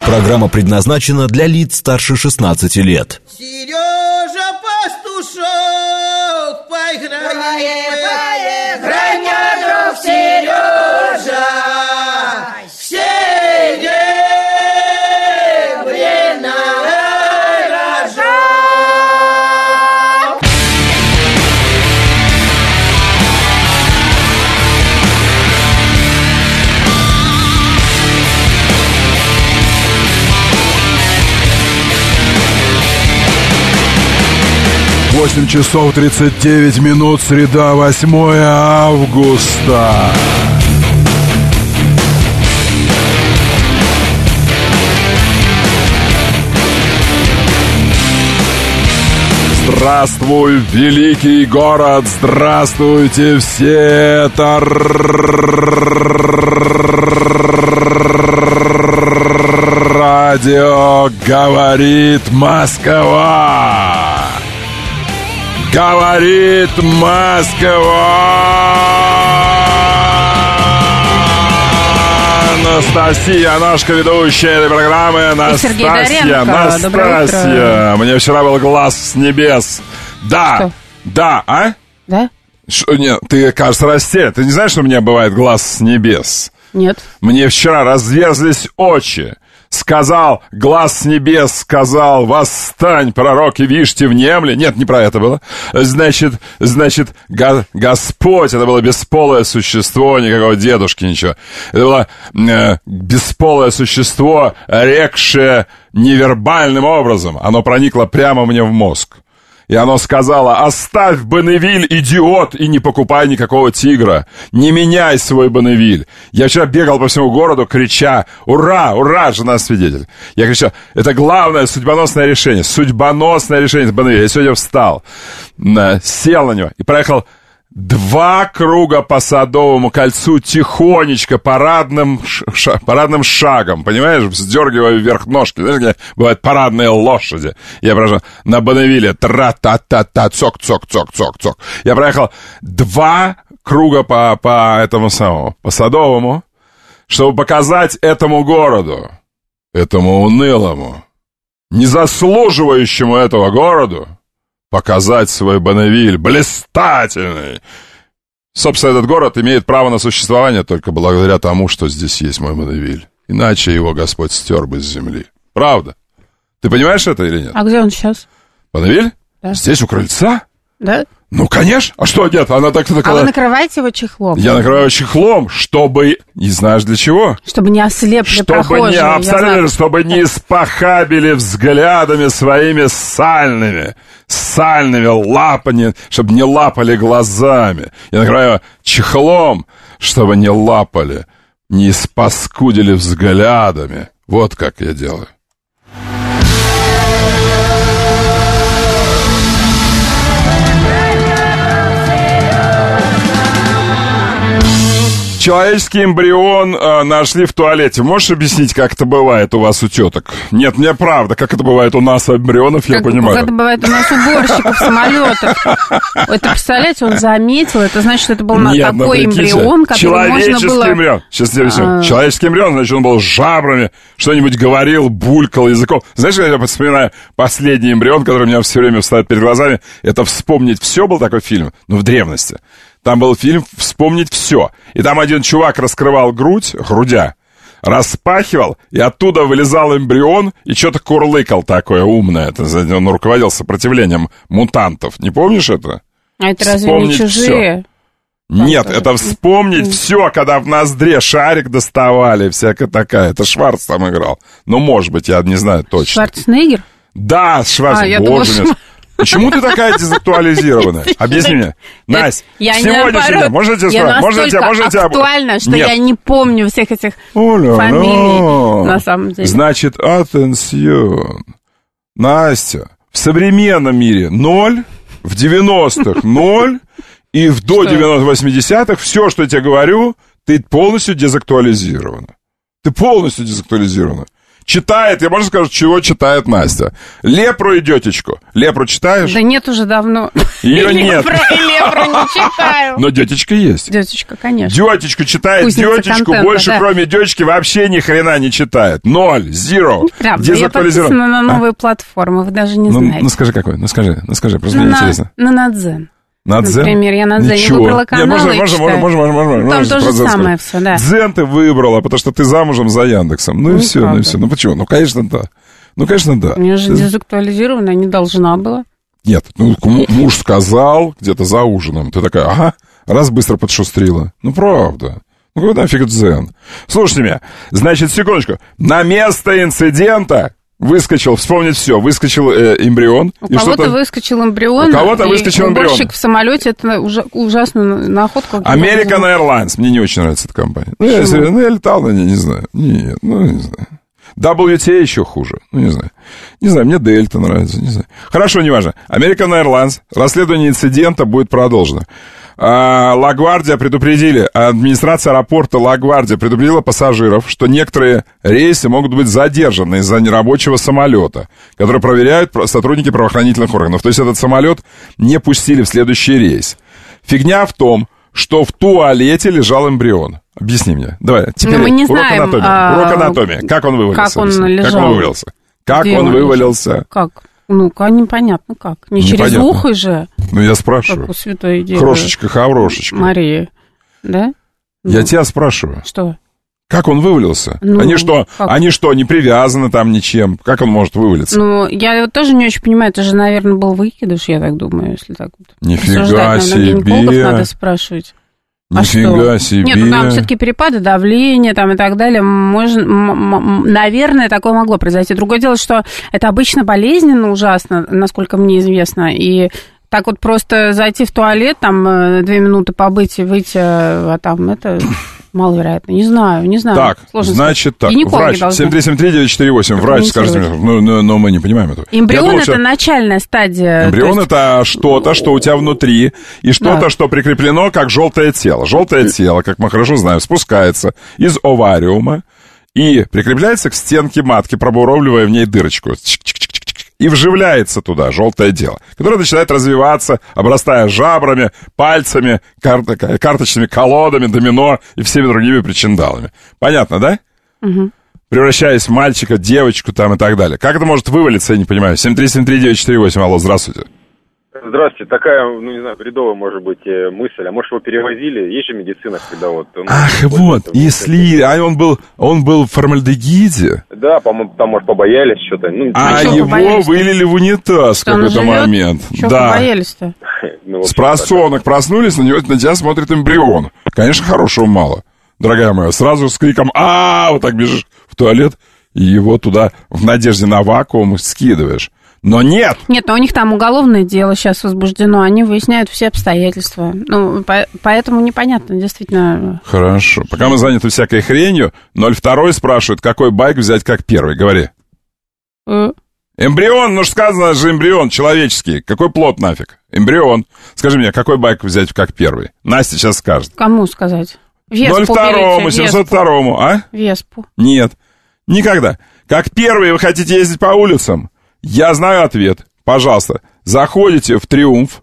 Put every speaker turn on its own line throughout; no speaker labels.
Программа предназначена для лиц старше 16 лет.
Сережа Пастушок, поиграй, друг Сережа, серебряный рожок.
Восемь часов 39 минут, среда, 8 августа. Здравствуй, великий город! Здравствуйте все! Это радио «Говорит Москва». Говорит Москва! Анастасия, наша ведущая этой программы. Настасья, мне вчера был глаз с небес. Да,
что?
Да, а?
Да?
Нет, ты, кажется, растерян. Ты не знаешь, что у меня бывает глаз с небес?
Нет.
Мне вчера разверзлись очи. Сказал, глаз с небес сказал, восстань, пророк, и вишьте внемли. Нет, не про это было. Значит, Господь, это было бесполое существо, никакого дедушки, ничего. Это было бесполое существо, рекшее невербальным образом. Оно проникло прямо мне в мозг. И оно сказало: оставь Бонневиль, идиот, и не покупай никакого тигра. Не меняй свой Бонневиль. Я вчера бегал по всему городу, крича: ура, ура, жена свидетель. Я кричал: это главное судьбоносное решение. Судьбоносное решение Бонневиля. Я сегодня встал, сел на него и проехал 2 круга по Садовому кольцу тихонечко, парадным шагом, понимаешь, вздергивая вверх ножки. Знаешь, где бывают парадные лошади? Я проехал на Бонневиле, тра-та-та-та, цок-цок-цок-цок-цок. Я проехал 2 круга по этому самому, по Садовому, чтобы показать этому городу, этому унылому, незаслуживающему этого городу, показать свой Бонневиль, блистательный. Собственно, этот город имеет право на существование только благодаря тому, что здесь есть мой Бонневиль. Иначе его Господь стер бы с земли. Правда? Ты понимаешь это или нет?
А где он сейчас?
Бонневиль?
Да.
Здесь, у крыльца?
Да?
Ну, конечно. А что нет? Она так-то такая...
А вы накрываете его чехлом?
Я накрываю чехлом, чтобы... Не знаешь для чего?
Чтобы не ослепли прохожие.
Абсолютно, чтобы не испохабили взглядами своими сальными лапами, чтобы не лапали глазами. Я накрываю чехлом, чтобы не лапали, не испаскудили взглядами. Вот как я делаю. Человеческий эмбрион нашли в туалете. Можешь объяснить, как это бывает у вас у теток? Нет, мне правда, как это бывает у нас, эмбрионов, я понимаю.
Как это бывает у нас уборщиков самолетов. Это, представляете, он заметил, это значит, что это был такой эмбрион, который можно было...
Эмбрион. Сейчас я объясню. Человеческий эмбрион, значит, он был с жабрами, что-нибудь говорил, булькал языком. Знаешь, я вспоминаю последний эмбрион, который у меня все время встает перед глазами, это «Вспомнить все» был такой фильм, ну, в древности. Там был фильм «Вспомнить все». И там один чувак раскрывал грудя, распахивал, и оттуда вылезал эмбрион, и что-то курлыкал такое умное. Он руководил сопротивлением мутантов. Не помнишь это?
А это разве не «Чужие»?
Нет, это «Вспомнить все», когда в ноздре шарик доставали, всякая такая. Это Шварц там играл. Ну, может быть, я не знаю точно.
Шварценеггер?
Да, Шварценеггер. Боже мой. Почему ты такая дезактуализированная? Объясни мне. Настя, сегодня можно тебе сказать?
Я настолько актуальна, что я не помню всех этих фамилий, на самом деле.
Значит, attention. Настя, в современном мире 0, в 90-х 0, и до 80-х все, что я тебе говорю, ты полностью дезактуализирована. Ты полностью дезактуализирована. Читает, я можно сказать, чего читает Настя. Лепру и детечку. Лепру читаешь?
Да нет уже давно.
Ее нет.
Лепру не читаю.
Но детечка есть.
Детечка, конечно.
Детечку читает, детечку больше, кроме детечки, вообще ни хрена не читает. 0, 0.
Правда, я подписана на новые платформы, вы даже не знаете.
Ну скажи какой, ну скажи, просто мне интересно.
На Дзен.
На Дзен?
Например, я на Дзене выбрала канал и читаю.
Можно.
Там то же самое все, да.
Дзен ты выбрала, потому что ты замужем за Яндексом. Ну и все. Ну почему? Ну, конечно, да. У
меня же дезактуализирована, не должна была.
Нет, ну, муж сказал где-то за ужином. Ты такая, ага, раз быстро подшустрила. Ну, правда. Ну, какой нафиг Дзен? Слушайте меня, значит, секундочку. На место инцидента... Выскочил, вспомнить все, выскочил эмбрион.
У кого-то выскочил эмбрион.
У кого-то выскочил эмбрион.
Уборщик в самолете, это уже ужасная находка.
American Airlines, мне не очень нравится эта компания. Я летал на ней, не знаю. Не знаю. WTA еще хуже, не знаю. Не знаю, мне Дельта нравится, не знаю. Хорошо, неважно. American Airlines, расследование инцидента будет продолжено. Лагвардия предупредили, администрация аэропорта Лагвардия предупредила пассажиров, что некоторые рейсы могут быть задержаны из-за нерабочего самолета, который проверяют сотрудники правоохранительных органов. То есть этот самолет не пустили в следующий рейс. Фигня в том, что в туалете лежал эмбрион. Объясни мне. Давай, теперь
мы не
урок
знаем,
анатомии. Урок анатомии. Как он вывалился?
Как он лежал?
Как он вывалился?
Как? Ну-ка, непонятно как. Не через ухо же.
Ну, я спрашиваю.
Как у святой девы.
Хаврошечка.
Мария. Да?
Я тебя спрашиваю.
Что?
Как он вывалился?
Ну,
они что, не привязаны там ничем? Как он может вывалиться?
Ну, я вот тоже не очень понимаю. Это же, наверное, был выкидыш, я так думаю, если так вот.
Нифига себе.
Гинекологов надо спрашивать.
Нифига себе.
Нет, ну там все-таки перепады давления там и так далее. Наверное, такое могло произойти. Другое дело, что это обычно болезненно ужасно, насколько мне известно. И так вот просто зайти в туалет, там 2 минуты побыть и выйти, а там это... Маловероятно. Не знаю.
Так,
сложно
значит так.
Гинекологи
Врач, 7373948, врач, скажите мне, но мы не понимаем этого.
Эмбрион — это начальная стадия.
Эмбрион — это что-то, что у тебя внутри, и что-то, что прикреплено как желтое тело. Желтое тело, как мы хорошо знаем, спускается из овариума и прикрепляется к стенке матки, пробуровливая в ней дырочку. И вживляется туда желтое дело, которое начинает развиваться, обрастая жабрами, пальцами, карточными колодами, домино и всеми другими причиндалами. Понятно, да?
Угу.
Превращаясь в мальчика, девочку там и так далее. Как это может вывалиться, я не понимаю. 7373948, алло, здравствуйте.
Здравствуйте. Такая, не знаю, бредовая, может быть, мысль. А может, его перевозили? Есть же медицина, когда вот...
Ах, вот, если... он был в формальдегиде?
Да, по-моему, там, может, побоялись что-то.
Его вылили в унитаз в какой-то момент.
Чего побоялись-то?
С просонок проснулись, на тебя смотрит эмбрион. Конечно, хорошего мало. Дорогая моя, сразу с криком вот так бежишь в туалет, и его туда в надежде на вакуум скидываешь. Но нет!
Нет, но у них там уголовное дело сейчас возбуждено, они выясняют все обстоятельства. Ну, поэтому непонятно, действительно.
Хорошо. Пока мы заняты всякой хренью, 02 спрашивает, какой байк взять как первый. Говори. Эмбрион, ну что сказано же эмбрион человеческий. Какой плод нафиг? Эмбрион. Скажи мне, какой байк взять как первый? Настя сейчас скажет.
Кому сказать?
Веспу 02-му, 702-му, а?
Веспу.
Нет, никогда. Как первый вы хотите ездить по улицам? Я знаю ответ. Пожалуйста, заходите в Триумф,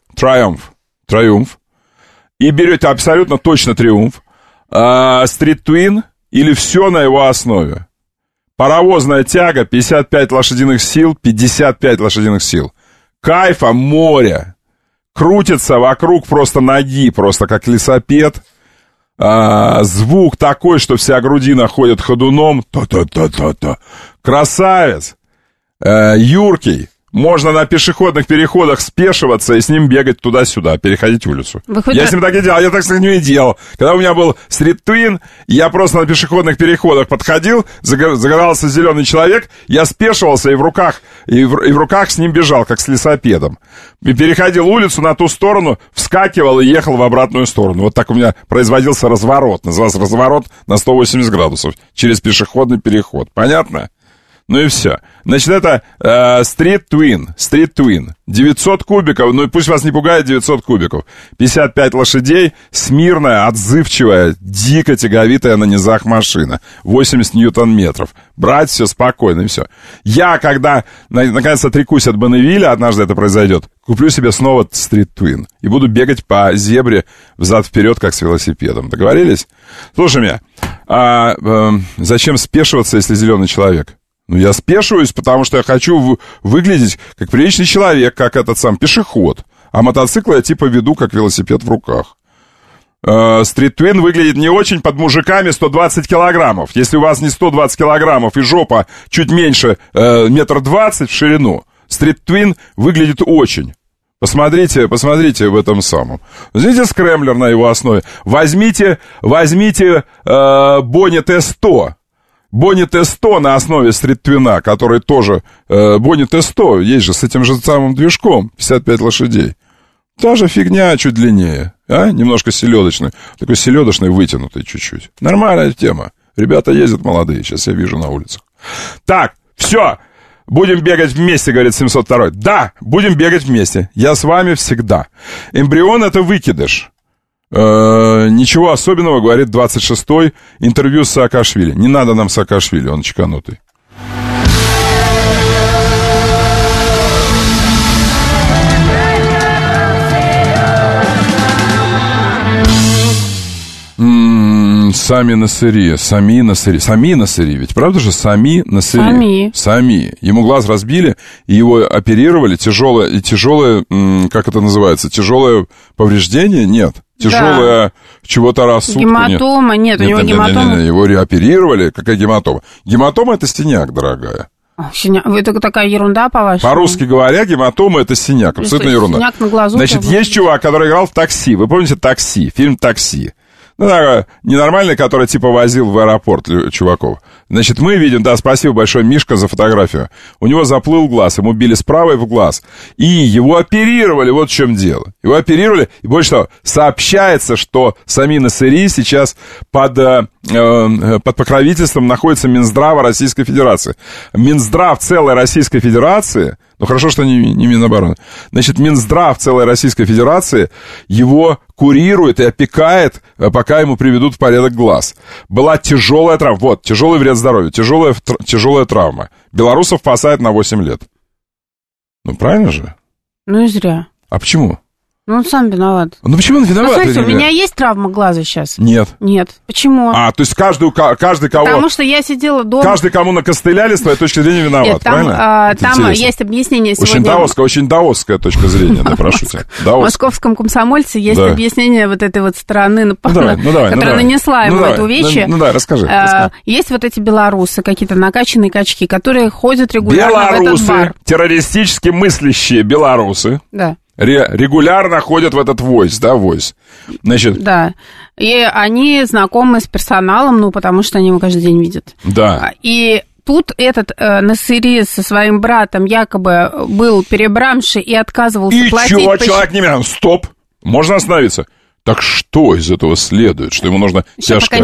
и берете абсолютно точно Триумф, Street Twin или все на его основе. Паровозная тяга, 55 лошадиных сил, 55 лошадиных сил. Кайфа море. Крутится вокруг просто ноги, просто как лесопед. Звук такой, что вся грудина ходит ходуном. Та-та-та-та-та. Красавец. Юркий. Можно на пешеходных переходах спешиваться и с ним бегать туда-сюда, переходить улицу. Я с ним так и делал, я так с ним и делал. Когда у меня был Street Twin, я просто на пешеходных переходах подходил, загорался зеленый человек, я спешивался и в руках с ним бежал, как с лесопедом. И переходил улицу на ту сторону, вскакивал и ехал в обратную сторону. Вот так у меня производился разворот. Назывался разворот на 180 градусов через пешеходный переход. Понятно? Ну и все. Значит, это Street Twin. 900 кубиков, ну и пусть вас не пугает 900 кубиков. 55 лошадей, смирная, отзывчивая, дико тяговитая на низах машина. 80 ньютон-метров. Брать все спокойно, и все. Я, когда наконец отрекусь от Бонневилля, однажды это произойдет, куплю себе снова Street Twin. И буду бегать по зебре взад-вперед, как с велосипедом. Договорились? Слушай меня, зачем спешиваться, если зеленый человек? Ну, я спешиваюсь, потому что я хочу выглядеть как приличный человек, как этот сам пешеход. А мотоцикл я типа веду, как велосипед в руках. Street Twin выглядит не очень под мужиками 120 килограммов. Если у вас не 120 килограммов и жопа чуть меньше 1,20 метра в ширину, Street Twin выглядит очень. Посмотрите в этом самом. Возьмите скрэмблер на его основе. Возьмите Bonnie T100. Bonnie T100 на основе Street Twin, который тоже... Bonnie T100 есть же с этим же самым движком, 55 лошадей. Та же фигня, чуть длиннее, немножко селедочный. Такой селедочный, вытянутый чуть-чуть. Нормальная тема. Ребята ездят молодые, сейчас я вижу на улицах. Так, все, будем бегать вместе, говорит 702. Да, будем бегать вместе. Я с вами всегда. Эмбрион — это выкидыш. Ничего особенного, говорит 26-й. Интервью с Саакашвили. Не надо нам Саакашвили, он чеканутый. Сами Насыри, ведь правда же Сами Насыри? Сами. Ему глаз разбили, и его оперировали. Тяжелое, как это называется? Тяжелое повреждение? Нет. Тяжелое чего-то рассудка.
Гематома? Нет, у него гематома.
Нет, его оперировали. Какая гематома? Гематома — это синяк, дорогая.
Это такая ерунда, по-вашему?
По-русски говоря, гематома — это синяк. Абсолютно ерунда.
Синяк на глазу.
Значит, есть чувак, который играл в «Такси». Вы помните «Такси»? Фильм «Такси». Ну, да, ненормальный, который типа возил в аэропорт чуваков. Значит, мы видим, да, спасибо большое, Мишка, за фотографию. У него заплыл глаз, ему били справа в глаз. И его оперировали, вот в чем дело. Его оперировали, и больше того, сообщается, что Сами Насыри сейчас под покровительством находится Минздрава Российской Федерации. Минздрав целой Российской Федерации, ну хорошо, что не Минобороны, значит, Минздрав целой Российской Федерации его курирует и опекает, пока ему приведут в порядок глаз. Была тяжелая травма, вот, тяжелый вред здоровью, тяжелая травма. Белорусов спасает на 8 лет. Ну, правильно же?
Ну и зря.
А почему?
Ну, он сам виноват.
Ну, почему он виноват?
Ну, смотрите, у меня есть травма глаза сейчас?
Нет.
Почему?
То есть каждый кого...
Потому что я сидела дома...
Каждый, кому накостыляли, с твоей точки зрения, виноват,
нет,
правильно?
Там есть объяснение сегодня...
Очень даосская точка зрения, да, прошу тебя.
В московском комсомольце есть объяснение вот этой вот стороны, которая нанесла ему эту вещь.
Ну да, расскажи.
Есть вот эти белорусы, какие-то накачанные качки, которые ходят регулярно в этот бар.
Террористически мыслящие белорусы.
Да.
Регулярно ходят в этот войс, да, войс. Значит...
Да, и они знакомы с персоналом, ну, потому что они его каждый день видят.
Да.
И тут этот Насыри со своим братом якобы был перебрамший и отказывался платить...
И чего, человек не меня? Стоп! Можно остановиться? Так что из этого следует? Что ему нужно тяжкое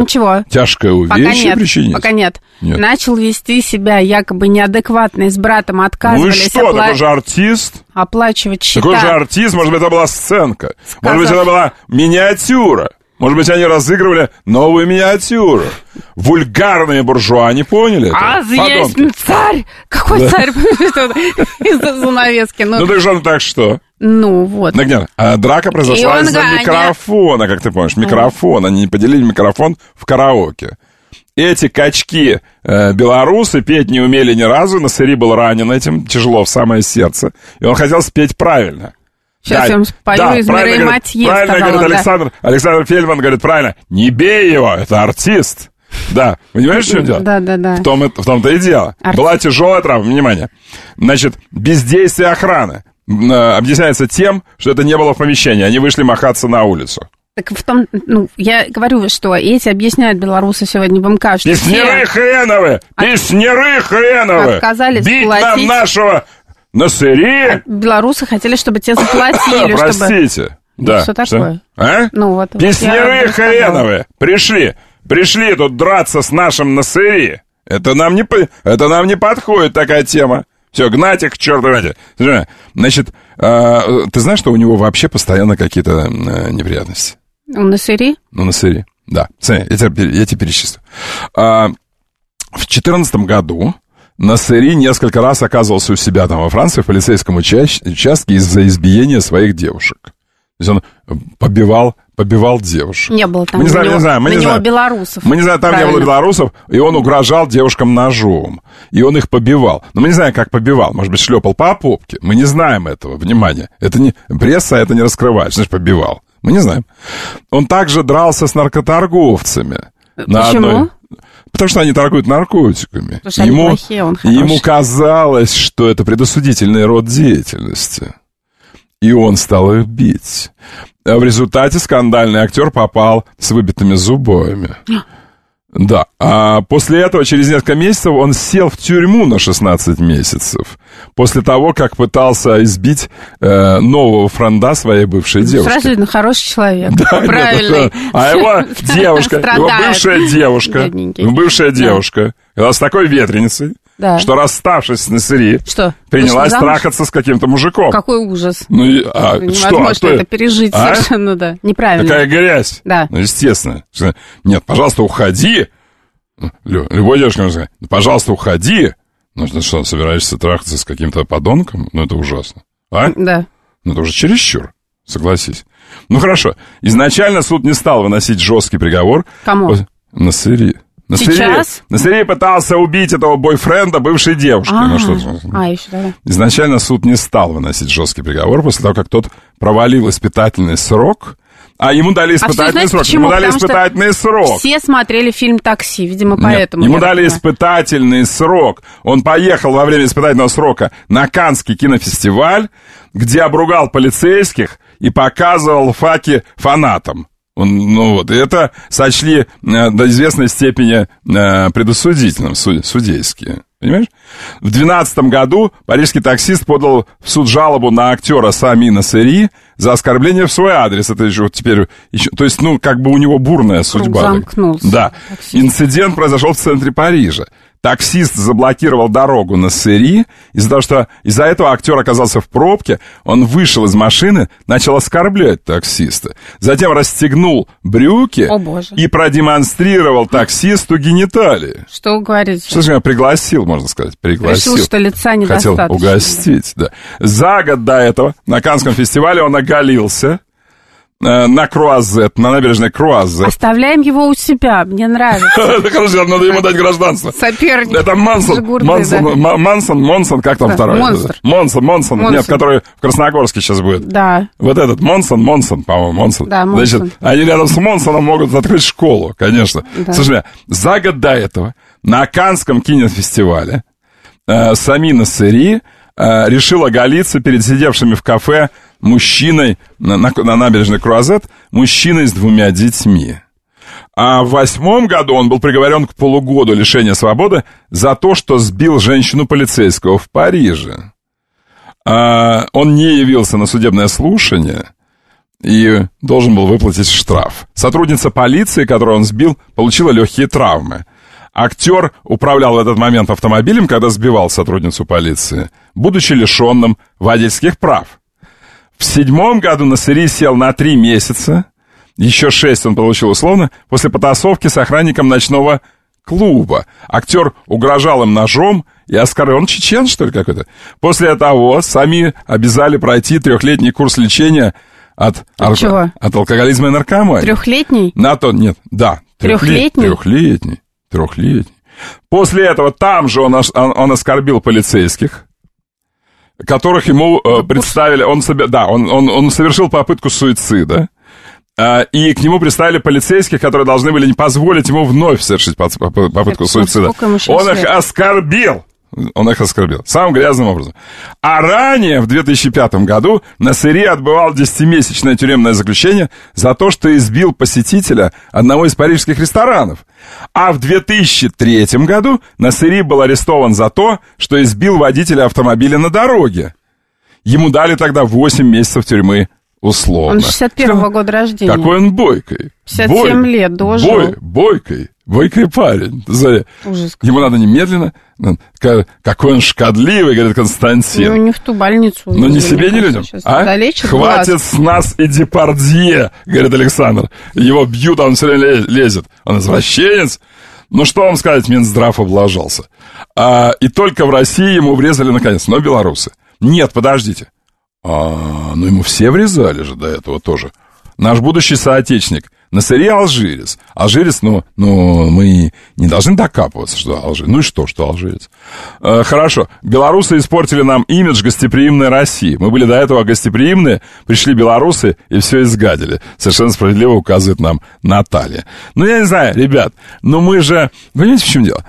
увечье причинить?
Пока нет. Начал вести себя якобы неадекватно, и с братом отказывались.
Ну и что, такой же артист?
Оплачивать счета.
Такой же артист, может быть, это была сценка. Может быть, это была миниатюра. Может быть, они разыгрывали новую миниатюру. Вульгарные буржуа, не поняли это?
Есть царь! Какой царь? Из-за занавески.
Ну так что?
Ну, вот.
Драка произошла из-за микрофона, как ты помнишь. Микрофон. Они не поделили микрофон в караоке. Эти качки белорусы петь не умели ни разу. Насыри был ранен этим, тяжело в самое сердце. И он хотел спеть правильно.
Сейчас я вам спою из «Мира и Матье»,
правильно говорит Александр Фельдман, говорит, правильно, не бей его, это артист. Да, понимаешь, в чем дело?
Да.
В том-то и дело. Была тяжелая травма, внимание. Значит, бездействие охраны объясняется тем, что это не было в помещении, они вышли махаться на улицу.
Так в том, я говорю, что эти объясняют белорусы сегодня в МК, что
Песняры хреновы!
Отказались
бить
платить.
Нам нашего Насыри!
Белорусы хотели, чтобы те заплатили.
Простите. Да.
Что такое?
Ну, вот, Песняры хреновые! Пришли тут драться с нашим Насыри. Это нам не подходит такая тема. Все, гнать их к черту ради. Значит, ты знаешь, что у него вообще постоянно какие-то неприятности?
У Нассери?
Ну, Нассери, да. Смотри, я тебе перечислю. В 2014 году Нассери несколько раз оказывался у себя там во Франции в полицейском участке из-за избиения своих девушек. То есть он побивал девушек.
Не было там
мы не знаем,
белорусов.
Мы не знаем, там не было белорусов, и он угрожал девушкам ножом. И он их побивал. Но мы не знаем, как побивал. Может быть, шлепал по попке. Мы не знаем этого. Внимание. Это не пресса, это не раскрывает. Значит, побивал. Мы не знаем. Он также дрался с наркоторговцами.
Почему?
Потому что они торгуют наркотиками.
Потому что они плохие, он хороший.
Ему казалось, что это предосудительный род деятельности. И он стал их бить. А в результате скандальный актер попал с выбитыми зубами. Да. А после этого, через несколько месяцев, он сел в тюрьму на 16 месяцев. После того, как пытался избить нового френда своей бывшей девушки.
Сразу видно, хороший человек.
Да,
правильный.
А его девушка, его бывшая девушка, была с такой ветреницей, что, расставшись с Нассери, принялась трахаться с каким-то мужиком.
Какой ужас.
Невозможно
это пережить совершенно, да. Неправильно.
Какая грязь.
Да.
Ну, естественно. Нет, пожалуйста, уходи. Любой девушке можно сказать, пожалуйста, уходи. Ну, ты что, собираешься трахаться с каким-то подонком? Ну, это ужасно.
Да.
Ну, это уже чересчур, согласись. Ну, хорошо. Изначально суд не стал выносить жесткий приговор.
Кому?
Нассери.
Сейчас?
Нассери пытался убить этого бойфренда бывшей девушки. Изначально суд не стал выносить жесткий приговор после того, как тот провалил испытательный срок. А ему дали испытательный срок.
Почему?
Ему дали испытательный срок.
Все смотрели фильм «Такси», видимо, поэтому.
Ему дали испытательный срок. Он поехал во время испытательного срока на Каннский кинофестиваль, где обругал полицейских и показывал факи фанатам. И это сочли до известной степени предосудительным судейские. Понимаешь? В 2012 году парижский таксист подал в суд жалобу на актера Сами Нассери за оскорбление в свой адрес. Это же вот теперь еще... То есть, как бы у него бурная судьба.
Замкнулся.
Да. Таксист. Инцидент произошел в центре Парижа. Таксист заблокировал дорогу Нассери. Из-за этого актер оказался в пробке. Он вышел из машины, начал оскорблять таксиста. Затем расстегнул брюки и продемонстрировал таксисту гениталии.
Что вы говорите?
Что же, пригласил, можно сказать.
Решил, что лица недостаточно.
Хотел угостить, да. За год до этого на Каннском фестивале он оголился на Круазет, на набережной Круазет.
Оставляем его у себя, мне нравится.
Хорошо, надо ему дать гражданство.
Соперник.
Это Монсон, как там второй? Монсон, нет, который в Красногорске сейчас будет.
Да.
Вот этот Монсон, по-моему, Монсон.
Да, Монсон.
Значит, они рядом с Монсоном могут открыть школу, конечно.
Да.
Слушай, за год до этого на Каннском кинофестивале Сами Нассери решил оголиться перед сидевшими в кафе мужчиной на набережной Круазет, мужчиной с 2 детьми. А в 2008 году он был приговорен к полугоду лишения свободы за то, что сбил женщину полицейского в Париже. Он не явился на судебное слушание и должен был выплатить штраф. Сотрудница полиции, которую он сбил, получила легкие травмы. Актер управлял в этот момент автомобилем, когда сбивал сотрудницу полиции, будучи лишенным водительских прав. В 2007 году Нассери сел на 3 месяца, еще 6 он получил условно, после потасовки с охранником ночного клуба. Актер угрожал им ножом и оскорбил. Он чечен, что ли, какой-то? После того Сами обязали пройти 3-летний курс лечения от алкоголизма и наркомании.
3-летний?
Нет, да.
3-летний?
3-летний. После этого там же он оскорбил полицейских, которых ему представили... Он совершил попытку суицида, и к нему представили полицейских, которые должны были не позволить ему вновь совершить попытку суицида. Он их оскорбил. Самым грязным образом. А ранее, в 2005 году, Нассери отбывал 10-месячное тюремное заключение за то, что избил посетителя одного из парижских ресторанов. А в 2003 году Нассери был арестован за то, что избил водителя автомобиля на дороге. Ему дали тогда 8 месяцев тюрьмы условно.
Он 61-го года рождения.
Какой он бойкой.
57 лет дожил.
Бойкой. Бойкий парень.
Ужас.
Ему надо немедленно... Какой он шкодливый, говорит Константин.
Ну, не в ту больницу.
Но не себе, не людям. Хватит с нас и Депардье, говорит Александр. Его бьют, а он все время лезет. Он извращенец. Ну, что вам сказать, Минздрав облажался. И только в России ему врезали наконец. Но белорусы. Нет, подождите. Ну, ему все врезали же до этого тоже. Наш будущий соотечественник. Насыри алжирец. Алжирец, мы не должны докапываться, что алжирец. Ну и что алжирец? Хорошо. Белорусы испортили нам имидж гостеприимной России. Мы были до этого гостеприимные, пришли белорусы и все изгадили. Совершенно справедливо указывает нам Наталья. Ну, я не знаю, ребят, но мы же... Понимаете, в чем дело?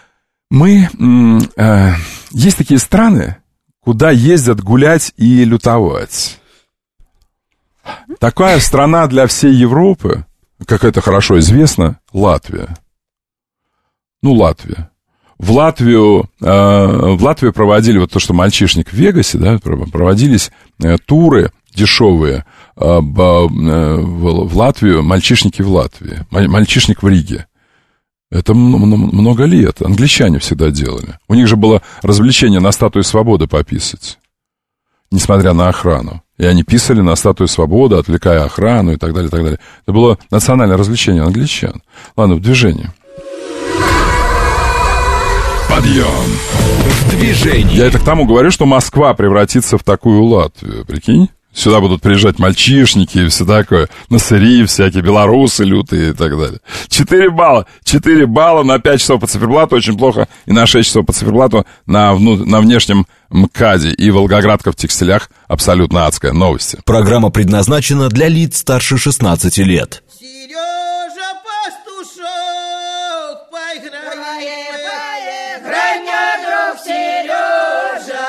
Есть такие страны, куда ездят гулять и лютовать. Такая страна для всей Европы, как это хорошо известно, Латвия. Латвия. В Латвию проводили вот то, что мальчишник в Вегасе, да, проводились туры дешевые в Латвию, мальчишники в Латвии, мальчишник в Риге. Это много лет. Англичане всегда делали. У них же было развлечение на статую свободы пописать, несмотря на охрану. И они писали на статую свободы, отвлекая охрану и так далее, и так далее. Это было национальное развлечение англичан. Ладно, в движении. Подъем. В движении. Я это к тому говорю, что Москва превратится в такую Латвию. Прикинь? Сюда будут приезжать мальчишники и все такое. Насыри всякие, белорусы лютые и так далее. 4 балла. 4 балла на 5 часов по циферблату. Очень плохо. И на 6 часов по циферблату на внешнем МКАДе. И Волгоградка в текстилях абсолютно адская. Новости.
Программа предназначена для лиц старше 16 лет.
Сережа Пастушок, поиграем, грай мне, друг Сережа,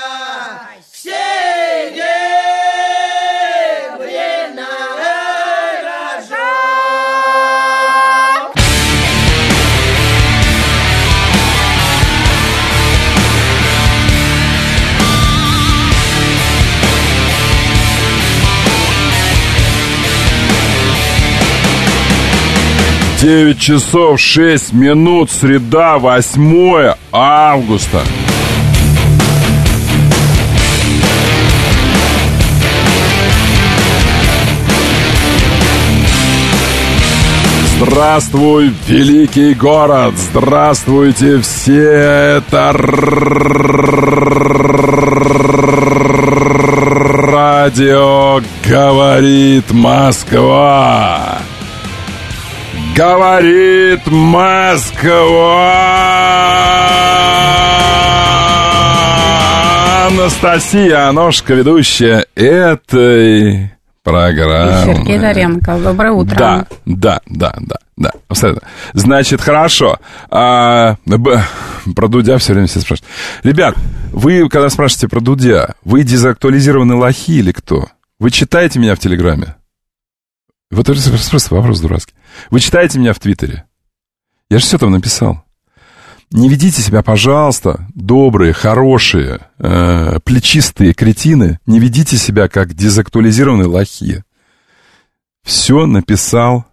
все дебри рожок.
Девять часов 6 минут, среда, 8 августа. Здравствуй, великий город! Здравствуйте все! Это радио «Говорит Москва». Говорит Москва! Анастасия Аношка, ведущая этой программы.
И Сергей Доренко. Доброе утро.
Да, абсолютно. Значит, хорошо. Про Дудя все время все спрашивают. Ребят, вы, когда спрашиваете про Дудя, вы дезактуализированные лохи или кто? Вы читаете меня в Телеграме? Вот это просто вопрос дурацкий. Вы читаете меня в Твиттере? Я же все там написал. Не ведите себя, пожалуйста, добрые, хорошие, плечистые кретины. Не ведите себя, как дезактуализированные лохи. Все написал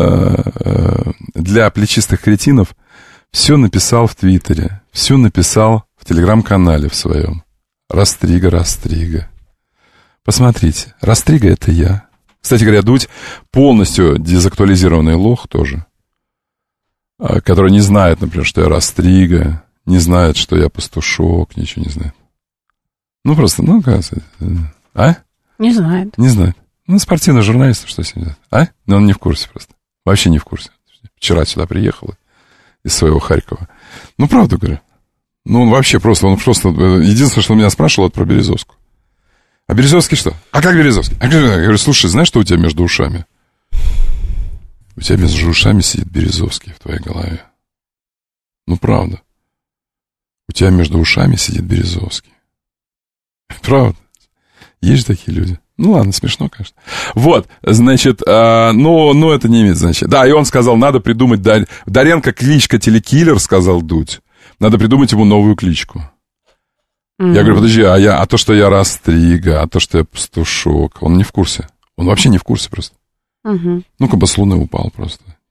для плечистых кретинов. Все написал в Твиттере. Все написал в Телеграм-канале в своем. Растрига. Посмотрите, Растрига — это я. Кстати говоря, Дудь полностью дезактуализированный лох тоже, который не знает, например, что я Растрига, не знает, что я Пастушок, ничего не знает. Просто, кажется,
Не знает.
Не знает. Спортивный журналист, что с ним делать? Но он не в курсе просто. Вообще не в курсе. Вчера сюда приехал из своего Харькова. Правду говорю. Он вообще просто, единственное, что он меня спрашивал, это про Березовскую. А Березовский что? А как Березовский? Я говорю, слушай, знаешь, что у тебя между ушами? У тебя между ушами сидит Березовский в твоей голове. Правда. У тебя между ушами сидит Березовский. Правда. Есть же такие люди. Ладно, смешно, конечно. Вот, значит, это не имеет значения. Да, и он сказал, надо придумать... Доренко кличка Телекиллер, сказал Дудь. Надо придумать ему новую кличку. Я говорю, подожди, а то, что я Растрига, а то, что я Пастушок, он не в курсе. Он вообще не в курсе просто. Как бы с луны упал просто.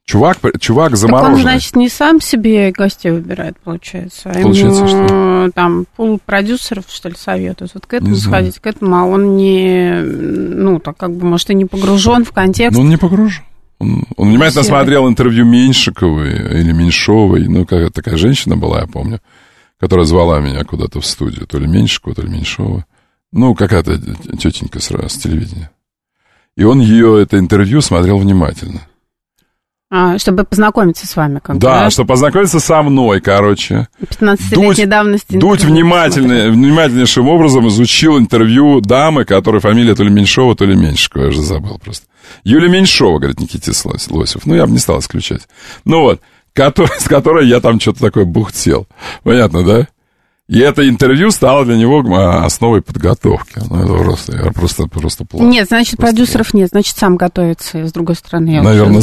Чувак
Так
замороженный.
он, значит, не сам себе гостей выбирает, получается, а
Получается,
ему
что?
там пул продюсеров, что ли, советуют. Вот к этому
Не знаю.
сходить, к этому, а он не, ну, так как бы, может, и не погружен в контекст.
Ну, он не погружен. Он внимательно смотрел интервью Меньшиковой или Меньшовой. Ну, какая такая женщина была, я помню, которая звала меня куда-то в студию. То ли Меньшикова, то ли Меньшова. Ну, какая-то тетенька с телевидения. И он ее, это интервью, смотрел внимательно.
Чтобы познакомиться с вами, как бы,
Да, чтобы познакомиться со мной, короче.
15-летней давности.
Дудь внимательнейшим образом изучил интервью дамы, которой фамилия то ли Меньшова, то ли Меньшикова, я уже забыл просто. Юлия Меньшова, говорит Никитис Лосев. Ну, я бы не стал исключать. Ну вот, с которой я там что-то такое бухтел. Понятно, да? И это интервью стало для него основой подготовки. Ну, это просто плохо.
Нет, значит, просто продюсеров нет, значит, сам готовится, с другой стороны. Я
наверное,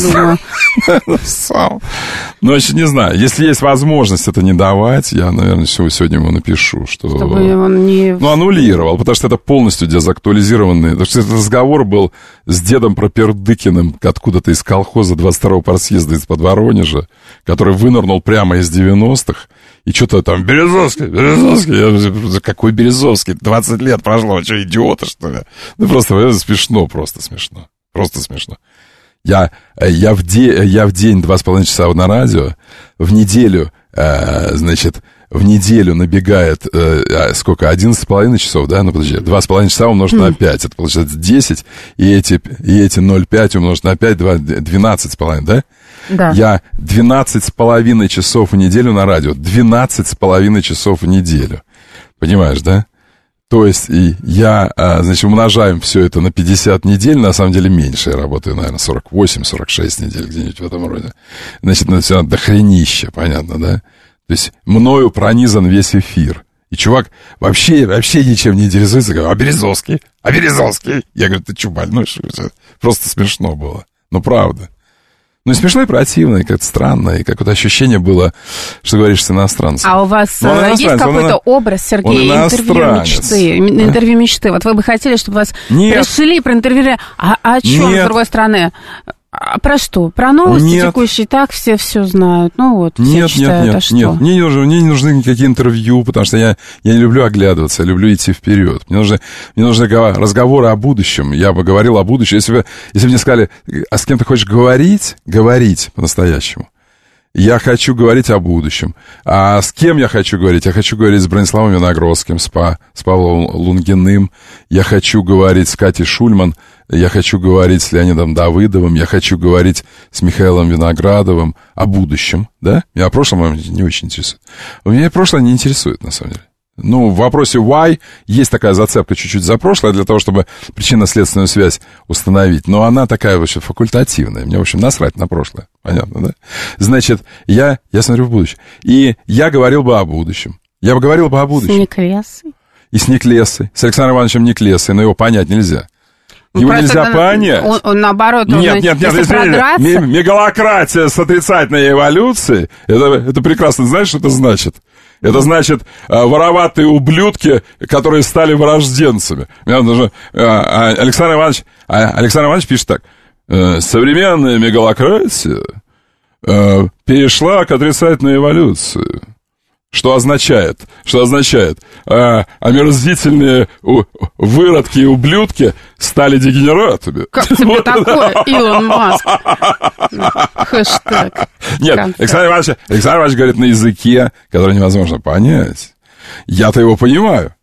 сам. Ну, вообще, не знаю. Если есть возможность это не давать, я, наверное, сегодня ему напишу, что...
Чтобы он не...
Ну, аннулировал, потому что это полностью дезактуализированный. Потому что этот разговор был с дедом Пропердыкиным откуда-то из колхоза 22-го партсъезда из-под Воронежа, который вынырнул прямо из 90-х. И что-то там, Березовский. Я, какой Березовский? 20 лет прошло, что, идиоты, что ли? Ну, просто смешно, просто смешно. Я в день 2,5 часа на радио, в неделю, в неделю набегает, сколько, 11,5 часов, да? Ну, подожди, 2,5 часа умножить на 5, это получается 10, и эти 0,5 умножить на 5, 12,5, да?
Да.
Я 12,5 часов в неделю на радио, 12,5 часов в неделю. Понимаешь, да? То есть умножаем все это на 50 недель, на самом деле меньше. Я работаю, наверное, 48-46 недель где-нибудь в этом роде. Значит, это все дохренище, понятно, да? То есть мною пронизан весь эфир. И чувак вообще ничем не интересуется. Говорит, а Березовский? Я говорю, ты что, больной? Просто смешно было. Ну, правда. Ну, и смешно, и противно, и как-то странно, и какое-то ощущение было, что говоришь с иностранцем.
А у вас есть какой-то образ, Сергей, интервью мечты? Вот вы бы хотели, чтобы вас пришли, проинтервьюировали. А о чем, с другой стороны? А про что? Про новости текущие? Так все знают. Ну вот, все читают, а что?
Нет, мне не нужны никакие интервью, потому что я не люблю оглядываться, я люблю идти вперед. Мне нужны разговоры о будущем. Я бы говорил о будущем. Если бы мне сказали, а с кем ты хочешь говорить по-настоящему. Я хочу говорить о будущем. А с кем я хочу говорить? Я хочу говорить с Брониславом Виногродским, с Павлом Лунгиным. Я хочу говорить с Катей Шульман. Я хочу говорить с Леонидом Давыдовым. Я хочу говорить с Михаилом Виноградовым о будущем. Да? Меня о прошлом не очень интересует. Меня прошлое не интересует, на самом деле. Ну, в вопросе why есть такая зацепка чуть-чуть за прошлое для того, чтобы причинно-следственную связь установить. Но она такая вообще факультативная. Мне, в общем, насрать на прошлое. Понятно, да? Значит, я смотрю в будущее. И я говорил бы о будущем. Я бы говорил бы о будущем.
С Неклессой?
И с Неклессой. С Александром Ивановичем Неклессой. Но его понять нельзя. Его нельзя понять.
Он наоборот,
нет, мегалократия с отрицательной эволюцией. Это прекрасно. Знаешь, что это значит? Это значит вороватые ублюдки, которые стали вырожденцами. Александр Иванович пишет так. Современная мегалократия перешла к отрицательной эволюции. Что означает? Омерзительные выродки и ублюдки стали дегенератами.
Как тебе такое, Илон Маск? Хэштег.
Нет, Александр Иванович говорит на языке, который невозможно понять. Я-то его понимаю.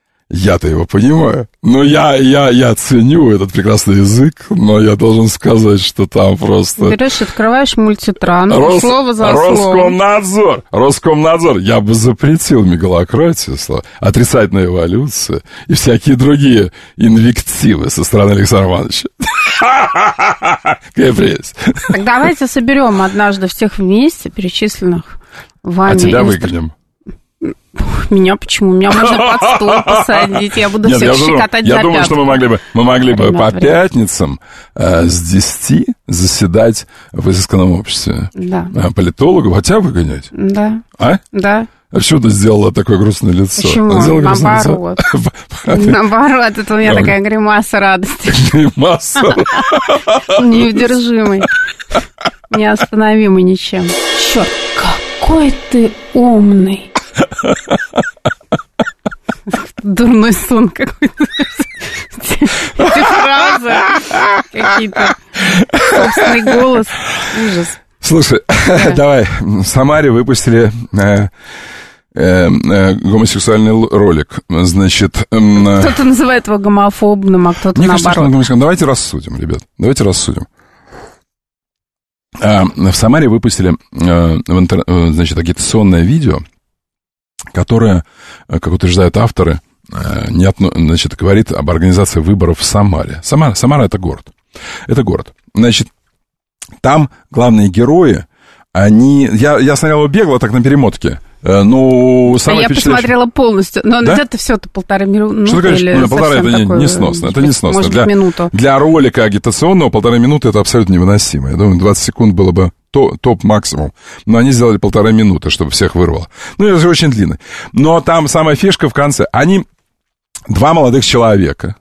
Но я ценю этот прекрасный язык, но я должен сказать, что там просто...
Берешь, открываешь мультитран, слово за
словом. Роскомнадзор. Я бы запретил мегалократию, отрицательная эволюция и всякие другие инвективы со стороны Александра Ивановича. Какая прелесть.
Так давайте соберем однажды всех вместе, перечисленных вами.
А тебя выгоним.
Меня почему? Меня можно под стол посадить. Я буду всех щекотать за пятку.
Я думаю, что мы могли бы по пятницам с 10 заседать в изысканном обществе.
Да.
Политологов, хотя выгонять.
Да.
А?
Да.
А что ты сделала такое грустное лицо?
Почему? Наоборот. Наоборот, это у меня такая гримаса радости.
Гримаса?
Неудержимой. Неостановимый ничем. Черт, какой ты умный. Дурной сон какой-то. Эти фразы какие-то. Собственный голос. Ужас.
Слушай, давай, в Самаре выпустили гомосексуальный ролик. Значит...
Кто-то называет его гомофобным, а кто-то
Мне
наоборот.
кажется, давайте рассудим, ребят. Давайте рассудим. В Самаре выпустили, значит, агитационное видео, которое, как утверждают авторы, значит, говорит об организации выборов в Самаре. Самара — это город. Это город. Значит, там главные герои, они... Я смотрел его бегло, так на перемотке. Ну,
я посмотрела полностью, но
да?
где-то все-то 1,5 минуты.
Что ты говоришь?
Или
полтора — это несносно. Это несносно.
Может быть, минуту.
Для ролика агитационного 1,5 минуты — это абсолютно невыносимо. Я думаю, 20 секунд было бы топ-максимум. Но они сделали 1,5 минуты, чтобы всех вырвало. Ну, это же очень длинно. Но там самая фишка в конце. Они... Два молодых человека.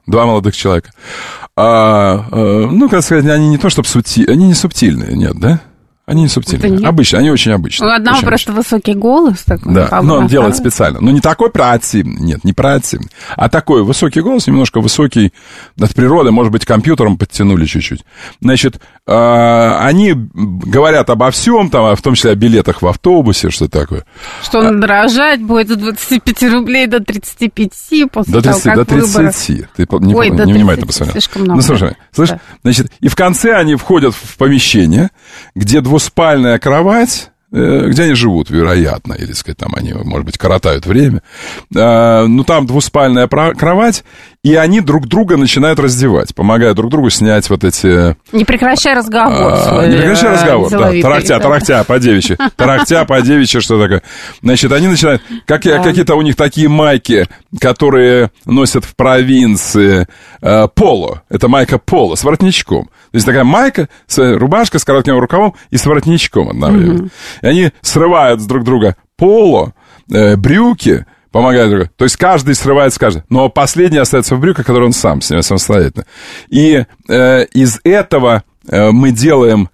Ну, как сказать, они не то чтобы они не субтильные, нет, да? Они не субтильные. Обычные, они очень обычные.
У одного
очень
просто
обычные.
высокий голос такой.
Да, но он делает специально. Но не такой противный, нет, не противный, а такой высокий голос, немножко высокий от природы, может быть, компьютером подтянули чуть-чуть. Значит, они говорят обо всем, там, в том числе о билетах в автобусе, что такое.
Что он дорожать будет с 25 рублей до 35 после
до 30,
того, как
до 30.
Выборы.
Ты не внимательно посмотрел.
Слишком много.
Ну, слушай,
Да.
значит, и в конце они входят в помещение, где двуспальная кровать, где они живут, вероятно, или, так сказать, там они, может быть, коротают время. Ну, там двуспальная кровать, и они друг друга начинают раздевать, помогая друг другу снять вот эти...
Не прекращай разговор.
Не прекращай разговор, да. Тарахтя по-девичьи, что такое. Значит, они начинают... Какие-то у них такие майки, которые носят в провинции поло. Это майка поло с воротничком. То есть такая майка, рубашка с коротким рукавом и с воротничком одновременно. И они срывают с друг друга поло, брюки, помогают друг другу. То есть каждый срывает с каждого. Но последний остается в брюках, который он сам снимает самостоятельно. И из этого мы делаем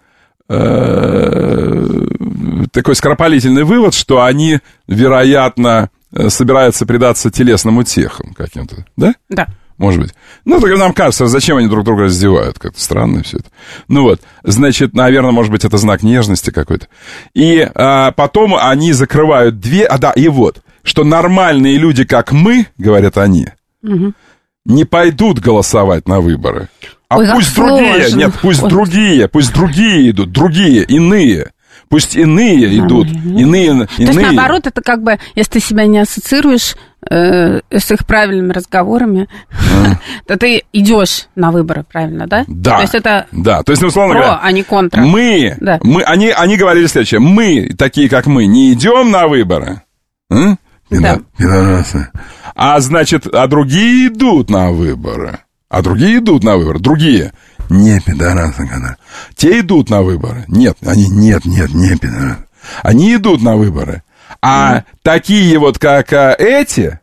такой скоропалительный вывод, что они, вероятно, собираются предаться телесным утехам каким-то. Да?
Да.
Может быть. Ну, так нам кажется, зачем они друг друга раздевают? Как-то странно все это. Ну вот, значит, наверное, может быть, это знак нежности какой-то. И потом они закрывают дверь. И вот, что нормальные люди, как мы, говорят они, не пойдут голосовать на выборы. А
ой,
пусть другие,
сложно.
нет, пусть другие идут, другие, иные. Пусть иные идут, иные.
То есть, наоборот, это как бы, если ты себя не ассоциируешь с их правильными разговорами, то ты идешь на выборы, правильно, да?
Да.
То есть это
да. То есть, условно говоря,
а не контра.
Они говорили следующее. Мы, такие как мы, не идем на выборы.
Да.
А значит, другие идут на выборы. Другие. Не пидорасы, когда. Те идут на выборы. Нет, они не пидорасы. Они идут на выборы. А такие вот, как эти,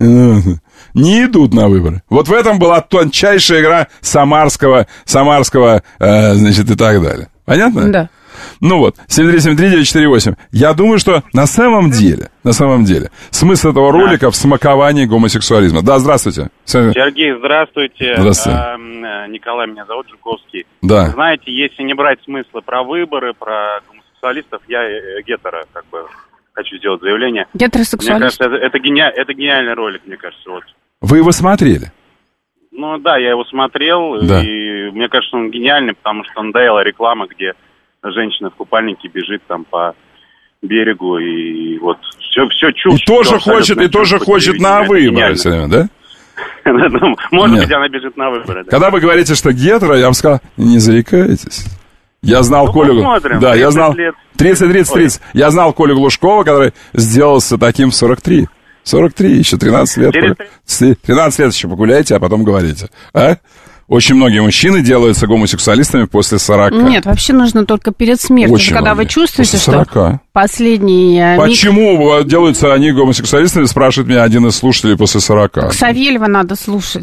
не идут на выборы. Вот в этом была тончайшая игра самарского, значит, и так далее. Понятно?
Да.
Ну вот, 7373948. Я думаю, что на самом деле, смысл этого ролика в смаковании гомосексуализма. Да, здравствуйте.
Сергей, здравствуйте.
Здравствуйте.
Николай, меня зовут, Жуковский.
Да.
Знаете, если не брать смыслы про выборы, про гомосексуалистов, я гетеро, как бы, хочу сделать заявление.
Гетеросексуалист?
Мне кажется, это гениальный ролик, мне кажется, вот.
Вы его смотрели?
Ну да, я его смотрел,
да.
И мне кажется, он гениальный, потому что надоела реклама, где женщина в купальнике бежит там по берегу, и вот все чушь.
И тоже хочет на выборы все время, да?
Может быть, она бежит на выборы, да.
Когда вы говорите, что гетеро, я вам сказал, не зарекайтесь. Я знал Колю...
Посмотрим.
Да, я знал... 30. Я знал Колю Глушкова, который сделался таким в 43. 43, еще 13 лет. 13 лет еще погуляйте, а потом говорите. А? Очень многие мужчины делаются гомосексуалистами после 40.
Нет, вообще нужно только перед смертью.
Очень
когда
многие.
Вы чувствуете,
после 40.
что последний
Почему делаются они гомосексуалистами, спрашивает меня один из слушателей после 40.
Савельева надо слушать.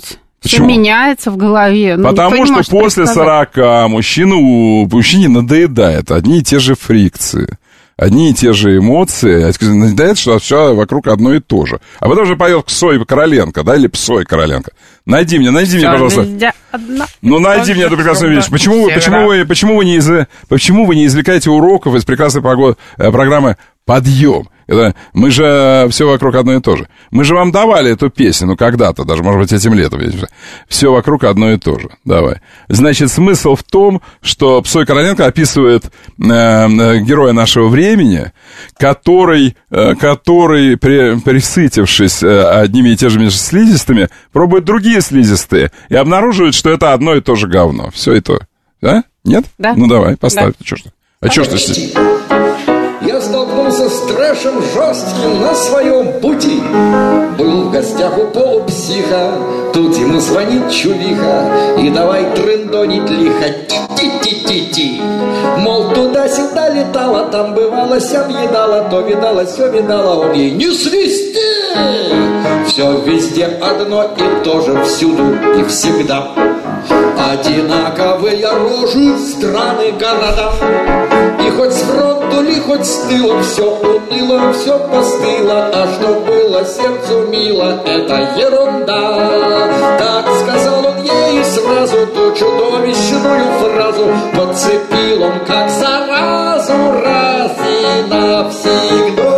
Все
Почему?
меняется в голове.
Потому что после 40 мужчине надоедает одни и те же фрикции, одни и те же эмоции. Надоедает, что все вокруг одно и то же. А потом же поет Ксой Короленко, да, или Псой Короленко. Найди мне, пожалуйста. Ну, найди мне эту прекрасную вещь. Почему вы не извлекаете уроков из прекрасной программы «Подъем»? Это, мы же все вокруг одно и то же. Мы же вам давали эту песню, когда-то, даже, может быть, этим летом. Все вокруг одно и то же. Давай. Значит, смысл в том, что Псой Короленко описывает героя нашего времени, который присытившись одними и теми же слизистыми, пробует другие слизистые и обнаруживает, что это одно и то же говно. Все и то. Да? Нет?
Да.
Ну, давай, поставь.
Да.
Чё ж ты?
Я столкнулся с трэшем жестким на своем пути. Был в гостях у полупсиха, тут ему звонит чувиха и давай трындонить лихо. Ти-ти-ти-ти-ти. Мол, туда-сюда летала, там бывало, сям едала, то видала, все видала, он ей не свисти. Все везде одно и то же, всюду и всегда. Одинаковые рожи, страны, города. И хоть с фронту ли, хоть с тыла, все уныло, все постыло. А что было сердцу мило, это ерунда. Так сказал он ей сразу ту чудовищную фразу. Подцепил он как заразу раз и навсегда.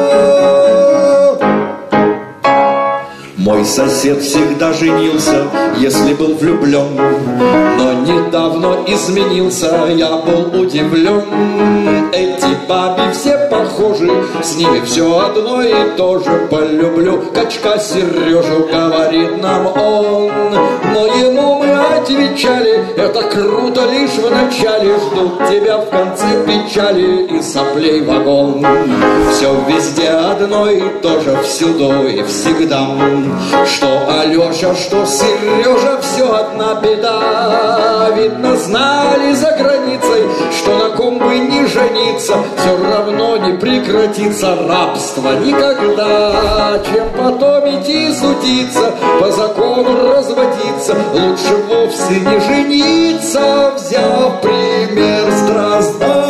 Мой сосед всегда женился, если был влюблен, но недавно изменился, я был удивлен. Эти баби все похожи, с ними все одно и то же. Полюблю качка Сережу, говорит нам он. Но ему мы отвечали, это круто лишь в начале. Ждут тебя в конце печали и соплей вагон. Все везде одно и то же, всюду и всегда. Что Алеша, что Сережа, все одна беда. Видно, знали за границей, что на ком бы не жениться, все равно не прекратится рабство никогда. Чем потом идти судиться, по закону разводиться, лучше вовсе не жениться, взяв пример с Дрозда.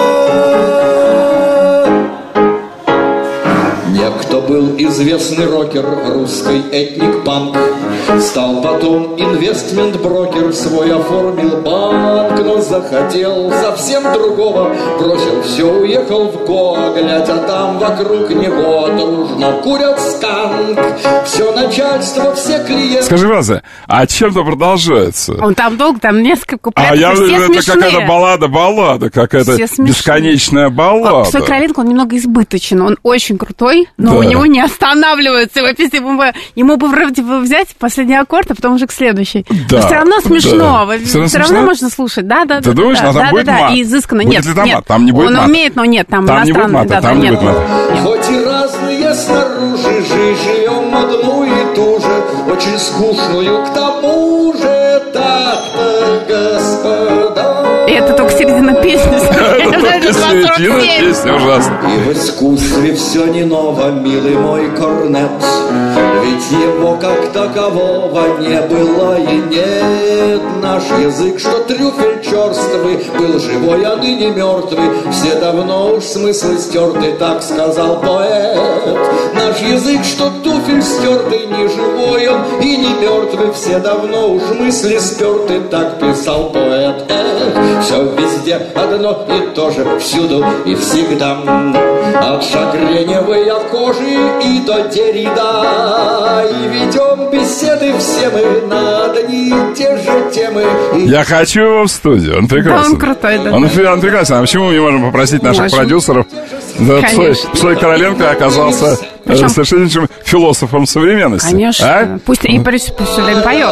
Некто был известный рокер, русский этник-панк. Стал потом инвестмент-брокер, свой оформил банк. Но захотел совсем другого, бросил все, уехал в Гоа. Глядя там вокруг него дружно курят сканк. Все начальство, все клиенты.
Скажи, Ваза, а чем-то продолжается?
Он там долго, там несколько куплетов,
я
все
это
смешные.
какая-то баллада, какая-то бесконечная баллада.
Псой Короленко, он немного избыточен, он очень крутой, но у него не останавливается его песни. Ему бы вроде бы взять последний аккорд, а потом уже к следующей.
Да,
но все равно смешно,
да.
все равно можно слушать. Да.
Ты думаешь,
да,
там будет мат?
И изысканно.
Будет ли там
нет.
мат? Там не будет
он
мата.
умеет, но нет, там иностранный.
Там не будет мата.
Хоть и разные снаружи, живем одну и ту же, очень скучную к тому же, так-то, господа.
И это только середина песни.
Это середина песни, ужасно.
И в искусстве все не ново, милый мой корнет. Ведь его как такового не было и нет. Наш язык, что трюфель черствый, был живой, а ныне мертвый. Все давно уж смыслы стерты, так сказал поэт. Наш язык, что туфель стертый, не живой он и не мертвый. Все давно уж мысли сперты, так писал поэт. Все везде одно и то же, всюду и всегда. От Шагреневой кожи и до Деррида. И ведем беседы все мы на одни и те же темы.
Я хочу его в студию, он прекрасен.
Да, он крутой, да.
Он прекрасен. А почему мы не можем попросить наших продюсеров? Псой Короленко оказался совершеннейшим философом современности.
Конечно. Пусть все время поет.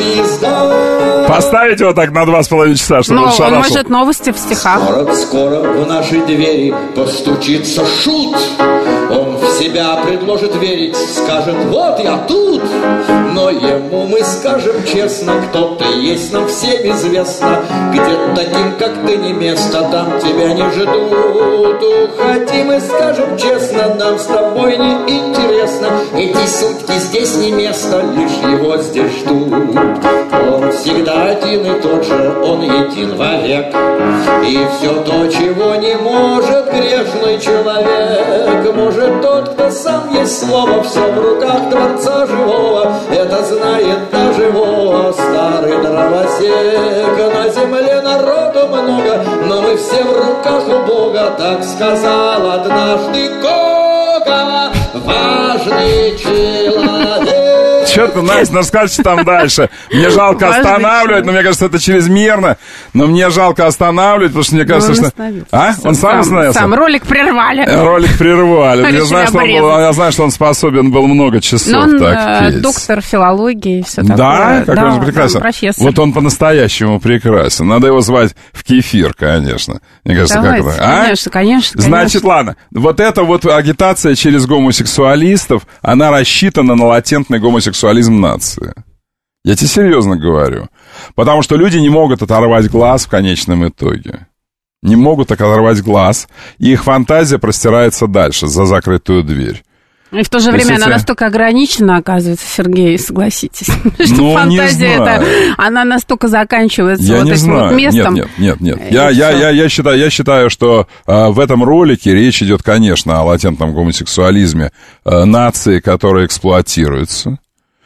Поставить его так на 2,5 часа, чтобы он шарашил.
Он может новости в стихах.
Скоро в наши двери постучится шут. Он в себя предложит верить, скажет: вот я тут. Но ему мы скажем скажем честно, кто-то есть, нам всем известно, где таким, как ты, не место, там тебя не ждут. Уходи, мы скажем честно, нам с тобой не интересно, эти сутки здесь не место, лишь его здесь ждут. Он всегда один и тот же, он един вовек, и все то, чего не может грешный человек, может тот, кто сам есть слово, все в руках Творца живого, это знает даже его старый дровосек. На земле народу много, но мы все в руках у Бога, так сказал однажды Гога, важный человек.
Что ты, Настя, скажешь там дальше? Мне жалко останавливать, но мне кажется, это чрезмерно. Но мне жалко останавливать, потому что мне кажется, что... Он сам остановился?
Сам ролик прервали.
Ролик прервали. Я знаю, что он способен был много часов так петь.
Доктор филологии и все такое.
Да? Какой он прекрасен. Вот он по-настоящему прекрасен. Надо его звать в кефир, конечно. Мне кажется,
давайте,
как это.
Конечно.
Значит, ладно. Вот эта вот агитация через гомосексуалистов, она рассчитана на латентный гомосексуализм нации. Я тебе серьезно говорю. Потому что люди не могут оторвать глаз в конечном итоге. Не могут оторвать глаз, и их фантазия простирается дальше, за закрытую дверь.
И в то же время она настолько ограничена, оказывается, Сергей, согласитесь, что фантазия она настолько заканчивается вот этим вот местом.
Нет. Я считаю, что в этом ролике речь идет, конечно, о латентном гомосексуализме нации, которая эксплуатируется.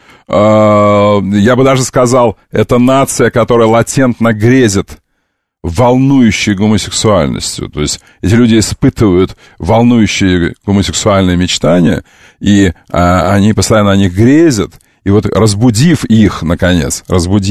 Я бы даже сказал, это нация, которая латентно грезит волнующей гомосексуальностью. То есть эти люди испытывают волнующие гомосексуальные мечтания, и они постоянно о них грезят. И вот разбудив их, наконец,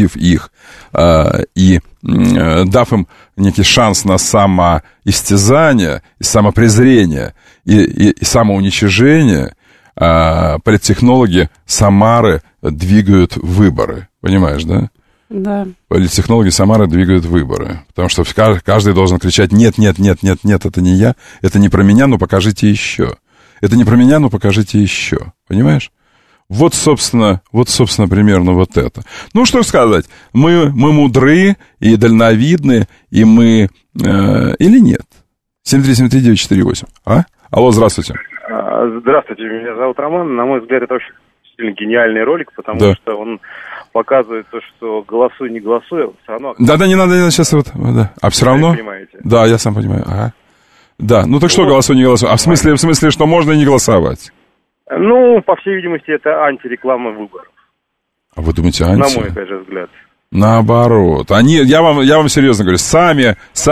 и дав им некий шанс на самоистязание, и самопрезрение, и самоуничижение, политтехнологи Самары двигают выборы. Понимаешь, да?
Да.
Политтехнологи Самары двигают выборы. Потому что каждый должен кричать: нет, это не я, это не про меня, но покажите еще. Это не про меня, но покажите еще. Понимаешь? Вот, собственно, примерно вот это. Ну, что сказать, мы мудры и дальновидны, и мы... или нет? 7373948. Алло, здравствуйте.
Здравствуйте, меня зовут Роман. На мой взгляд, это очень сильно гениальный ролик, потому что он показывает то, что голосуй, не голосуй, все равно... Да, не надо сейчас вот... Да. А все равно... Понимаете. Да, я сам понимаю. Ага. Да, ну так что голосуй, не голосуй? А в смысле, что можно и не голосовать? Ну, по всей видимости, это антиреклама выборов. А вы думаете, анти? На мой, опять же, взгляд. Наоборот. Я вам серьезно говорю, сами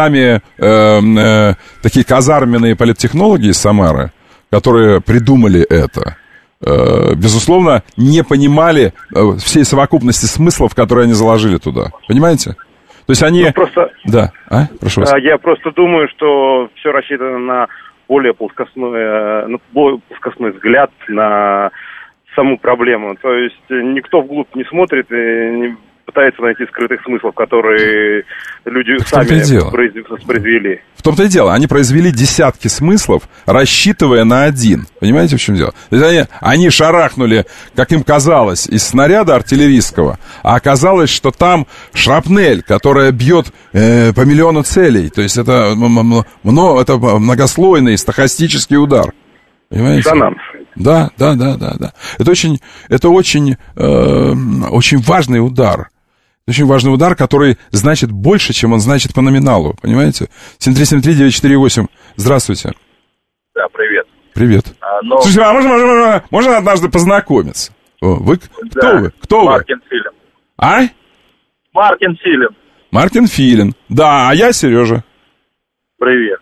такие казарменные политтехнологи из Самары, которые придумали это, безусловно, не понимали всей совокупности смыслов, которые они заложили туда. Понимаете? То есть они... Да. Прошу вас. Я просто думаю, что все рассчитано на более плоскостной взгляд на саму проблему. То есть никто вглубь не смотрит и не пытается найти скрытых смыслов, которые люди сами воспроизвели. В том-то и дело. Они произвели десятки смыслов, рассчитывая на один. Понимаете, в чем дело? То есть они шарахнули, как им казалось, из снаряда артиллерийского, а оказалось, что там шрапнель, которая бьет по миллиону целей. То есть это многослойный стохастический удар. Понимаете? Да. Это очень важный удар. Очень важный удар, который значит больше, чем он значит по номиналу. Понимаете? 7373948. Здравствуйте.
Да, привет.
Привет. Слушайте, а можно однажды познакомиться? Вы? Кто вы?
Мартин Филин.
Мартин Филин. Да, а я Сережа.
Привет.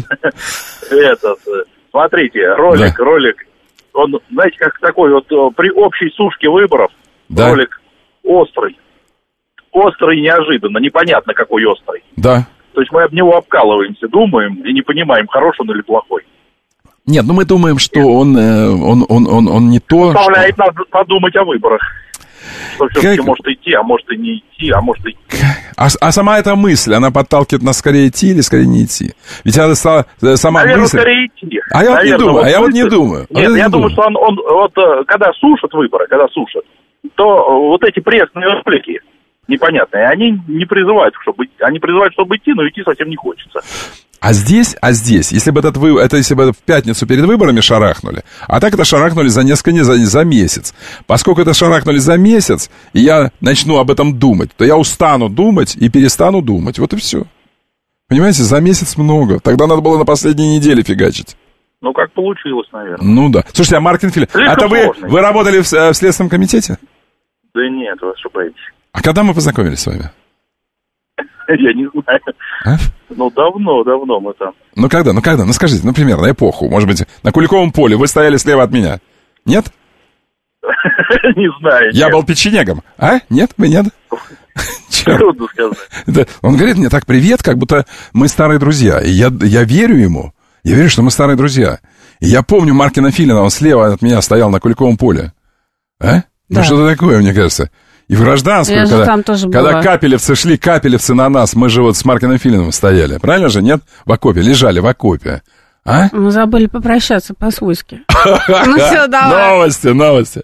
Смотрите, ролик. Он, знаете, как такой вот при общей сушке выборов. Да. Ролик острый. Острый неожиданно, непонятно какой острый. Да. То есть мы об него обкалываемся, думаем и не понимаем, хороший он или плохой.
Нет, мы думаем, что он не то.
Заставляет нас подумать о выборах. Что все-таки может идти, а может и не идти, а может и...
А сама эта мысль, она подталкивает нас скорее идти или скорее не идти? Ведь она сама
наверное,
мысль...
скорее идти.
Я вот не думаю.
Нет, я думаю, что он когда сушат выборы, то вот эти пресные ролики непонятные, они не призывают, чтобы идти, но идти совсем не хочется.
А здесь, если бы если бы в пятницу перед выборами шарахнули, а так это шарахнули за несколько дней, за месяц. Поскольку это шарахнули за месяц, и я начну об этом думать, то я устану думать и перестану думать. Вот и все. Понимаете, за месяц много. Тогда надо было на последней неделе фигачить.
Ну, как получилось, наверное.
Ну да. Слушайте, а Марк Инфилин, это вы работали в Следственном комитете?
Да нет, вы ошибаетесь.
А когда мы познакомились с вами?
Я не знаю.
А?
Ну, давно мы там.
Ну, когда? Ну, скажите, примерно, эпоху. Может быть, на Куликовом поле вы стояли слева от меня. Нет?
Не знаю.
Я был печенегом. А? Нет? Вы нет?
Трудно сказать.
Он говорит мне так: привет, как будто мы старые друзья. И я верю ему. Я верю, что мы старые друзья. И я помню Маркина Филина, он слева от меня стоял на Куликовом поле. А? Да. Ну, что-то такое, мне кажется. И в Гражданскую, когда капелевцы на нас, мы же вот с Маркиным Филиным стояли. Правильно же, нет? В окопе, лежали в окопе. А?
Мы забыли попрощаться по-свойски. Ну все, давай.
Новости.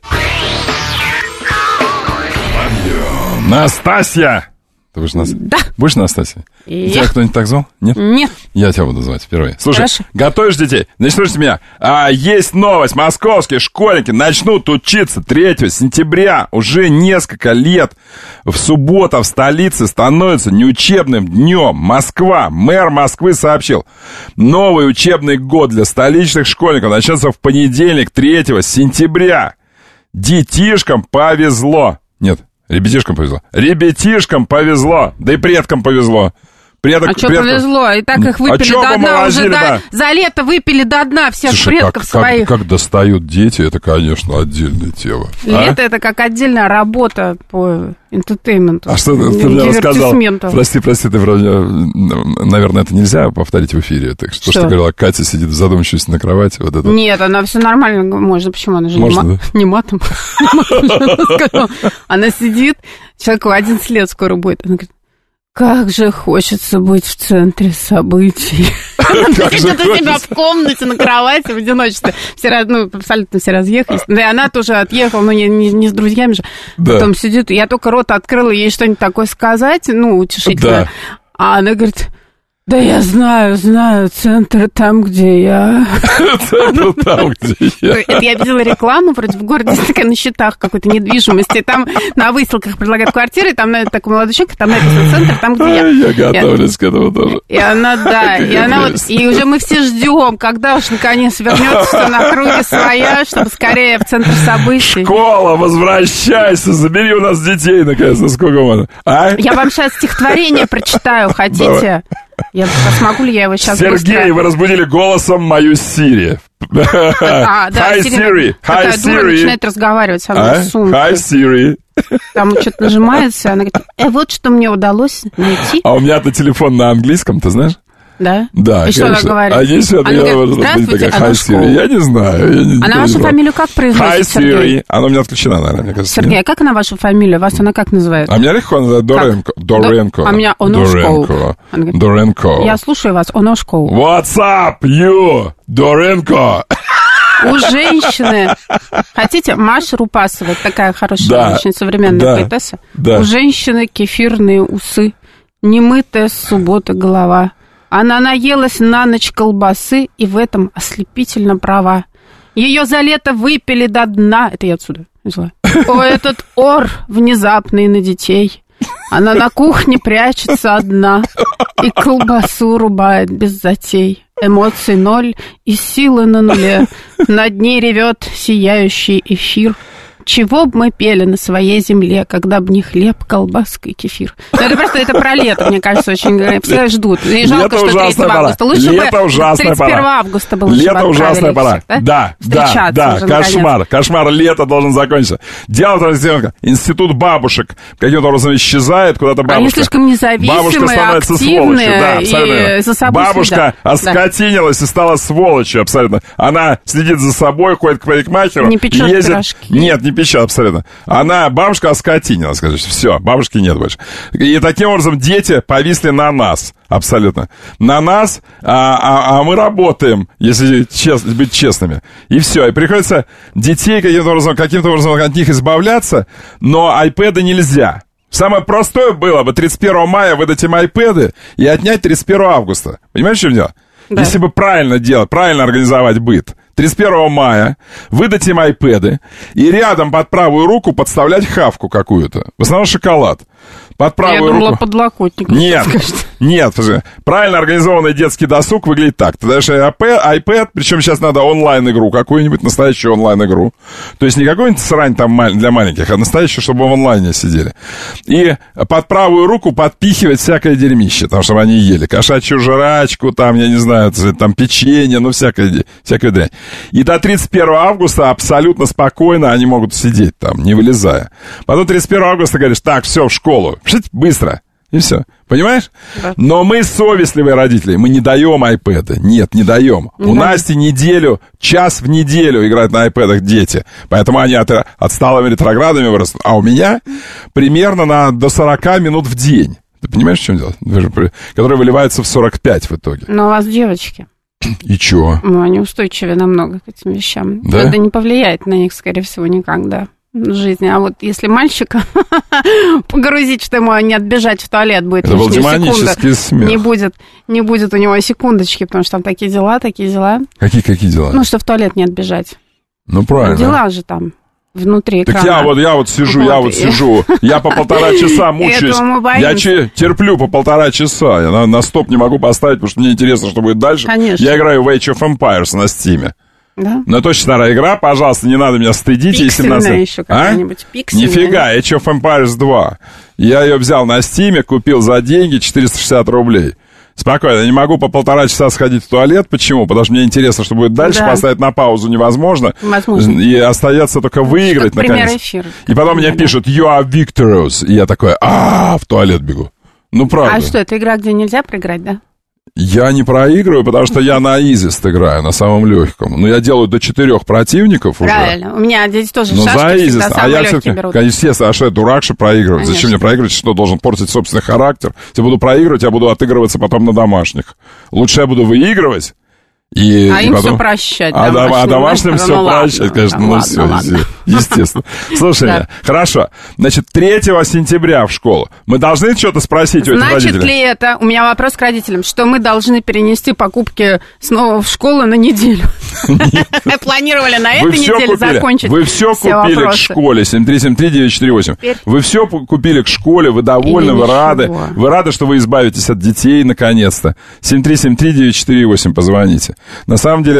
Настасья! Ты будешь Настасья? Да. Будешь Настасья? Тебя кто-нибудь так звал? Нет?
Нет.
Я тебя буду звать впервые. Слушай,
хорошо.
Готовишь детей? Значит, слушайте меня. Есть новость. Московские школьники начнут учиться 3 сентября. Уже несколько лет в субботу в столице становится неучебным днем. Москва. Мэр Москвы сообщил. Новый учебный год для столичных школьников начнется в понедельник, 3 сентября. Детишкам повезло. Нет. Ребятишкам повезло. Да и предкам повезло.
Что повезло? И так их выпили до дна. Уже за лето выпили до дна всех. Слушай, предков своих.
Как достают дети, это, конечно, отдельная тема.
Лето это как отдельная работа по энтертейменту.
А что ты мне рассказал? Прости, ты вроде, наверное, это нельзя повторить в эфире. Так что ты говорила, Катя сидит в задумчивости на кровати. Вот это.
Нет, она все нормально. Можно, почему? Она же не матом. Она сидит, человеку 11 лет скоро будет. Она говорит: как же хочется быть в центре событий. Она сидит у себя в комнате на кровати в одиночестве. Абсолютно все разъехались. Да и она тоже отъехала, но не с друзьями же. Потом сидит, я только рот открыла ей что-нибудь такое сказать, утешительно. А она говорит: да я знаю, центр там, где я.
Центр там, где я.
Это я видела рекламу, вроде в городе, такая на счетах какой-то недвижимости. Там на выставках предлагают квартиры, там такой молодой человек, там написано центр, там, где я.
Я готовлюсь к этому тоже.
И она и уже мы все ждем, когда уж наконец вернется на круги своя, чтобы скорее в центр событий.
Школа, возвращайся, забери у нас детей, наконец, сколько можно.
Я вам сейчас стихотворение прочитаю, хотите? Смогу ли я его сейчас
Сергей, вы разбудили голосом мою Сири.
Hi, Siri. Такая дура начинает разговаривать со мной в сумке.
Hi, Siri.
Там что-то нажимается, она говорит: вот что мне удалось найти.
А у меня-то телефон на английском, ты знаешь?
Да?
Да,
и что она говорит?
А если
она говорит: здравствуйте,
Hi, Siri. Я не знаю.
Она вашу фамилию как произносит,
Hi,
Сергей?
Siri. Она у меня отключена, наверное, мне кажется.
Сергей, а как она ваша фамилия? Вас она как называет?
А меня легко называют Доренко.
А меня Оношко.
Доренко.
Я слушаю вас, Оношко.
What's up, you, Доренко?
У женщины... Хотите? Маша Рупасова, такая хорошая очень современная поэтесса. У женщины кефирные усы, немытая с субботы голова. Она наелась на ночь колбасы и в этом ослепительно права. Ее за лето выпили до дна. Это я отсюда взяла. О, этот ор внезапный на детей. Она на кухне прячется одна и колбасу рубает без затей. Эмоций ноль и силы на нуле. Над ней ревет сияющий эфир. Чего бы мы пели на своей земле, когда бы не хлеб, колбаска и кефир. Это про лето, мне кажется, очень... Все ждут. И жалко, что 3 августа. Лучше бы 31 августа было.
Лето ужасная пора. Да, кошмар. Лето должен закончиться. Дело в том, институт бабушек каким-то образом исчезает, куда-то бабушка...
Они слишком независимые, активные и за собой
бабушка оскотинилась и стала сволочью абсолютно. Она следит за собой, ходит к парикмахеру.
Не печет пирожки.
Нет, не кирпича абсолютно. Она бабушка оскотинила, скажешь. Все, бабушки нет больше. И таким образом дети повисли на нас. Абсолютно. На нас, а мы работаем, если быть честными. И все. И приходится детей каким-то образом от них избавляться, но айпэды нельзя. Самое простое было бы 31 мая выдать им айпэды и отнять 31 августа. Понимаешь, в чем дело? Да. Если бы правильно делать, правильно организовать быт. 31 мая выдать им айпэды и рядом под правую руку подставлять хавку какую-то. В основном шоколад. Под правую руку.
Я думала, подлокотник.
Нет, правильно организованный детский досуг выглядит так. Ты даешь iPad, причем сейчас надо онлайн-игру, какую-нибудь настоящую онлайн-игру. То есть не какую-нибудь срань там для маленьких, а настоящую, чтобы в онлайне сидели. И под правую руку подпихивать всякое дерьмище, там, чтобы они ели. Кошачью жрачку, там, я не знаю, там, печенье, ну, всякая дрянь. И до 31 августа абсолютно спокойно они могут сидеть там, не вылезая. Потом 31 августа говоришь, так, все, в школу. Быстро. И все. Понимаешь? Да. Но мы совестливые родители. Мы не даем айпэды. Нет, не даем. У Насти час в неделю играют на айпэдах дети. Поэтому они отсталыми ретроградами вырастут. А у меня примерно до 40 минут в день. Ты понимаешь, в чем дело? Которые выливаются в 45 в итоге.
Но у вас девочки.
И чего?
Ну, они устойчивее намного к этим вещам.
Да?
Это не повлияет на них, скорее всего, никак, да. Жизни. А вот если мальчика погрузить, что ему не отбежать в туалет будет лишнюю секунду, не будет у него секундочки, потому что там такие дела.
Какие дела?
Ну, что в туалет не отбежать.
Ну, правильно.
Дела же там внутри экрана.
Так я вот сижу, я по 1,5 часа мучаюсь. Я терплю по 1,5 часа. Я на стоп не могу поставить, потому что мне интересно, что будет дальше.
Конечно.
Я играю в Age of Empires на Steam.
Да?
Но это очень старая игра, пожалуйста, не надо меня стыдить.
Пиксельная еще какая-нибудь.
Нифига, Age of Empires 2. Я ее взял на Steam, купил за деньги 460 рублей. Спокойно, я не могу по 1,5 часа сходить в туалет. Почему? Потому что мне интересно, что будет дальше. Да. Поставить на паузу невозможно. И остается только выиграть, наконец. И потом мне пишут, you are victorious. И я такой, в туалет бегу. Ну, правда.
А что, это игра, где нельзя проиграть, да?
Я не проигрываю, потому что я на изист играю, на самом легком. Но я делаю до 4 противников уже.
Правильно. У меня здесь тоже
шашки
всегда самые легкие берут.
Естественно, а что я дурак, что проигрывать? Конечно. Зачем мне проигрывать, что должен портить собственный характер? Если буду проигрывать, я буду отыгрываться потом на домашних. Лучше я буду выигрывать. И
им
потом...
все прощать.
Домашним все прощать, конечно.
Ладно.
Естественно. Слушай, хорошо. Значит, 3 сентября в школу. Мы должны что-то спросить у этих родителей?
Значит ли это, у меня вопрос к родителям, что мы должны перенести покупки снова в школу на неделю? Планировали на этой неделе закончить.
Вы все купили к школе, 7373948. Вы все купили к школе, вы довольны, вы рады. Вы рады, что вы избавитесь от детей, наконец-то. 7373948, позвоните. На самом деле,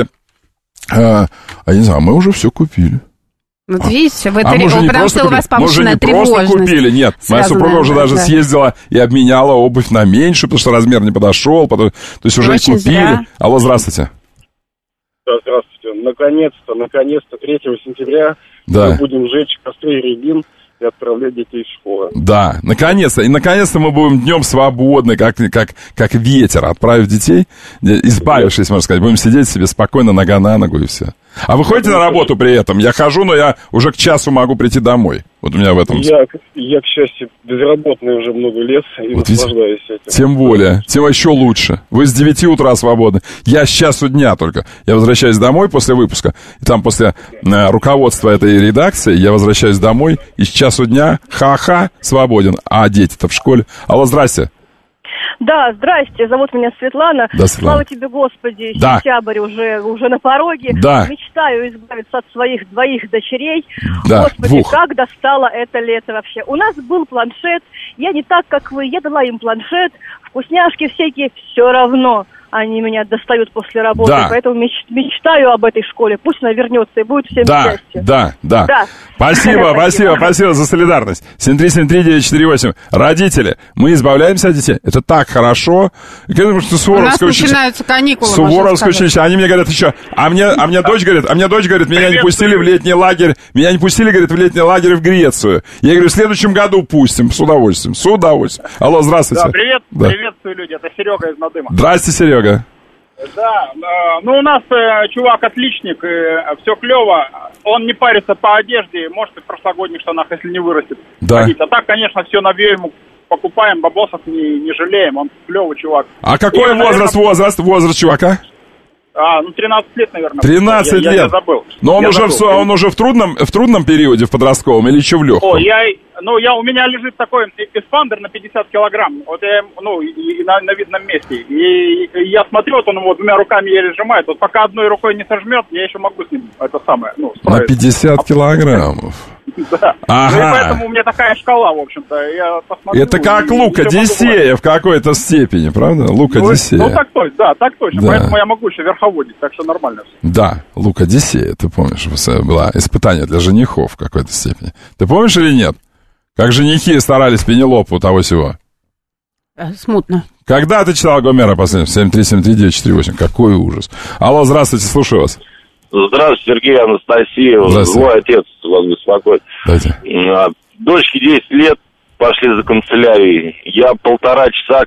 я не знаю, мы уже все купили.
Вот видите, потому что у вас повышенная тревожность.
Мы же не просто купили, нет. Моя супруга уже даже съездила и обменяла обувь на меньшую, потому что размер не подошел. То есть уже и купили. Зря. Алло, здравствуйте.
Да, здравствуйте. Наконец-то 3 сентября мы будем сжечь костры рябин и отправлять детей в школу.
Да, наконец-то. И наконец-то мы будем днем свободны, как ветер, отправив детей, избавившись, можно сказать. Будем сидеть себе спокойно, нога на ногу и все. А вы ходите на работу при этом? Я хожу, но я уже к часу могу прийти домой. Вот у меня в этом...
Я, к счастью, безработный уже много лет и вот наслаждаюсь этим.
Тем более, тем еще лучше. Вы с 9 утра свободны. Я с часу дня только. Я возвращаюсь домой после выпуска. И там после руководства этой редакции я возвращаюсь домой и с часу дня свободен. А дети-то в школе. Алло, здрасте.
Да, здрасте, зовут меня Светлана.
Да, Светлана.
Слава тебе, Господи, сентябрь уже на пороге.
Да.
Мечтаю избавиться от своих 2 дочерей.
Да,
Господи, как достало это лето вообще. У нас был планшет, я не так, как вы, я дала им планшет, вкусняшки всякие, все равно. Они меня достают после работы, поэтому мечтаю об этой школе. Пусть она вернется и будет всем счастье.
Да. Спасибо за солидарность. 7373948. Родители, мы избавляемся от детей. Это так хорошо.
У нас начинаются каникулы.
Суворовское училище. Они мне говорят еще, а мне дочь говорит, меня не пустили в летний лагерь. Меня не пустили, говорит, в летний лагерь в Грецию. Я говорю, в следующем году пустим. С удовольствием. Алло, здравствуйте.
Да, приветствую, люди. Это Серега из Надыма.
Здрасте, Серега.
Да, у нас чувак отличник, все клево. он не парится по одежде, может и в прошлогодних штанах, если не вырастет.
Да.
Ходить. А так, конечно, все навеем ему, покупаем, бабосов не жалеем, он клевый чувак.
А какой возраст чувака?
13 лет, наверное.
13 лет?
Я забыл.
Но он уже в трудном периоде, в подростковом или еще в легком?
У меня лежит такой эспандер на 50 килограмм, вот я, и на видном месте. И я смотрю, вот он его двумя руками еле сжимает, вот пока одной рукой не сожмет, я еще могу с ним это самое, справиться.
На 50 килограммов?
Да.
Ага.
И поэтому у меня такая шкала, в общем-то. Я посмотрю,
это как Лука Одиссея в какой-то степени, правда? Лука Одиссея.
Так точно. Да. Поэтому я могу еще верховодить, так что нормально все.
Да, Лука Одиссея, ты помнишь, было испытание для женихов в какой-то степени. Ты помнишь или нет? Как женихи старались Пенелопу того-сего.
Смутно.
Когда ты читал Гомера последним? 7373948. Какой ужас. Алло, здравствуйте, слушаю вас.
Здравствуйте, Сергей, Анастасия. Злой отец вас беспокоит. Дочке 10 лет, пошли за канцелярией. Я 1,5 часа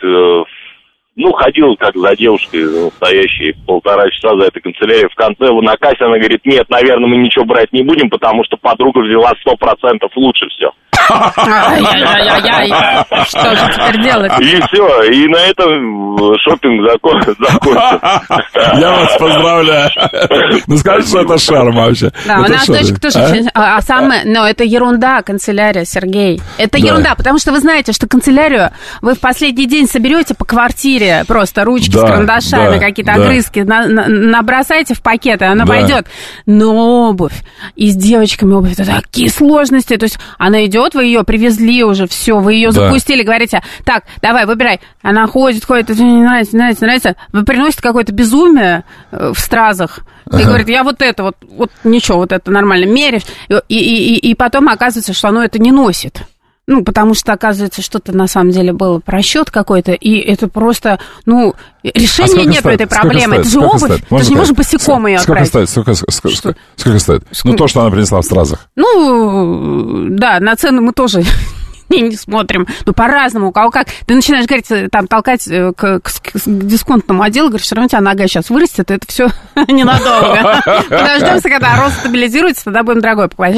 ходил как за девушкой настоящей, 1,5 часа за этой канцелярией. В конце на кассе она говорит, нет, наверное, мы ничего брать не будем, потому что подруга взяла 100% лучше все.
Ай-яй-яй-яй. Что же теперь делать?
И все, и на этом шопинг закончился.
Я вас поздравляю. Скажи, что это шарм вообще.
Да, у нас дочка тоже очень... Но это ерунда, канцелярия, Сергей. Это ерунда, потому что вы знаете, что канцелярию вы в последний день соберете по квартире, просто ручки с карандашами, какие-то огрызки, набросайте в пакеты, она пойдет. Но обувь, и с девочками обувь, это такие сложности. То есть она идет, вы ее привезли уже, все, вы ее запустили, говорите, так, давай, выбирай. Она ходит, это мне нравится. Вы приносите какое-то безумие в стразах. И говорит, я вот ничего, вот это нормально, меряешь. И потом оказывается, что оно это не носит. Потому что, оказывается, что-то на самом деле было просчет какой-то, и это просто, решения нет этой проблемы. Это же обувь, ты же не можешь босиком ее отправить.
Сколько стоит? То, что она принесла в стразах.
Да, на цену мы тоже не смотрим. По-разному, у кого как. Ты начинаешь говорить, толкать к дисконтному отделу, говоришь, все равно у тебя нога сейчас вырастет, это все ненадолго. Подождемся, когда рост стабилизируется, тогда будем дорогой покупать.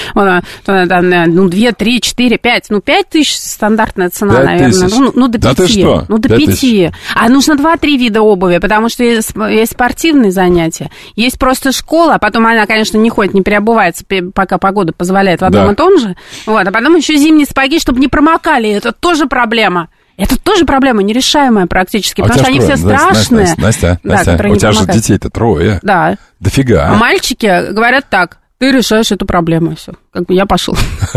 2, 3, 4, 5. 5 тысяч стандартная цена, наверное. До 5.
Да ты что?
До 5. А нужно 2-3 вида обуви, потому что есть спортивные занятия, есть просто школа, а потом она, конечно, не ходит, не переобувается, пока погода позволяет в одном и том же. А потом еще зимние сапоги, чтобы не промокали, это тоже проблема. Это тоже проблема нерешаемая практически, потому что они все страшные.
Настя, у тебя же детей-то 3.
Да.
Дофига.
А мальчики говорят так, ты решаешь эту проблему, все. Я пошел.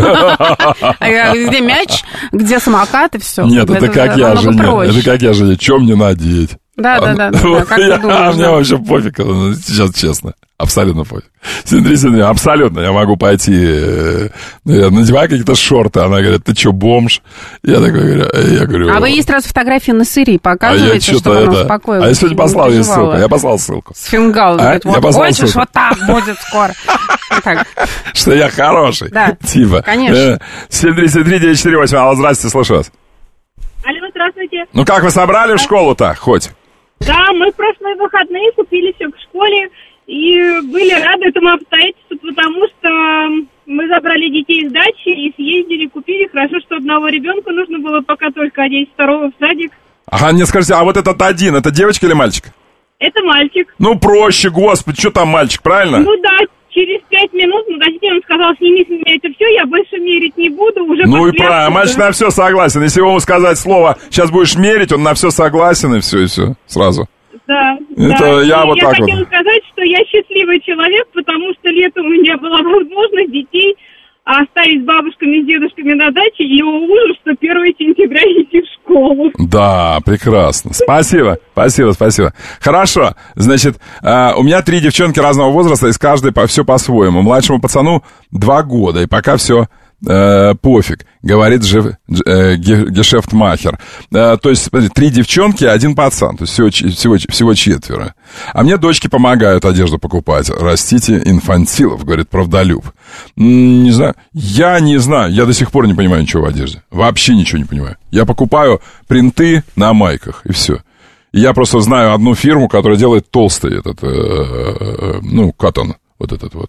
Где мяч, где самокат и все.
Нет, это как я жене. Что мне надеть?
Да, как ты думаешь?
Мне вообще пофиг, сейчас честно. Абсолютно пофиг. 737, абсолютно. Я могу пойти, надеваю какие-то шорты. Она говорит, ты что, бомж? Я говорю...
А вы ей сразу фотографии на сыре показываете, чтобы она успокоилась?
А я сегодня послал ей ссылку. Я послал ссылку.
С фингалом. Хочешь, вот так будет скоро.
Что я хороший.
Да,
типа.
Конечно.
7373948. Алло, здравствуйте, слушаю вас.
Алло, здравствуйте.
Как вы собрали в школу-то хоть?
Да, мы в прошлые выходные купили все к школе и были рады этому обстоятельству, потому что мы забрали детей из дачи и съездили, купили. Хорошо, что одного ребенка нужно было пока только одеть, второго в садик.
Ага, не скажите, а вот этот один, это девочка или мальчик?
Это мальчик.
Проще, господи, что там мальчик, правильно?
Да, через 5 минут магазин он сказал, сними с меня это все, я больше мерить не буду. Уже
и правильно, мальчик на все согласен. Если ему сказать слово, сейчас будешь мерить, он на все согласен, и все, сразу.
Да,
я вот так вот.
Я хотела сказать, что я счастливый человек, потому что летом у меня была возможность детей оставить с бабушками, с дедушками на даче, и ужас, что 1 сентября идти в школу.
Да, прекрасно. Спасибо. Хорошо, значит, у меня 3 девчонки разного возраста, и с каждой все по-своему. Младшему пацану 2 года, и пока все пофиг, говорит гешефтмахер. То есть, смотрите, 3 девчонки, 1 пацан, то есть всего 4. А мне дочки помогают одежду покупать. Растите инфантилов, говорит правдолюб. Не знаю, я до сих пор не понимаю ничего в одежде. Вообще ничего не понимаю. Я покупаю принты на майках, и все. И я просто знаю одну фирму, которая делает толстый этот, каттон, вот этот вот.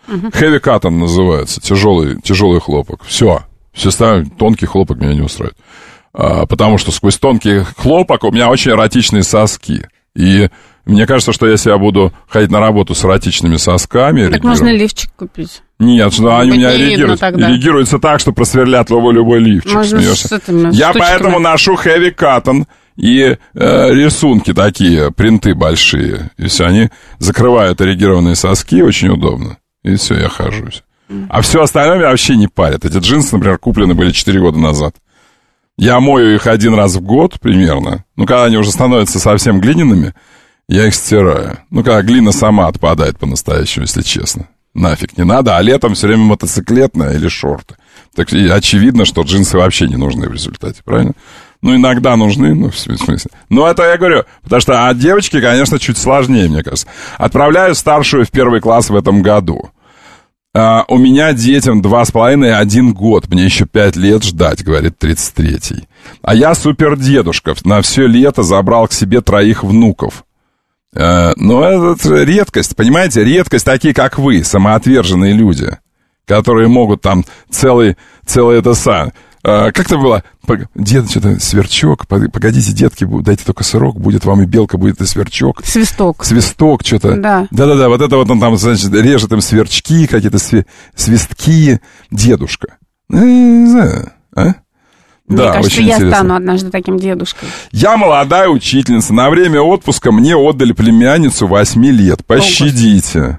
Heavy cotton называется, тяжелый хлопок. Все остальное, тонкий хлопок меня не устраивает. Потому что сквозь тонкий хлопок у меня очень эротичные соски. И мне кажется, что если я буду ходить на работу с эротичными сосками...
Так можно лифчик купить.
Нет, они у меня реагируются так, что просверлят любой лифчик. Я поэтому ношу heavy cotton и рисунки такие, принты большие. И все, они закрывают эрегированные соски, очень удобно. И все, я хожусь. А все остальное меня вообще не парит. Эти джинсы, например, куплены были 4 года назад. Я мою их 1 раз в год примерно. Когда они уже становятся совсем глиняными, я их стираю. Когда глина сама отпадает по-настоящему, если честно. Нафиг не надо, а летом все время мотоциклетная или шорты. Так очевидно, что джинсы вообще не нужны в результате, правильно? Иногда нужны, в смысле. Это я говорю, потому что девочки, конечно, чуть сложнее, мне кажется. Отправляю старшую в 1 класс в этом году. У меня детям 2,5 и 1 год. Мне еще 5 лет ждать, говорит 33-й. А я супердедушка. На все лето забрал к себе 3 внуков. Это редкость, понимаете? Редкость такие, как вы, самоотверженные люди, которые могут там целый это сам. Как это было? Дед, что-то сверчок. Погодите, детки, дайте только сырок, будет вам и белка, будет и сверчок.
Свисток,
что-то. Да. Да, вот это вот он там, значит, режет им сверчки, какие-то свистки. Дедушка. Не знаю,
Мне кажется, я стану однажды таким дедушкой.
Я молодая учительница. На время отпуска мне отдали племянницу 8 лет. Пощадите.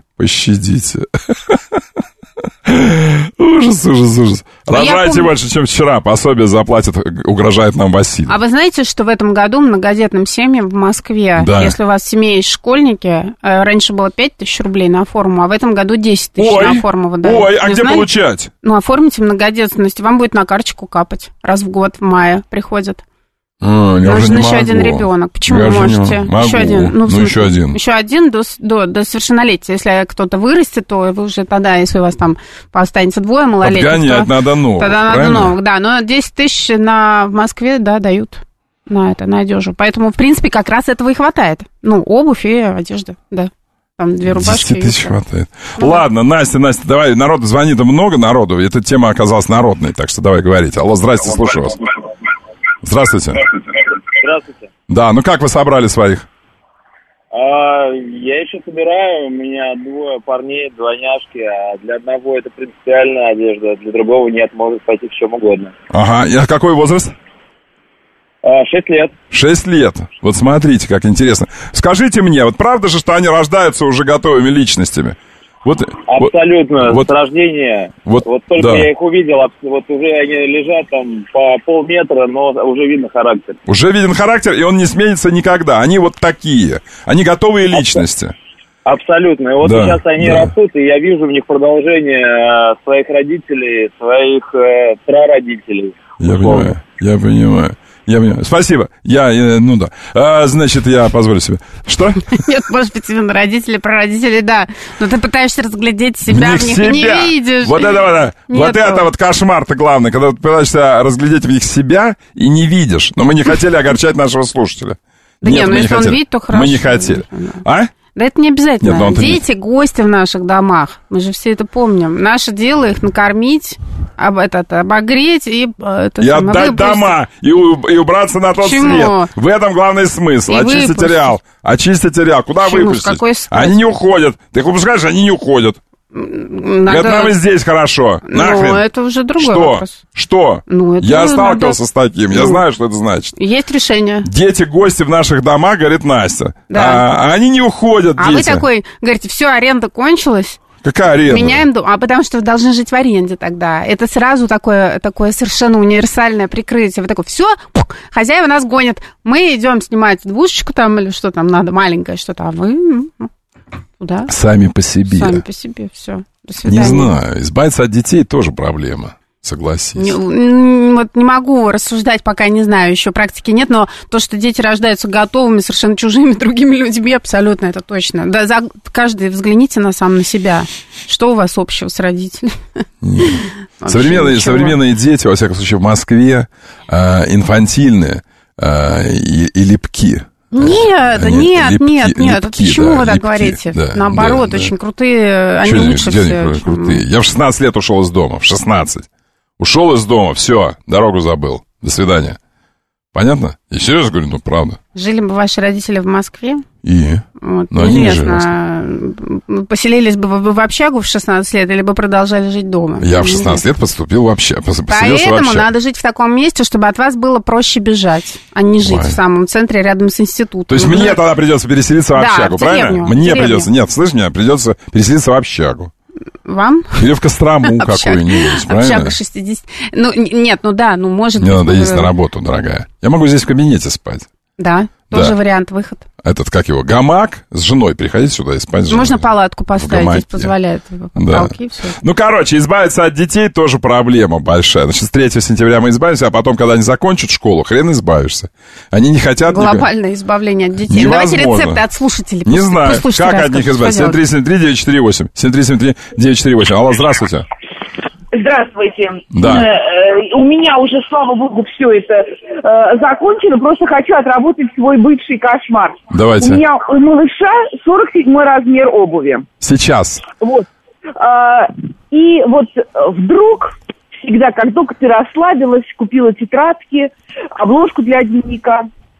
Ужас. Рожайте больше, чем вчера. Пособие заплатят, угрожает нам Василий.
А вы знаете, что в этом году многодетным семьям в Москве, если у вас в семье есть школьники, раньше было 5 тысяч рублей на форму, а в этом году 10 тысяч на форму выдают.
А где получать?
Оформите многодетность, вам будет на карточку капать. Раз в год в мае приходят.
Нужен
еще один ребенок. Почему
я
можете?
Еще один.
Еще один до совершеннолетия. Если кто-то вырастет, то вы уже тогда, если у вас там останется 2 малолетних,
подгонять надо новых.
Тогда надо новых, да. Но 10 тысяч в Москве, дают на одежду. Поэтому, в принципе, как раз этого и хватает. Обувь и одежда, да. Там 2 рубашки.
10 тысяч хватает. Ладно, Настя, давай, народу звонит, много народу. Эта тема оказалась народной, так что давай говорить. Алло, здрасте, слушаю вас. Здравствуйте.
Здравствуйте.
Да, как вы собрали своих?
Я еще собираю, у меня 2 парней, двойняшки, а для одного это принципиальная одежда, для другого нет, может пойти в чем угодно.
Ага, и какой возраст?
6 лет.
6 лет. Вот смотрите, как интересно. Скажите мне, правда же, что они рождаются уже готовыми личностями?
Абсолютно, с рождения. Только я их увидел, уже они лежат там по полметра, но уже видно характер.
Уже виден характер, и он не сменится никогда. Они такие. Они готовые личности.
Абсолютно. И сейчас они растут, и я вижу в них продолжение своих родителей, своих прародителей.
Я понимаю. Спасибо. Значит, я позволю себе. Что?
Нет, может быть, именно родители, прародители, да. Но ты пытаешься разглядеть себя, в них не видишь.
Вот это кошмар-то главный, когда ты пытаешься разглядеть в них себя и не видишь. Но мы не хотели огорчать нашего слушателя.
Да нет, если он видит, то хорошо.
Мы не хотели.
Да это не обязательно. Дети, гости в наших домах. Мы же все это помним. Наше дело их накормить, обогреть и
отдать дома, и убраться на тот свет. В этом главный смысл. Очистить ареал. Куда выпустить? Они не уходят. Ты их выпускаешь, они не уходят. Это нам и здесь хорошо. Нахрен.
Это уже другой вопрос.
Что? Я сталкивался с таким. Я знаю, что это значит.
Есть решение.
Дети, гости в наших домах, говорит Настя. Да. А они не уходят, дети.
А вы такой, говорите, все, аренда кончилась.
Какая аренда?
Меняем дом. Потому что вы должны жить в аренде тогда. Это сразу такое совершенно универсальное прикрытие. Вы такой, все, хозяева нас гонят. Мы идем снимать двушечку там или что там надо, маленькое что-то. А вы... Туда.
Сами по себе,
все. До свидания.
Не знаю, избавиться от детей тоже проблема, согласись.
Не могу рассуждать, пока не знаю, еще практики нет, но то, что дети рождаются готовыми, совершенно чужими другими людьми, абсолютно это точно. Да, каждый взгляните на себя. Что у вас общего с родителями?
Современные дети, во всяком случае, в Москве инфантильные и липки.
Нет,
липкие,
почему вы так говорите?
Да,
наоборот, очень крутые, они лучше все.
Крутые? Я в 16 лет ушел из дома, в 16. Ушел из дома, все, дорогу забыл. До свидания. Понятно? Я серьезно говорю, правда.
Жили бы ваши родители в Москве? Вот,
но они не жили.
Поселились бы вы в общагу в 16 лет или бы продолжали жить дома?
Я в 16 лет поступил в общагу.
Поэтому надо жить в таком месте, чтобы от вас было проще бежать, а не жить в самом центре рядом с институтом.
То есть мне тогда придется переселиться в общагу, правильно? Мне придется, нет, слышь, мне придется переселиться в общагу.
Вам?
Или в Кострому какую-нибудь, правильно?
Общага 60. Может быть.
Мне надо ездить на работу, дорогая. Я могу здесь в кабинете спать.
Да, тоже вариант, выход.
Гамак с женой, приходить сюда и спать с женой.
Можно палатку поставить, здесь позволяет потолки, все.
Избавиться от детей тоже проблема большая. Значит, с 3 сентября мы избавимся, а потом, когда они закончат школу, хрен избавишься. Они не хотят...
Глобальное избавление от детей.
Невозможно.
Давайте рецепты от слушателей.
Не знаю, как от них избавиться. 7373-948. 7373-948. Алло, здравствуйте.
Здравствуйте.
Да.
У меня уже, слава богу, все это закончено. Просто хочу отработать свой бывший кошмар.
Давайте.
У меня у малыша 47 размер обуви.
Сейчас.
Вот. И вот вдруг, всегда, как только ты расслабилась, купила тетрадки, обложку для дневника,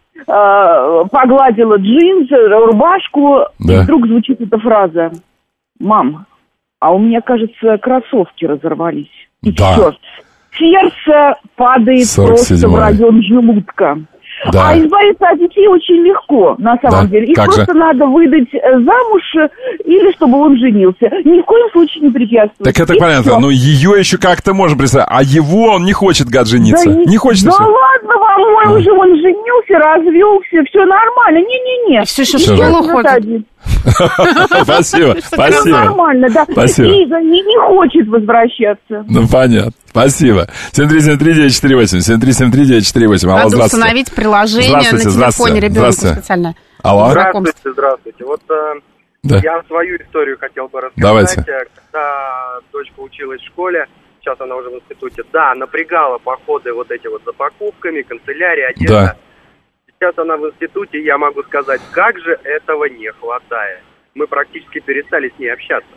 погладила джинсы, рубашку, и вдруг звучит эта фраза: «Мам, а у меня, кажется, кроссовки разорвались». И все. Сердце падает просто в район желудка.
Да.
А избавиться от детей очень легко, на самом деле. Их просто надо выдать замуж или чтобы он женился. Ни в коем случае не препятствовать.
Так это понятно, но ее еще как-то можно представить. А его он не хочет, гад, жениться. Не хочет.
Да ладно вам, мой уже он женился, развелся, все нормально. Не-не-не.
Все еще в школу ходит.
Спасибо.
Все нормально, да.
Спасибо.
И не хочет возвращаться.
Понятно. Спасибо. 7373-948. 7373-948. Алло,
надо установить приложение на телефоне ребенку специально.
Алло.
Здравствуйте. Вот я свою историю хотел бы рассказать.
Давайте.
Когда дочка училась в школе, сейчас она уже в институте, напрягала походы вот эти вот за покупками, канцелярия, одежда. Сейчас она в институте, я могу сказать, как же этого не хватает. Мы практически перестали с ней общаться.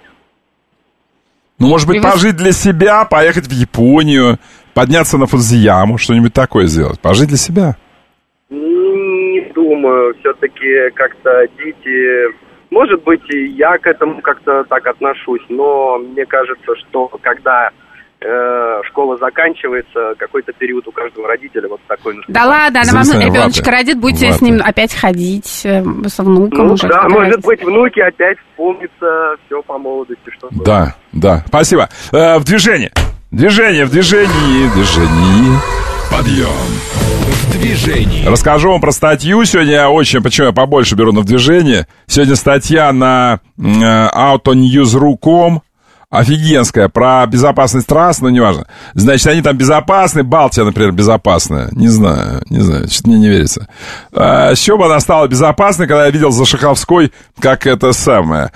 Может быть, пожить для себя, поехать в Японию, подняться на Фудзияму, что-нибудь такое сделать. Пожить для себя.
Не думаю. Все-таки как-то дети... Может быть, и я к этому как-то так отношусь, но мне кажется, что когда... школа заканчивается, какой-то период у каждого родителя вот такой.
Да ладно, она вам ребеночка родит, будете с ним опять ходить, с внуком уже.
Да, может быть, внуки опять вспомнятся все по молодости. Что
да, спасибо. В движении. В движении. Подъем. В движении. Расскажу вам про статью. Сегодня почему я побольше беру на в движении. Сегодня статья на autonews.ru.com. Офигенская, про безопасность трасс, но неважно. Значит, они там безопасны, Балтия, например, безопасная. Не знаю, что-то мне не верится. С чего бы она стала безопасной, когда я видел за Шаховской, как это самое,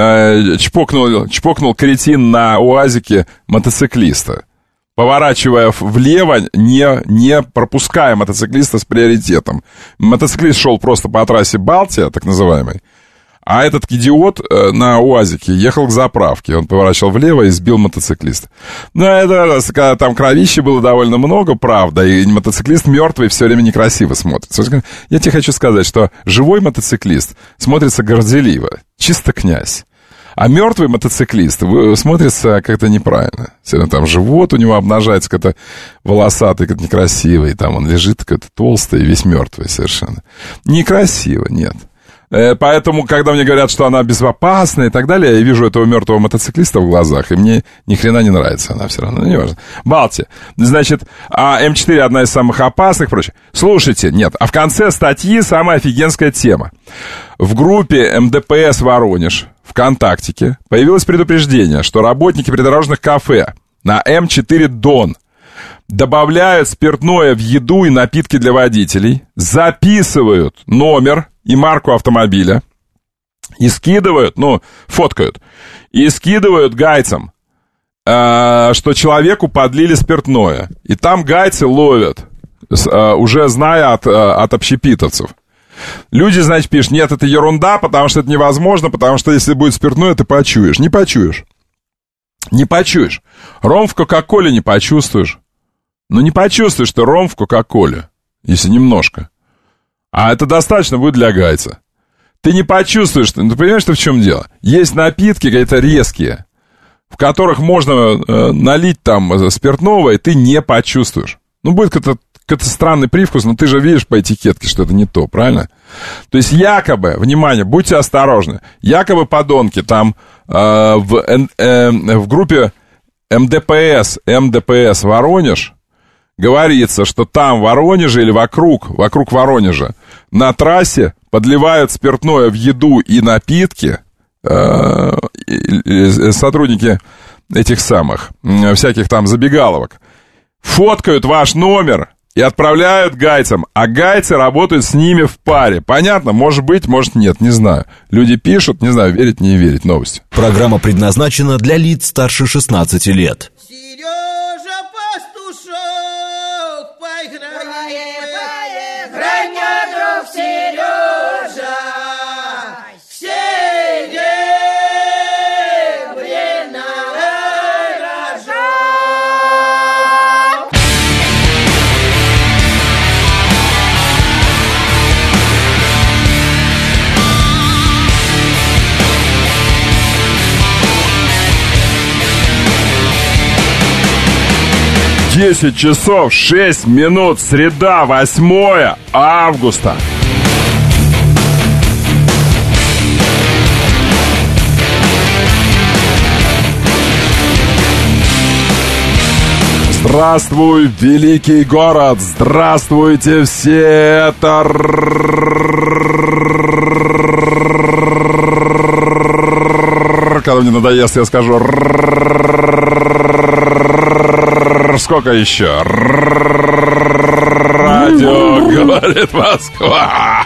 чпокнул кретин на УАЗике мотоциклиста, поворачивая влево, не пропуская мотоциклиста с приоритетом. Мотоциклист шел просто по трассе Балтия, так называемой, а этот идиот на УАЗике ехал к заправке. Он поворачивал влево и сбил мотоциклиста. Это там кровища было довольно много, правда, и мотоциклист мертвый все время некрасиво смотрится. Я тебе хочу сказать, что живой мотоциклист смотрится горделиво, чисто князь. А мертвый мотоциклист смотрится как-то неправильно. Все там живот у него обнажается, как-то волосатый, как-то некрасивый. Там он лежит какой-то толстый и весь мертвый совершенно. Некрасиво, нет. Поэтому, когда мне говорят, что она безопасна и так далее, я вижу этого мертвого мотоциклиста в глазах, и мне ни хрена не нравится она все равно. Ну, не важно. Балтия. Значит, М4 одна из самых опасных, прочее. Слушайте, нет. А в конце статьи самая офигенская тема. В группе МДПС Воронеж ВКонтактике появилось предупреждение, что работники придорожных кафе на М4 Дон добавляют спиртное в еду и напитки для водителей, записывают номер и марку автомобиля, и скидывают, фоткают, и скидывают гайцам, что человеку подлили спиртное. И там гайцы ловят, уже зная от общепитовцев. Люди, значит, пишут, нет, это ерунда, потому что это невозможно, потому что если будет спиртное, ты почуешь. Не почуешь. Не почуешь. Ром в Кока-Коле не почувствуешь. Ну, не почувствуешь ты ром в Кока-Коле, если немножко. А это достаточно будет для гайца. Ты не почувствуешь, ты понимаешь, что в чем дело? Есть напитки какие-то резкие, в которых можно налить там спиртного, и ты не почувствуешь. Ну, будет какой-то странный привкус, но ты же видишь по этикетке, что это не то, правильно? То есть якобы, внимание, будьте осторожны, якобы подонки там в группе МДПС Воронеж говорится, что там в Воронеже или вокруг Воронежа на трассе подливают спиртное в еду и напитки сотрудники этих самых всяких там забегаловок. Фоткают ваш номер и отправляют гайцам, а гайцы работают с ними в паре. Понятно? Может быть, может нет, не знаю. Люди пишут, не знаю, верить, не верить, новости.
Программа предназначена для лиц старше 16 лет.
Сережа Пастушок, поиграй, мне, друг Сережа, все время рожок.
10 часов 6 минут, среда, 8 августа. Здравствуй, великий город! Здравствуйте все! Это... Когда мне надоест, я скажу... Сколько еще? Радио говорит Москва.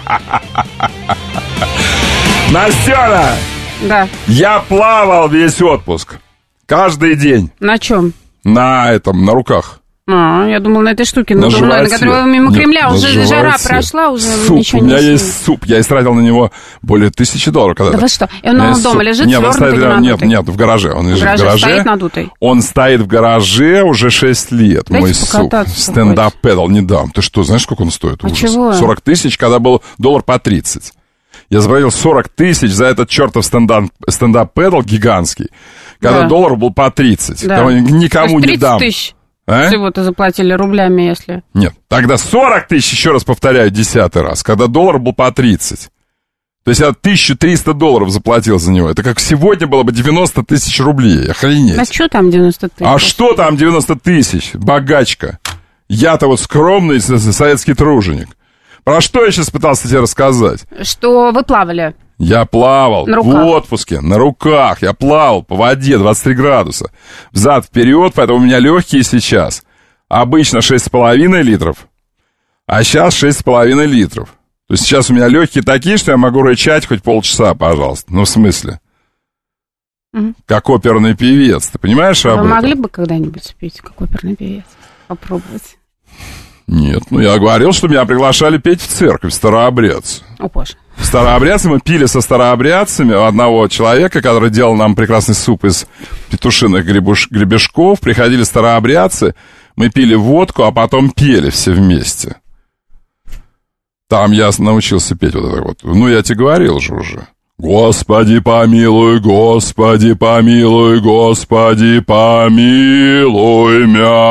Настена!
Да.
Я плавал весь отпуск. Каждый день.
На чем?
На руках.
Я думал, на этой штуке, на которой мимо Кремля. Нет, уже жара прошла, уже
суп.
Ничего не
У меня есть суп. Я истратил на него более $1000 когда-то.
Да вы что? И он дома лежит,
Нет, в гараже. Он лежит в гараже.
Стоит надутый?
Он стоит в гараже уже 6 лет.
Дайте
мой суп. Стендап педал не дам. Ты что, знаешь, сколько он стоит?
А чего?
40 тысяч, когда был $1 по 30. Я заплатил 40 тысяч за этот чертов стендап педал гигантский, когда $1 был по 30.
Да.
Никому не дам.
30 тысяч. Всего-то заплатили рублями, если...
Нет, тогда 40 тысяч, еще раз повторяю, 10-й раз, когда $1 был по 30. То есть я $1300 заплатил за него. Это как сегодня было бы 90 тысяч рублей. Охренеть.
А что там 90 тысяч?
А что там 90 тысяч? Богачка. Я-то вот скромный советский труженик. Про что я сейчас пытался тебе рассказать?
Что вы плавали.
Я плавал в отпуске, на руках. Я плавал по воде 23 градуса. Взад-вперед, поэтому у меня легкие сейчас. Обычно 6,5 литров, а сейчас 6,5 литров. То есть сейчас у меня легкие такие, что я могу рычать хоть полчаса, пожалуйста. Ну, в смысле? Как оперный певец. Ты понимаешь об этом?
Вы могли бы когда-нибудь спеть, как оперный певец? Попробовать.
Нет, я говорил, что меня приглашали петь в церковь, старообрядцы.
О, боже.
Старообрядцы, мы пили со старообрядцами у одного человека, который делал нам прекрасный суп из петушиных гребешков. Приходили старообрядцы, мы пили водку, а потом пели все вместе. Там я научился петь вот это вот. Ну, я тебе говорил же уже. Господи, помилуй, Господи, помилуй, Господи, помилуй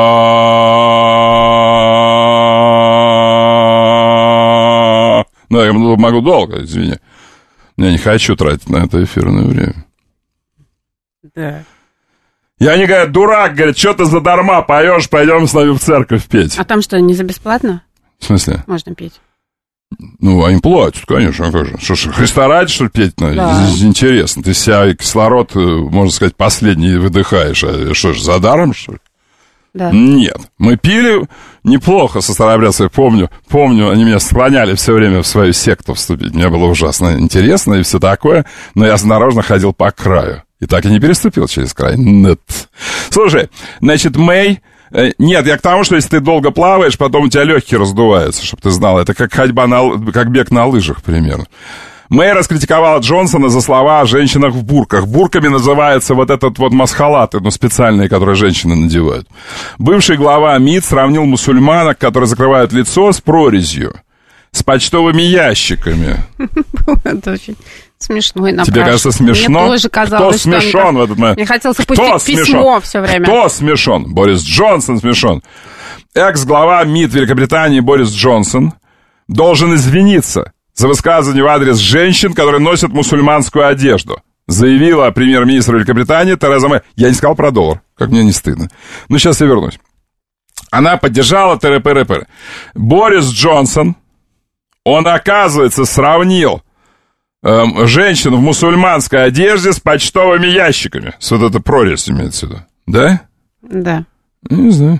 меня. Ну, я могу долго, извини. Я не хочу тратить на это эфирное время.
Да.
Я не говорю, дурак, говорит, что ты задарма поешь, пойдем с нами в церковь петь.
А там что, не за бесплатно?
В смысле?
Можно петь.
Ну, они платят, конечно, как же. Что ж, Христа ради, что ли, петь? Да. Интересно, ты себя кислород, можно сказать, последний выдыхаешь. А что ж, за даром, что ли?
Да.
Нет, мы пили неплохо со старообрядцами, помню, они меня склоняли все время в свою секту вступить. Мне было ужасно интересно и все такое, но я осторожно ходил по краю. И так и не переступил через край. Нет. Слушай, значит, Мэй Нет, я к тому, что если ты долго плаваешь, потом у тебя легкие раздуваются, чтобы ты знал. Это как ходьба, как бег на лыжах примерно. Мэй раскритиковала Джонсона за слова о женщинах в бурках. Бурками называется вот этот вот масхалаты, специальные, которые женщины надевают. Бывший глава МИД сравнил мусульманок, которые закрывают лицо, с прорезью, с почтовыми ящиками.
Это очень смешно и напрашивающе.
Тебе кажется смешно?
Мне тоже казалось,
кто смешон в этот момент?
Мне хотелось пустить письмо все время.
Кто смешон? Борис Джонсон смешон. Экс-глава МИД Великобритании Борис Джонсон должен извиниться за высказывание в адрес женщин, которые носят мусульманскую одежду, заявила премьер-министр Великобритании Тереза Мэй. Я не сказал про доллар, как мне не стыдно. Но сейчас я вернусь. Она поддержала ТРП. Борис Джонсон, он, оказывается, сравнил женщин в мусульманской одежде с почтовыми ящиками. С вот этой прорезь имеется в виду. Да?
Да.
Не знаю.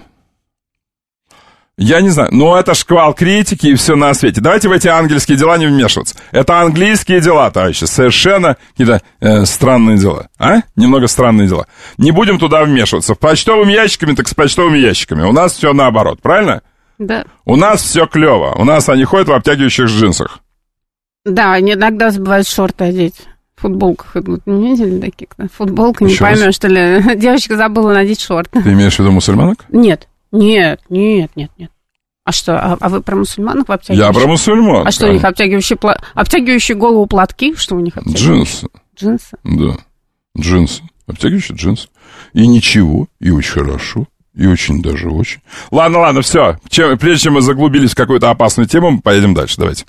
Я не знаю, но это шквал критики и все на свете. Давайте в эти ангельские дела не вмешиваться. Это английские дела, товарищи, совершенно какие-то странные дела. Немного странные дела. Не будем туда вмешиваться. С почтовыми ящиками, так с почтовыми ящиками. У нас все наоборот, правильно?
Да.
У нас все клево. У нас они ходят в обтягивающих джинсах.
Да, они иногда забывают шорты одеть. В футболках идут. Не видели таких? Футболка, не поймешь, что ли. Девочка забыла надеть шорты.
Ты имеешь в виду мусульманок?
Нет. А что, а вы про мусульманок в обтягивающих?
Я про мусульман.
А что у них обтягивающие голову платки? Что у них обтягивающие?
Джинсы. Да, джинсы. Обтягивающие джинсы. И ничего, и очень хорошо, и очень даже очень. Ладно, все. Прежде чем мы заглубились в какую-то опасную тему, мы поедем дальше. Давайте.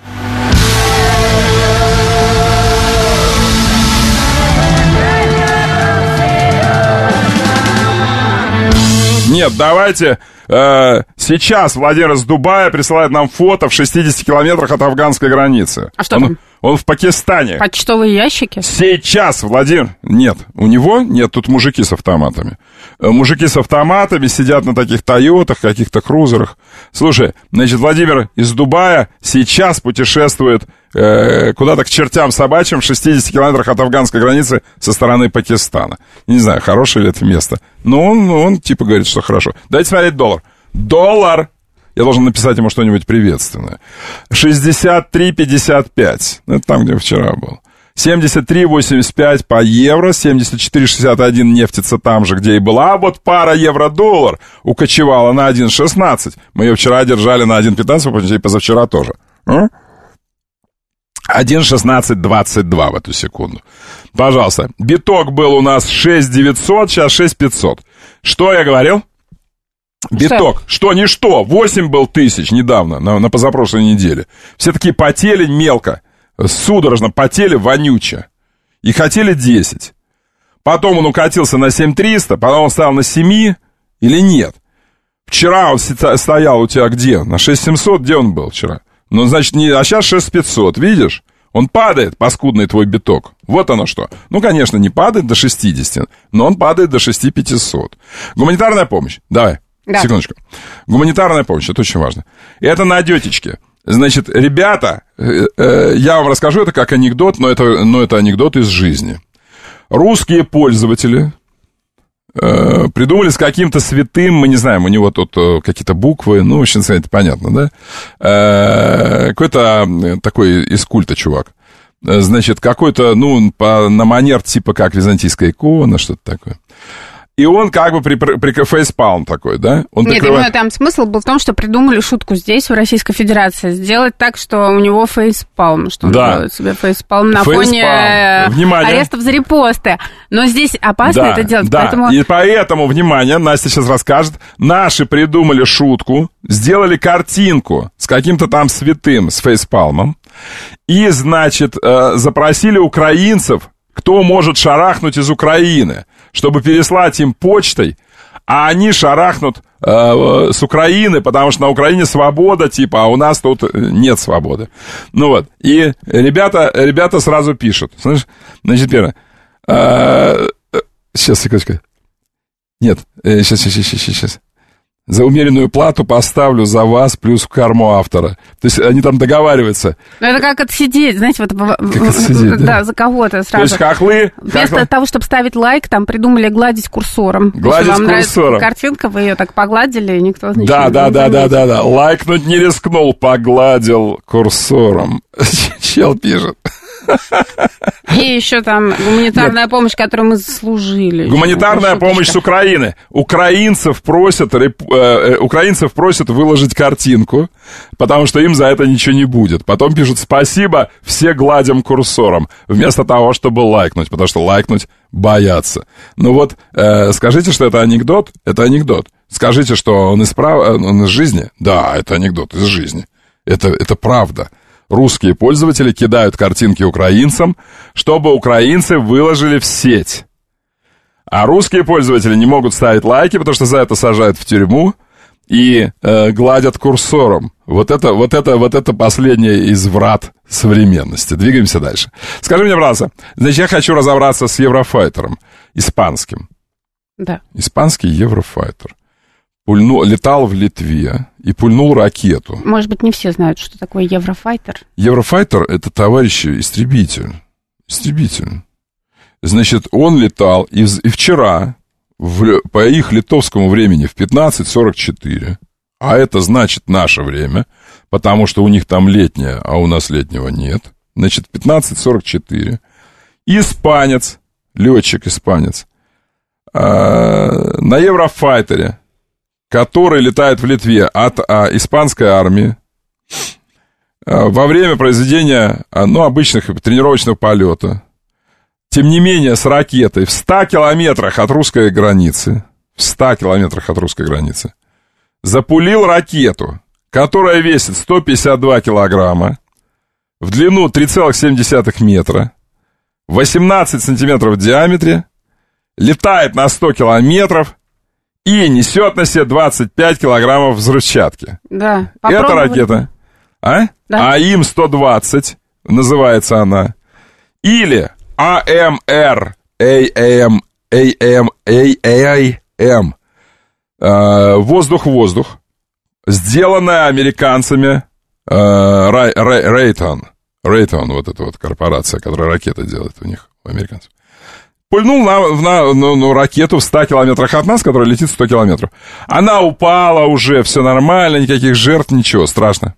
Нет, давайте. Сейчас Владимир из Дубая присылает нам фото в 60 километрах от афганской границы.
А что там?
Он в Пакистане.
Почтовые ящики?
Сейчас, Владимир. Нет, у него нет, тут мужики с автоматами. Мужики с автоматами сидят на таких Тойотах, каких-то крузерах. Слушай, значит, Владимир из Дубая сейчас путешествует куда-то к чертям собачьим в 60 километрах от афганской границы со стороны Пакистана. Не знаю, хорошее ли это место. Но он типа говорит, что хорошо. Давайте смотреть доллар. Доллар! Я должен написать ему что-нибудь приветственное. 63,55. Это там, где вчера был. 73,85 по евро. 74,61 нефтится там же, где и была. А вот пара евро-доллар укочевала на 1,16. Мы ее вчера держали на 1,15, и позавчера тоже. 1,1622 в эту секунду. Пожалуйста. Биток был у нас 6,900, сейчас 6,500. Что я говорил? Биток. Что? 8 был тысяч недавно, на позапрошлой неделе. Все такие потели мелко, судорожно потели вонюче. И хотели 10. Потом он укатился на 7300, потом он стал на 7 или нет? Вчера он стоял у тебя где? На 6700, где он был вчера? Ну, значит, а сейчас 6500, видишь? Он падает, паскудный твой биток. Вот оно что. Ну, конечно, не падает до 60, но он падает до 6500. Гуманитарная помощь. Давай. Да. Секундочку. Гуманитарная помощь, это очень важно. Это на детечке. Значит, ребята, я вам расскажу это как анекдот, но это анекдот из жизни. Русские пользователи придумали с каким-то святым, мы не знаем, у него тут какие-то буквы, ну, в общем, это понятно, да? Какой-то такой из культа чувак. Значит, какой-то, на манер типа как византийская икона, что-то такое. И он как бы фейспалм такой, да?
Нет, прикрывает... там смысл был в том, что придумали шутку здесь, в Российской Федерации, сделать так, что у него фейспалм, что он делает себе фейспалм на фоне арестов за репосты. Но здесь опасно это делать, поэтому...
И поэтому, внимание, Настя сейчас расскажет, наши придумали шутку, сделали картинку с каким-то там святым, с фейспалмом, и, значит, запросили украинцев, кто может шарахнуть из Украины, чтобы переслать им почтой, а они шарахнут с Украины, потому что на Украине свобода, типа, а у нас тут нет свободы. Ну вот, и ребята сразу пишут. Слышишь? Значит, первое. Сейчас, секундочку. Нет, сейчас. За умеренную плату поставлю за вас плюс в карму автора. То есть они там договариваются.
Ну, это как отсидеть, знаете, вот...
Как отсидеть,
да, за кого-то сразу.
То есть хохлы...
Вместо того, чтобы ставить лайк, там придумали гладить курсором.
Гладить
вам
курсором.
Нравится картинка, вы ее так погладили, и никто...
Да. Лайкнуть не рискнул, погладил курсором. Чел пишет.
И еще там гуманитарная помощь, которую мы заслужили.
Гуманитарная помощь с Украины. Украинцев просят выложить картинку, потому что им за это ничего не будет. Потом пишут: спасибо, все гладим курсором. Вместо того, чтобы лайкнуть, потому что лайкнуть боятся. Ну вот, скажите, что это анекдот? Это анекдот. Скажите, что он из жизни? Да, это анекдот из жизни. Это правда. Русские пользователи кидают картинки украинцам, чтобы украинцы выложили в сеть. А русские пользователи не могут ставить лайки, потому что за это сажают в тюрьму и гладят курсором. Вот это последнее из врат современности. Двигаемся дальше. Скажи мне, пожалуйста, значит, я хочу разобраться с Еврофайтером, испанским.
Да.
Испанский Еврофайтер. Летал в Литве и пульнул ракету.
Может быть, не все знают, что такое Еврофайтер.
Еврофайтер — это, товарищи, истребитель. Значит, он летал и вчера, по их литовскому времени, в 15:44, а это значит наше время, потому что у них там летнее, а у нас летнего нет. Значит, 15:44. Испанец, летчик-испанец, на Еврофайтере, который летает в Литве от испанской армии, во время произведения, обычных тренировочного полета, тем не менее, с ракетой в 100 километрах от русской границы, запулил ракету, которая весит 152 килограмма, в длину 3,7 метра, 18 сантиметров в диаметре, летает на 100 километров, и несет на себе 25 килограммов взрывчатки.
Да.
Это ракета. Да. АИМ-120 называется она. Или АМР. Воздух-воздух. Сделанная американцами Raytheon, вот эта вот корпорация, которая ракеты делает у них, у американцев. Пульнул на ракету в 100 километрах от нас, которая летит 100 километров. Она упала уже, все нормально, никаких жертв, ничего, страшно.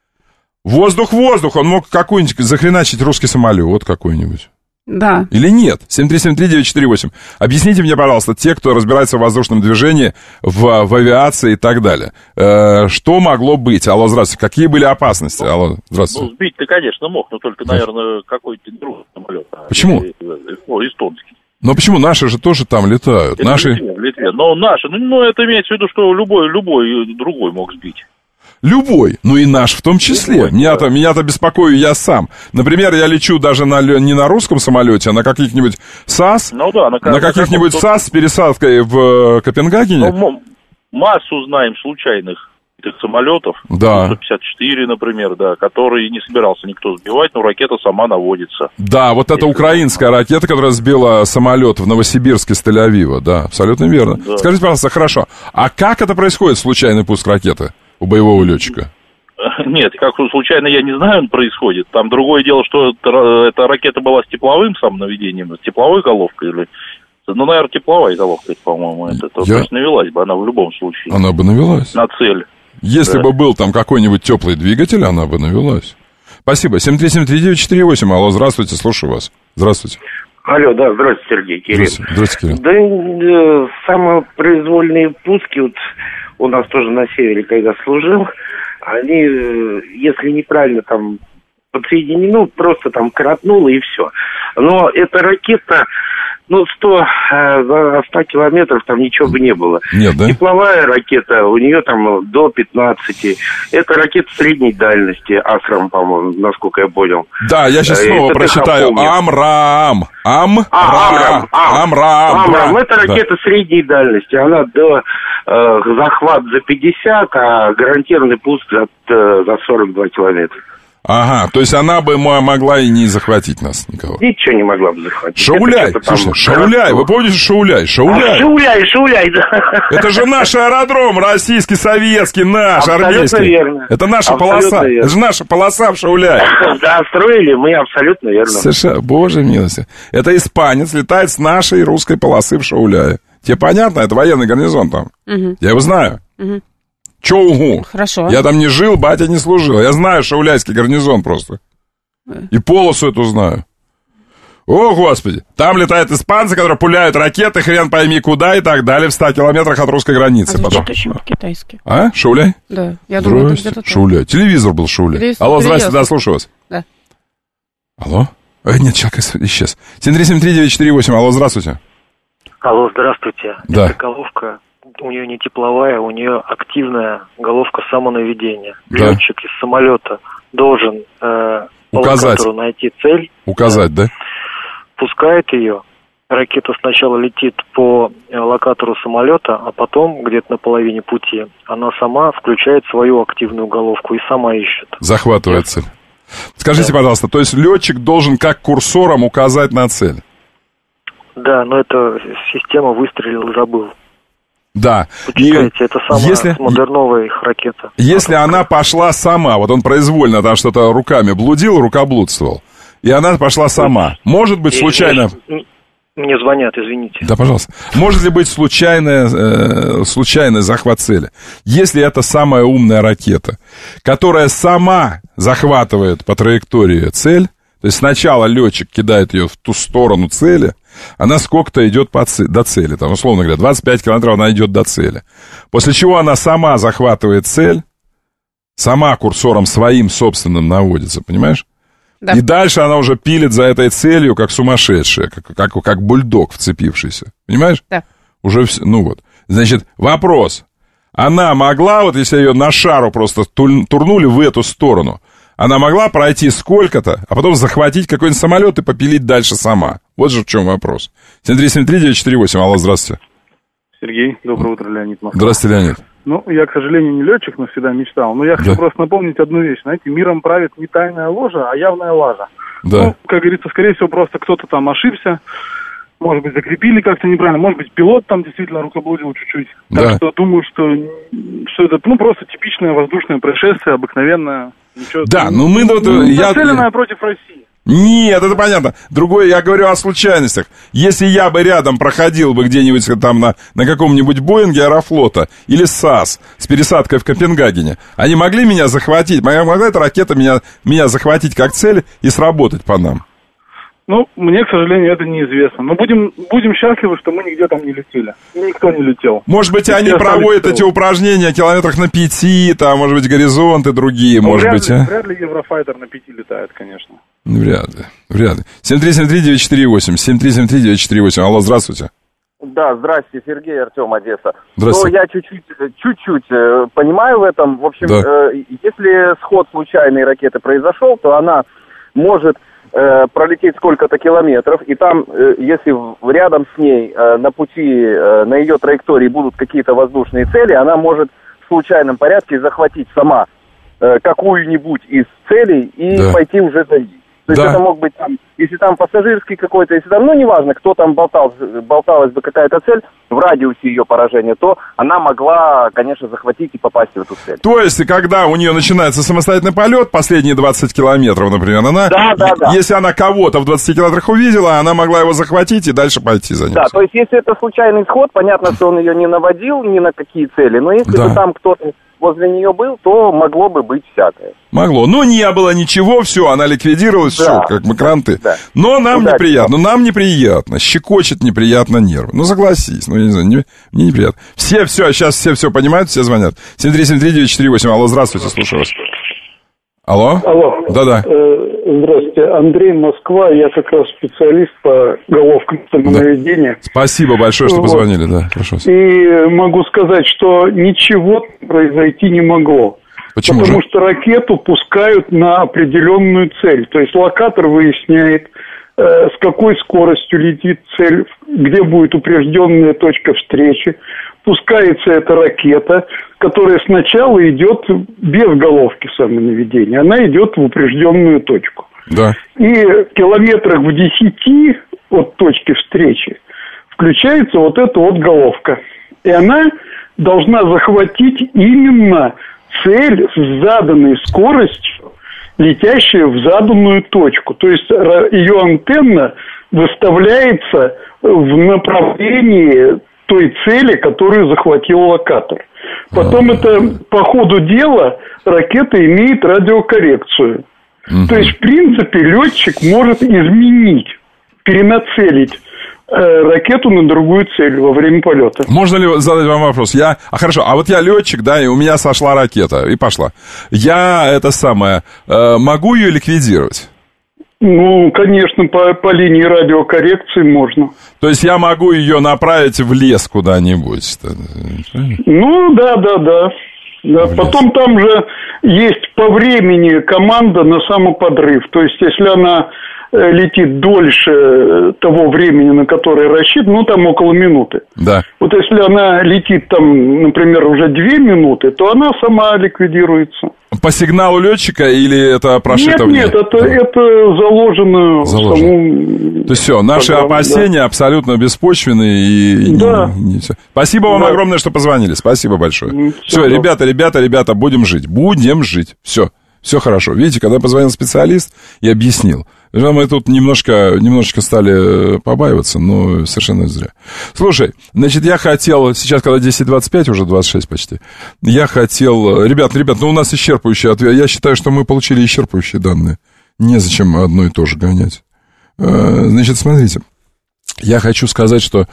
Воздух, он мог какой-нибудь захреначить русский самолет какой-нибудь.
Да.
Или нет? 7373948. Объясните мне, пожалуйста, те, кто разбирается в воздушном движении, в авиации и так далее. Что могло быть? Алло, здравствуйте. Какие были опасности? Алло, здравствуйте.
Сбить ты, конечно, мог, но только, наверное, какой-то другой самолет.
Почему?
Эстонский.
Но почему? Наши же тоже там летают.
Это
наши...
в Литве. Но наши, это имеется в виду, что любой другой мог сбить.
Любой, и наш в том числе. Меня-то беспокою я сам. Например, я лечу даже не на русском самолете, а на каких-нибудь САС. На каких-нибудь САС с пересадкой в Копенгагене.
Массу знаем случайных самолетов.
Да.
154, например, да, который не собирался никто сбивать, но ракета сама наводится.
Да, вот это украинская ракета, которая сбила самолет в Новосибирске с Тель-Авива. Да, абсолютно верно. Да. Скажите, пожалуйста, хорошо, а как это происходит, случайный пуск ракеты у боевого летчика?
Нет, как случайно, я не знаю, он происходит. Там другое дело, что эта ракета была с тепловым наведением, с тепловой головкой или... наверное, тепловая головка, по-моему, то есть навелась бы она в любом случае.
Она бы навелась.
На цель.
Если бы был там какой-нибудь теплый двигатель, она бы навелась. Спасибо. 7373948. Алло, здравствуйте, слушаю вас. Здравствуйте.
Алло, да, здравствуйте, Сергей, Кирилл.
Здравствуйте, Кирилл.
Да, самопроизвольные пуски, вот у нас тоже на севере, когда служил, они, если неправильно там подсоединены, просто там коротнуло и все. Но эта ракета... 100 километров там ничего бы не было.
Нет, да?
Тепловая ракета, у нее там до 15. Это ракета средней дальности, Асрам, по-моему, насколько я понял.
Да, я сейчас снова прочитаю. Амрам.
Это ракета средней дальности. Она захват за 50, а гарантированный пуск за 42 километра.
Ага, то есть она бы могла и не захватить нас, никого.
Ничего не могла бы захватить.
Шауляй, слушай, Шауляй, вы помните Шауляй?
Шауляй, да.
Это же наш аэродром, российский, советский, наш, абсолютно армейский. Верно. Это наша полоса, верно. Это же наша полоса в Шауляе.
Да, строили мы абсолютно верно.
Совершенно, боже милости. Это испанец летает с нашей русской полосы в Шауляе. Тебе понятно? Это военный гарнизон там. Угу. Я его знаю. Угу. Чё угу?
Хорошо.
Я там не жил, батя не служил. Я знаю шауляйский гарнизон просто. И полосу эту знаю. О, Господи. Там летают испанцы, которые пуляют ракеты, хрен пойми куда и так далее, в 100 километрах от русской границы.
А звучит очень по-китайски.
А? Шауляй?
Да. Я думаю, это где-то
Шауляй. Телевизор был Шауляй. Телевизор. Алло, здрасте, да, слушаю вас.
Да.
Алло? Нет, человек исчез. 7373948, алло, здравствуйте.
Алло, здравствуйте.
Да.
Это головка. У нее не тепловая, у нее активная головка самонаведения.
Да.
Летчик из самолета должен
указать,
найти цель.
Указать, да?
Пускает ее. Ракета сначала летит по локатору самолета, а потом, где-то на половине пути, она сама включает свою активную головку и сама ищет.
Захватывает цель. Скажите, пожалуйста, то есть летчик должен как курсором указать на цель?
Да, но эта система выстрелил, забыл.
Да.
Почитайте, это самая модерновая их ракета.
Если она пошла сама, вот он произвольно там что-то руками блудил, рукоблудствовал, и она пошла сама, может быть случайно...
Мне звонят, извините.
Да, пожалуйста. Может ли быть случайный захват цели? Если это самая умная ракета, которая сама захватывает по траектории цель, то есть сначала летчик кидает ее в ту сторону цели, она сколько-то идет до цели, там, условно говоря, 25 километров она идет до цели. После чего она сама захватывает цель, сама курсором своим собственным наводится, понимаешь? Да. И дальше она уже пилит за этой целью, как сумасшедшая, как бульдог вцепившийся. Понимаешь?
Да.
Уже все, ну вот. Значит, вопрос. Она могла, вот если ее на шару просто турнули в эту сторону, она могла пройти сколько-то, а потом захватить какой-нибудь самолет и попилить дальше сама. Вот же в чем вопрос. 7373948, алло, здравствуйте.
Сергей, доброе утро, Леонид Москва.
Здравствуйте, Леонид.
Ну, я, к сожалению, не летчик, но всегда мечтал. Но я хочу просто напомнить одну вещь. Знаете, миром правит не тайная ложа, а явная лажа.
Да.
Ну, как говорится, скорее всего, просто кто-то там ошибся. Может быть, закрепили как-то неправильно. Может быть, пилот там действительно рукоблудил чуть-чуть.
Да.
Так что думаю, что это, ну, просто типичное воздушное происшествие, обыкновенное. Ничего,
да, ну мы...
нацеленное против России.
Нет, это понятно. Другое, я говорю о случайностях. Если я бы рядом проходил бы где-нибудь там на каком-нибудь Боинге Аэрофлота или САС с пересадкой в Копенгагене, они могли меня захватить? Могла эта ракета меня захватить как цель и сработать по нам?
Ну, мне, к сожалению, это неизвестно. Но будем счастливы, что мы нигде там не летели. И никто не летел.
Может быть, они проводят эти упражнения километрах на 5, там, может быть, горизонты другие,
ну,
может
быть,
а?
Вряд ли Еврофайтер на 5 летает, конечно.
Вряд ли. 7373948, 7373948, алло, здравствуйте.
Да, здрасте, Сергей, Артем, Одесса.
Здравствуйте.
Ну, я чуть-чуть понимаю в этом. В общем,
да.
Если сход случайной ракеты произошел, то она может пролететь сколько-то километров, и там, если рядом с ней на пути, на ее траектории будут какие-то воздушные цели, она может в случайном порядке захватить сама какую-нибудь из целей и пойти уже за ней. То есть это мог быть там, если там пассажирский какой-то, если там, ну, неважно, кто там болталась бы какая-то цель в радиусе ее поражения, то она могла, конечно, захватить и попасть в эту цель.
То есть, когда у нее начинается самостоятельный полет, последние 20 километров, например, она, если она кого-то в 20 километрах увидела, она могла его захватить и дальше пойти за ним.
Да, то есть, если это случайный сход, понятно, что он ее не наводил ни на какие цели, но если бы там кто-то возле нее был, то могло бы быть всякое.
Могло. Но не было ничего, все, она ликвидировалась, все, как мы кранты. Да. Но нам неприятно, щекочет неприятно нервы. Ну, согласись, ну, я не знаю, мне неприятно. Сейчас все понимают, все звонят. 7373948, алло, здравствуйте, слушаю вас. Алло?
Алло.
Да-да.
Здравствуйте, Андрей, Москва, я как раз специалист по головкам самонаведения.
Спасибо большое, что позвонили, да, прошу.
И могу сказать, что ничего произойти не могло.
Почему
Потому что ракету пускают на определенную цель. То есть локатор выясняет, с какой скоростью летит цель, где будет упрежденная точка встречи. спускается эта ракета, которая сначала идет без головки самонаведения. Она идет в упрежденную точку.
Да.
И километрах в 10 от точки встречи включается вот эта вот головка. И она должна захватить именно цель с заданной скоростью, летящая в заданную точку. То есть ее антенна выставляется в направлении той цели, которую захватил локатор. Потом это по ходу дела ракета имеет радиокоррекцию. То есть, в принципе, летчик может изменить, перенацелить ракету на другую цель во время полета.
Можно ли задать вам вопрос? Хорошо, а вот я летчик, да, и у меня сошла ракета, и пошла. Я, могу ее ликвидировать?
Ну, конечно, по линии радиокоррекции можно.
То есть я могу ее направить в лес куда-нибудь?
Ну, да. Потом там же есть по времени команда на самоподрыв. То есть, если она летит дольше того времени, на которое рассчитано, там около минуты.
Да.
Вот если она летит там, например, уже 2 минуты, то она сама ликвидируется.
По сигналу летчика или это прошито?
Нет, это заложено.
То есть все, наши опасения абсолютно беспочвенные и
да.
не все. Спасибо вам огромное, что позвонили. Спасибо большое. Все, ребята, будем жить. Все хорошо. Видите, когда позвонил специалист и объяснил, мы тут немножко стали побаиваться, но совершенно зря. Слушай, значит, я хотел, сейчас, когда 10:25, уже 26 почти, я хотел, ребят, у нас исчерпывающий ответ. Я считаю, что мы получили исчерпывающие данные. Незачем одно и то же гонять. Значит, смотрите, я хочу сказать, что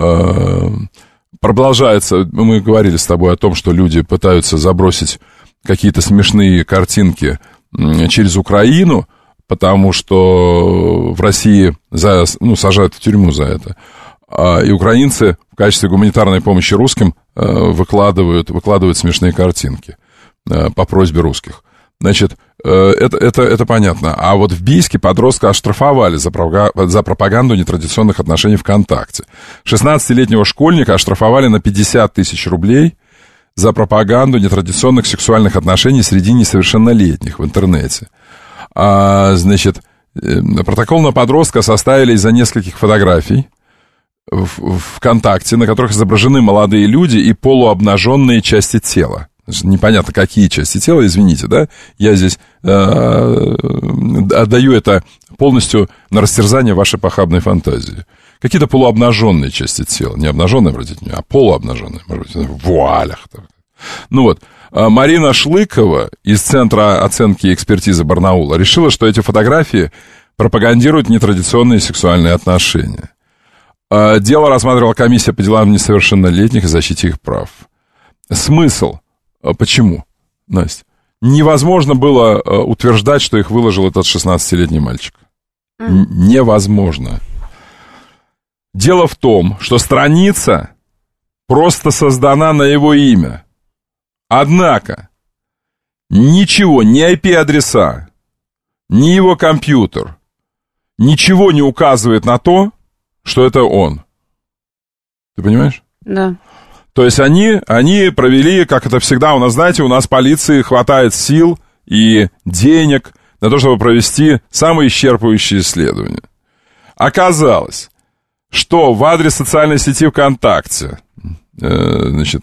продолжается, мы говорили с тобой о том, что люди пытаются забросить какие-то смешные картинки через Украину, потому что в России сажают в тюрьму за это. И украинцы в качестве гуманитарной помощи русским выкладывают смешные картинки по просьбе русских. Значит, это понятно. А вот в Бийске подростка оштрафовали за пропаганду нетрадиционных отношений ВКонтакте. 16-летнего школьника оштрафовали на 50 тысяч рублей за пропаганду нетрадиционных сексуальных отношений среди несовершеннолетних в интернете. Значит, протокол на подростка составили из-за нескольких фотографий в ВКонтакте, на которых изображены молодые люди и полуобнаженные части тела. Непонятно, какие части тела, извините, да? Я здесь отдаю это полностью на растерзание вашей похабной фантазии. Какие-то полуобнаженные части тела. Не обнаженные, обратите внимание, а полуобнаженные. Может быть, в вуалях. Ну вот. Марина Шлыкова из Центра оценки и экспертизы Барнаула решила, что эти фотографии пропагандируют нетрадиционные сексуальные отношения. Дело рассматривала комиссия по делам несовершеннолетних и защите их прав. Смысл? Почему, Настя? Невозможно было утверждать, что их выложил этот 16-летний мальчик. Невозможно. Дело в том, что страница просто создана на его имя. Однако ничего, ни IP-адреса, ни его компьютер, ничего не указывает на то, что это он. Ты понимаешь?
Да.
То есть они провели, как это всегда у нас, знаете, у нас полиции хватает сил и денег на то, чтобы провести самые исчерпывающие исследования. Оказалось, что в адрес социальной сети ВКонтакте, значит,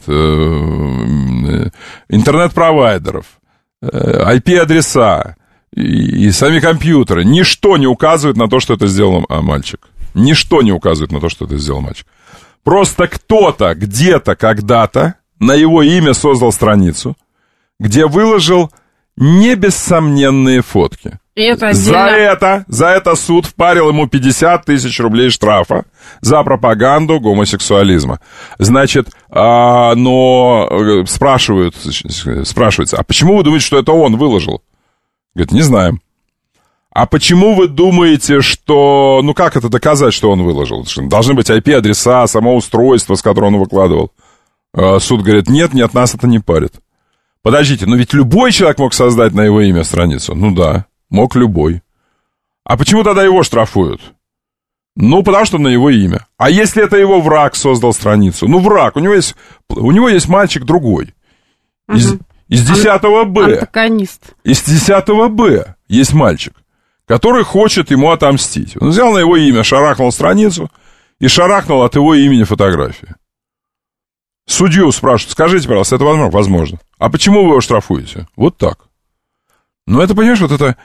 интернет-провайдеров, IP-адреса и сами компьютеры, ничто не указывает на то, что это сделал мальчик. Ничто не указывает на то, что это сделал мальчик. Просто кто-то, где-то, когда-то на его имя создал страницу, где выложил небессомненные фотки. За это суд впарил ему 50 тысяч рублей штрафа за пропаганду гомосексуализма. Значит, но спрашивается, а почему вы думаете, что это он выложил? Говорит, не знаем. А почему вы думаете, что... Ну, как это доказать, что он выложил? Должны быть IP-адреса, само устройство, с которого он выкладывал. Суд говорит, нет, нас это не парит. Подождите, но ведь любой человек мог создать на его имя страницу. Ну да, мог любой. А почему тогда его штрафуют? Ну, потому что на его имя. А если это его враг создал страницу? Ну, враг, у него есть мальчик другой. Из 10 Б.
Антагонист.
Из 10 Б есть мальчик, который хочет ему отомстить. Он взял на его имя, шарахнул страницу и шарахнул от его имени фотографии. Судью спрашивают, скажите, пожалуйста, это возможно? А почему вы его штрафуете? Вот так. Ну, это, понимаешь, вот это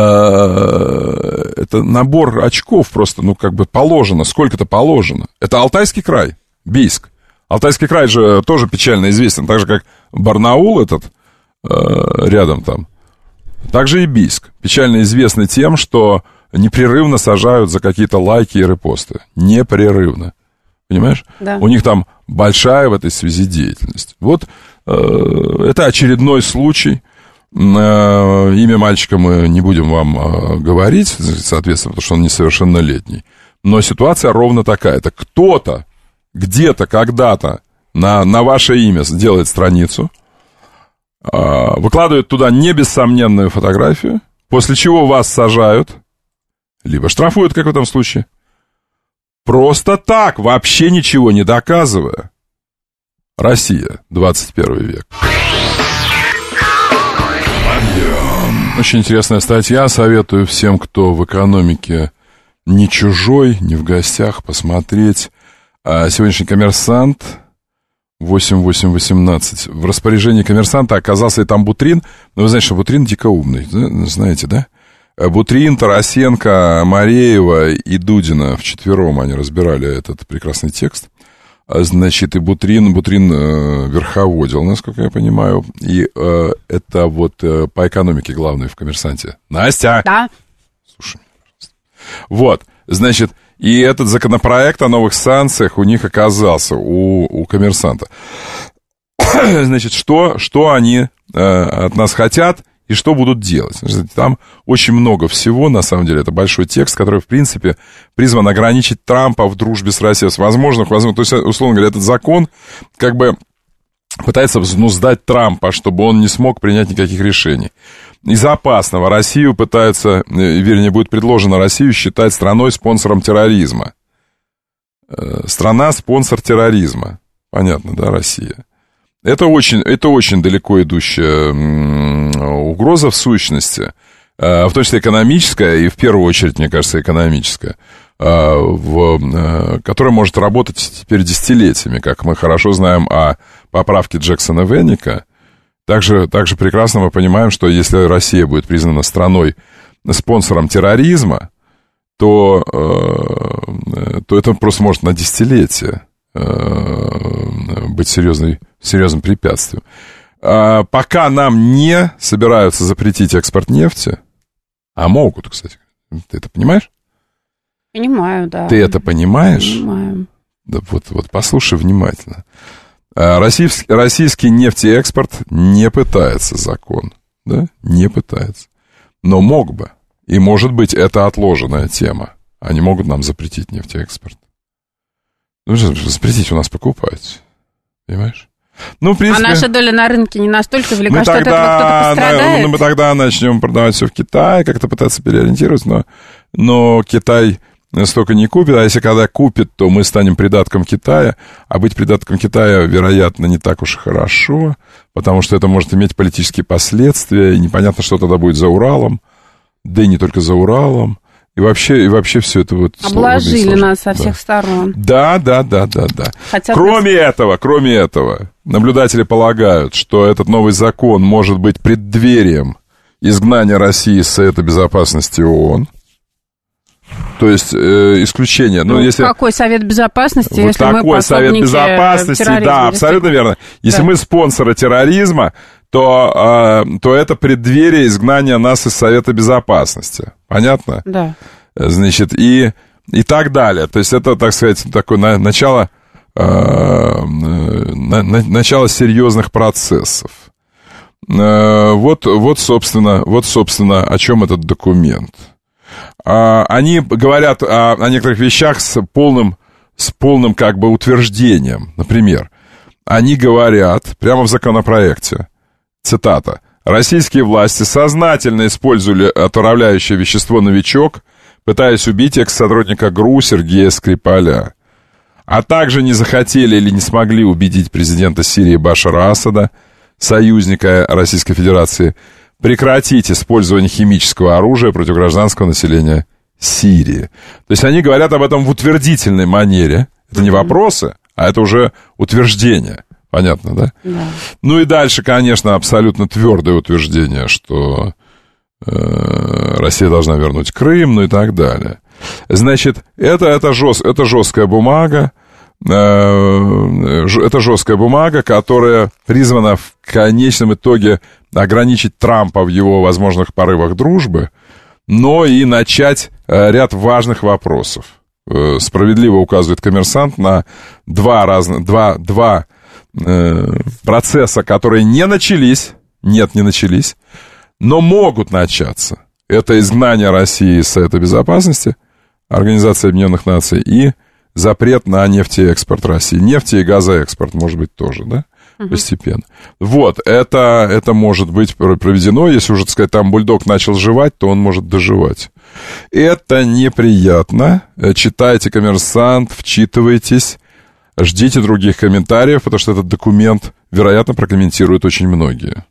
набор очков просто, ну, как бы положено, сколько-то положено. Это Алтайский край, Бийск. Алтайский край же тоже печально известен, так же, как Барнаул этот рядом там. Также и Бийск. Печально известный тем, что непрерывно сажают за какие-то лайки и репосты. Непрерывно. Понимаешь?
Да.
У них там большая в этой связи деятельность. Вот это очередной случай. Имя мальчика мы не будем вам говорить, соответственно, потому что он несовершеннолетний. Но ситуация ровно такая. Это кто-то где-то, когда-то на ваше имя делает страницу, выкладывает туда небессомненную фотографию, после чего вас сажают, либо штрафуют, как в этом случае, просто так, вообще ничего не доказывая. Россия, 21 век. Очень интересная статья. Советую всем, кто в экономике не чужой, не в гостях, посмотреть. Сегодняшний «Коммерсант», 8818. В распоряжении «Коммерсанта» оказался и там Бутрин. Но вы знаете, что Бутрин дико умный. Знаете, да? Бутрин, Тарасенко, Мареева и Дудина вчетвером они разбирали этот прекрасный текст. Значит, и Бутрин верховодил, насколько я понимаю. И это вот по экономике главный в «Коммерсанте». Настя!
Да.
Слушай меня, пожалуйста. Вот, значит, и этот законопроект о новых санкциях у них оказался, у «Коммерсанта». Значит, что они от нас хотят и что будут делать. Там очень много всего, на самом деле, это большой текст, который, в принципе, призван ограничить Трампа в дружбе с Россией. Возможно, то есть, условно говоря, этот закон как бы пытается взнуздать Трампа, чтобы он не смог принять никаких решений. Из опасного Россию пытаются, вернее, будет предложено Россию считать страной-спонсором терроризма. Страна-спонсор терроризма. Понятно, да, Россия? Это очень далеко идущая угроза в сущности, в том числе экономическая, и в первую очередь, мне кажется, экономическая, которая может работать теперь десятилетиями, как мы хорошо знаем о поправке Джексона Венника. Также прекрасно мы понимаем, что если Россия будет признана страной-спонсором терроризма, то это просто может на десятилетие быть серьезным препятствием. Пока нам не собираются запретить экспорт нефти, а могут, кстати. Ты это понимаешь?
Понимаю, да.
Ты это понимаешь?
Понимаю.
Да вот послушай внимательно. Российский нефтеэкспорт не пытается закон, да? Не пытается. Но мог бы. И, может быть, это отложенная тема. Они могут нам запретить нефтеэкспорт. Ну, запретить у нас покупать. Понимаешь? Ну, в принципе,
а наша доля на рынке не настолько велика, что от этого кто-то пострадает?
Мы тогда начнем продавать все в Китае, как-то пытаться переориентироваться, но Китай столько не купит, а если когда купит, то мы станем придатком Китая, а быть придатком Китая, вероятно, не так уж и хорошо, потому что это может иметь политические последствия, и непонятно, что тогда будет за Уралом, да и не только за Уралом. И вообще все это вот...
Обложили нас со всех сторон.
Да. Кроме этого, наблюдатели полагают, что этот новый закон может быть преддверием изгнания России из Совета Безопасности ООН. То есть исключение.
Ну, если... Какой Совет Безопасности, вот если мы пособники
Совет Безопасности, да, абсолютно верно. Если мы спонсоры терроризма, то это преддверие изгнания нас из Совета Безопасности. Понятно?
Да.
Значит, и так далее. То есть это, так сказать, такое начало серьезных процессов. Вот, собственно, о чем этот документ. Они говорят о некоторых вещах с полным как бы утверждением. Например, они говорят прямо в законопроекте, цитата: «Российские власти сознательно использовали отравляющее вещество «Новичок» пытаясь убить экс-сотрудника ГРУ Сергея Скрипаля. А также не захотели или не смогли убедить президента Сирии Башара Асада, союзника Российской Федерации, прекратить использование химического оружия против гражданского населения Сирии. То есть они говорят об этом в утвердительной манере. Это не вопросы, а это уже утверждение. Понятно, да? Да. Ну и дальше, конечно, абсолютно твердое утверждение, что Россия должна вернуть Крым, ну и так далее. Значит, это жесткая бумага, которая призвана в конечном итоге ограничить Трампа в его возможных порывах дружбы, но и начать ряд важных вопросов. Справедливо указывает «Коммерсант» на два процесса, которые не начались, не начались, но могут начаться. Это изгнание России из Совета Безопасности, Организации Объединенных Наций, и запрет на нефтеэкспорт России. Нефти- и газоэкспорт, может быть, тоже, да? Постепенно. Вот, это может быть проведено. Если уже, так сказать, там бульдог начал жевать, то он может доживать. Это неприятно. Читайте «Коммерсант», вчитывайтесь, ждите других комментариев, потому что этот документ, вероятно, прокомментируют очень многие.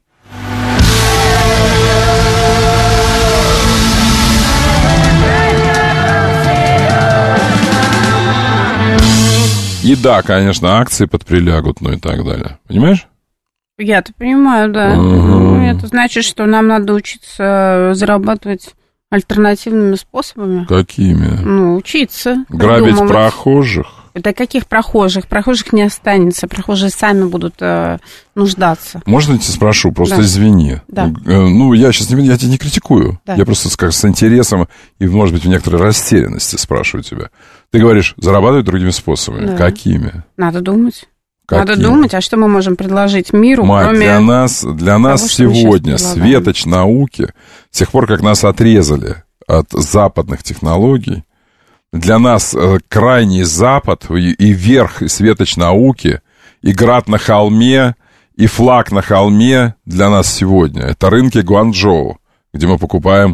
И да, конечно, акции подприлягут, ну и так далее. Понимаешь?
Я-то понимаю, да. Это значит, что нам надо учиться зарабатывать альтернативными способами.
Какими?
Ну, учиться.
Грабить прохожих.
Да каких прохожих? Прохожих не останется. Прохожие сами будут нуждаться.
Можно я тебя спрошу? Просто да. Извини.
Да.
Ну, я сейчас я тебя не критикую. Да. Я просто с интересом и, может быть, в некоторой растерянности спрашиваю тебя. Ты говоришь, зарабатывать другими способами. Да. Какими?
Надо думать. Надо думать, а что мы можем предложить миру,
Мать,
кроме
для нас того, сегодня светоч науки, с тех пор, как нас отрезали от западных технологий, для нас крайний запад и верх, и светоч науки, и град на холме, и флаг на холме для нас сегодня. Это рынки Гуанчжоу, где мы покупаем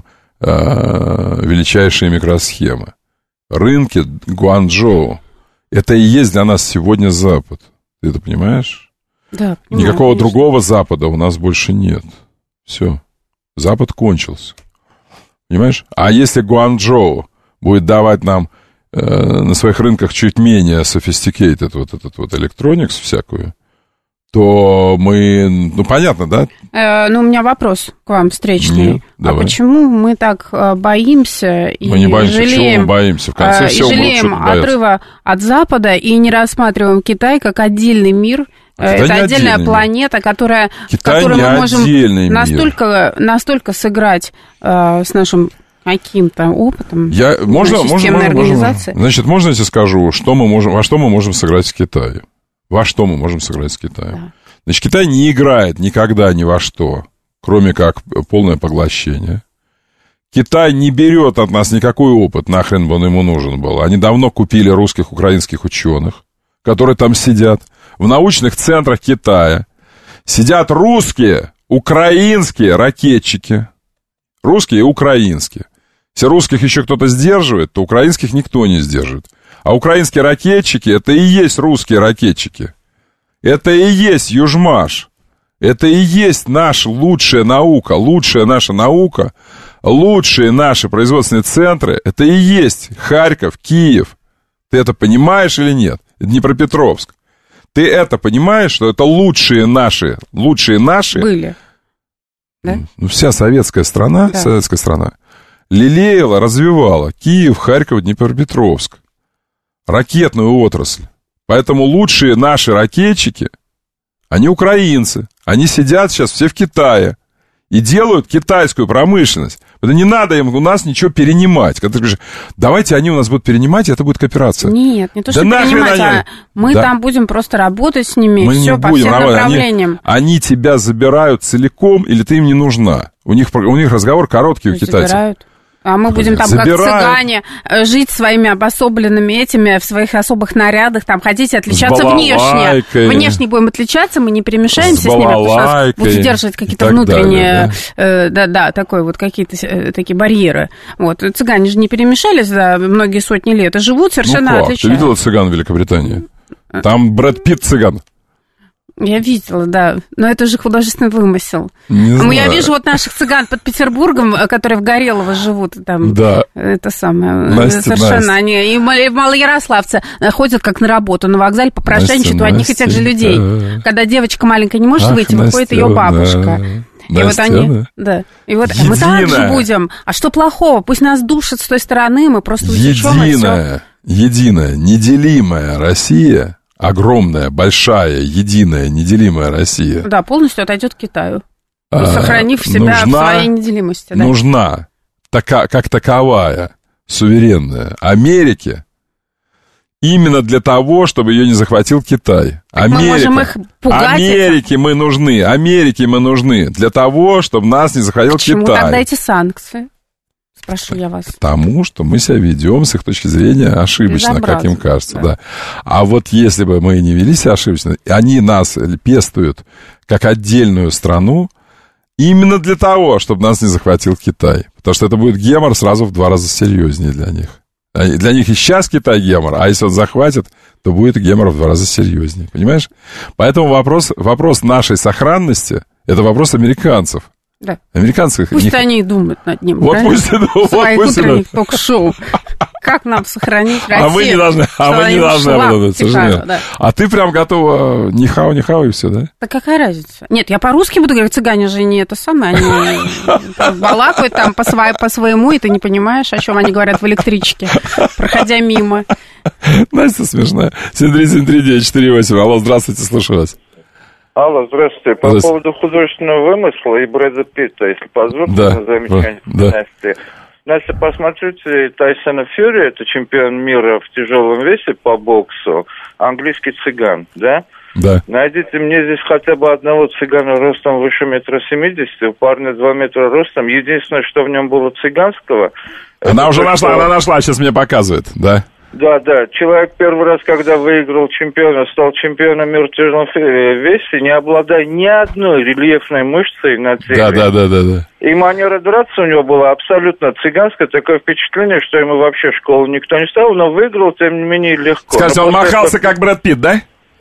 величайшие микросхемы. Рынки Гуанчжоу. Это и есть для нас сегодня Запад. Ты это понимаешь?
Да, понимаю.
Никакого другого Запада у нас больше нет. Все. Запад кончился. Понимаешь? А если Гуанчжоу будет давать нам на своих рынках чуть менее sophisticated вот этот вот электроникс всякую, то мы... Ну, понятно, да?
Ну, у меня вопрос к вам встречный.
Нет, давай.
Почему мы так боимся и
мы не боимся,
жалеем...
Чего мы боимся? В конце всего
жалеем отрыва от Запада и не рассматриваем Китай как отдельный мир? Это отдельная планета, в которой мы можем настолько сыграть с нашим... каким-то опытом системной организации.
Значит, можно я тебе скажу, во что мы можем сыграть с Китаем? Во что мы можем сыграть с Китаем? Да. Значит, Китай не играет никогда ни во что, кроме как полное поглощение. Китай не берет от нас никакой опыт, нахрен бы он ему нужен был. Они давно купили русских, украинских ученых, которые там сидят. В научных центрах Китая сидят русские, украинские ракетчики. Русские и украинские. Если русских еще кто-то сдерживает, то украинских никто не сдерживает. А украинские ракетчики, это и есть русские ракетчики. Это и есть Южмаш. Это и есть наша лучшая наука. Лучшая наша наука, лучшие наши производственные центры, это и есть Харьков, Киев. Ты это понимаешь или нет? Это Днепропетровск. Ты это понимаешь, что это лучшие наши?
Были. Да?
Ну, вся советская страна, лелеяла, развивала Киев, Харьков, Днепропетровск. Ракетную отрасль. Поэтому лучшие наши ракетчики, они украинцы. Они сидят сейчас все в Китае и делают китайскую промышленность. Это не надо им у нас ничего перенимать. Когда ты говоришь, давайте они у нас будут перенимать, и это будет кооперация.
Нет, не то, что перенимать, а мы там будем просто работать с ними, все по всем направлениям.
Они тебя забирают целиком, или ты им не нужна. У них разговор короткий у китайцев.
Забирают. А мы будем там, как цыгане, жить своими обособленными этими, в своих особых нарядах, там, хотите отличаться внешне. Внешне будем отличаться, мы не перемешаемся с ними, потому что нас будут сдерживать какие-то внутренние, такой вот какие-то такие барьеры. Вот. Цыгане же не перемешались за многие сотни лет и живут совершенно отлично.
Ты видела цыган в Великобритании? Там Брэд Питт цыган.
Я видела, да. Но это же художественный вымысел. Я вижу вот наших цыган под Петербургом, которые в Горелово живут. Там, да. Это самое. Совершенно. Они и малоярославцы ходят как на работу на вокзале, попрошайничают у одних и тех же людей. Да. Когда девочка маленькая не может выйти, выходит ее бабушка. И вот они, да. И вот мы так же будем. А что плохого? Пусть нас душат с той стороны, мы просто утечем и все.
Единая, неделимая Россия. Огромная, большая, единая, неделимая Россия.
Да, полностью отойдет к Китаю, сохранив себя в своей неделимости. Да?
Нужна, как таковая, суверенная Америке именно для того, чтобы ее не захватил Китай. Америке мы нужны, Америке мы нужны для того, чтобы нас не захватил Китай.
Почему тогда эти санкции? Прошу я вас.
Потому что мы себя ведем с их точки зрения ошибочно, как им кажется. Да. А вот если бы мы не вели себя ошибочно, они нас пестуют как отдельную страну именно для того, чтобы нас не захватил Китай. Потому что это будет гемор сразу в 2 раза серьезнее для них. Для них и сейчас Китай гемор, а если он захватит, то будет гемор в 2 раза серьезнее. Понимаешь? Поэтому вопрос нашей сохранности – это вопрос американцев.
Да.
Американцы...
Пусть они и думают над ним.
Вот пусть
в своих утренних ток-шоу. Как нам сохранить Россию?
А мы не должны об этом сожалеть. А ты прям готова нихау, и все, да?
Да какая разница? Нет, я по-русски буду говорить, цыгане же не это самое, они балакают там по-своему, и ты не понимаешь, о чем они говорят в электричке, проходя мимо.
Настя смешная. 7373948. Алло, здравствуйте, слушаю вас.
Алло, здравствуйте. По поводу художественного вымысла и Брэда Питта, если позволите, замечание Насти. Настя, посмотрите Тайсона Фьюри, это чемпион мира в тяжелом весе по боксу, английский цыган, да?
Да.
Найдите мне здесь хотя бы одного цыгана ростом выше 1,70 м, у парня 2 метра ростом. Единственное, что в нем было цыганского...
Она уже нашла, сейчас мне показывает, да?
Да. Человек первый раз, когда выиграл чемпиона, стал чемпионом мира в тяжелом весе, не обладая ни одной рельефной мышцей на теле.
Да.
И манера драться у него была абсолютно цыганская. Такое впечатление, что ему вообще в школу никто не ставил, но выиграл, тем не менее, легко.
Скажите, он махался как Брэд Питт, да?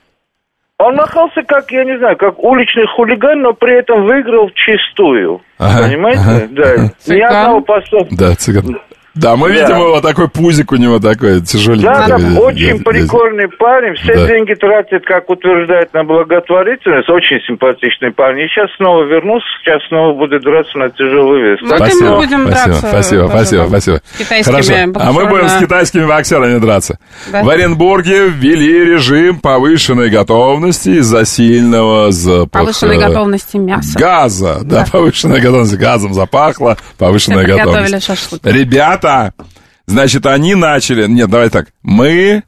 Он махался как, я не знаю, как уличный хулиган, но при этом выиграл вчистую. Понимаете? Да. Ни одного посла.
Да, цыган. Да, мы видим его, такой пузик у него такой тяжеленький.
Да, очень прикольный парень, все деньги тратит, как утверждает, на благотворительность, очень симпатичный парень. И сейчас снова вернулся, сейчас снова будет драться на тяжелый вес.
Спасибо. Хорошо, а мы будем с китайскими боксерами драться. Да. В Оренбурге ввели режим повышенной готовности из-за сильного запаха.
Повышенной готовности мяса.
Газа, да, повышенная готовность, газом запахло, повышенная готовность. Ребята, значит, они начали... Нет, давай так. Мы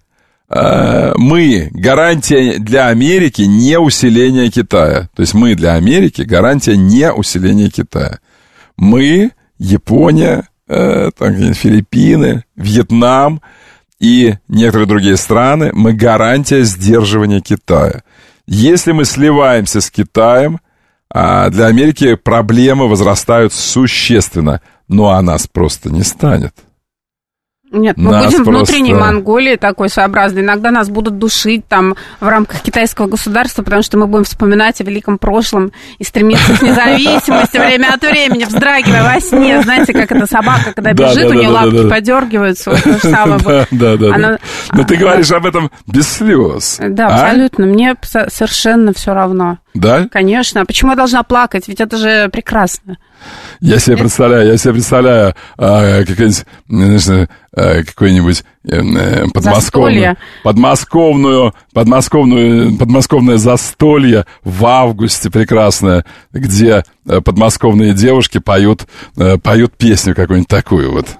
гарантия для Америки не усиление Китая. То есть мы для Америки гарантия не усиления Китая. Мы, Япония, Филиппины, Вьетнам и некоторые другие страны, мы гарантия сдерживания Китая. Если мы сливаемся с Китаем, для Америки проблемы возрастают существенно. Ну, а нас просто не станет.
Нет, мы будем внутренней Монголии такой своеобразной. Иногда нас будут душить там в рамках китайского государства, потому что мы будем вспоминать о великом прошлом и стремиться к независимости время от времени, вздрагивая во сне. Знаете, как эта собака, когда бежит, у нее лапки подергиваются. Вот то же самое.
Да. Но ты говоришь об этом без слез.
Да, абсолютно. Мне совершенно все равно.
Да?
Конечно. А почему я должна плакать? Ведь это же прекрасно.
Я себе представляю какое-нибудь подмосковное застолье в августе прекрасное, где подмосковные девушки поют песню какую-нибудь такую вот.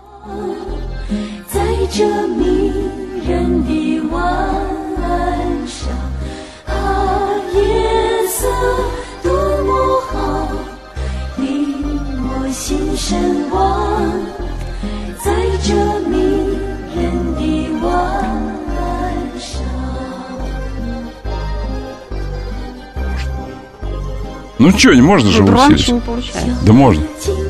Ну что, не можно же усилить?
Не получается.
Да можно.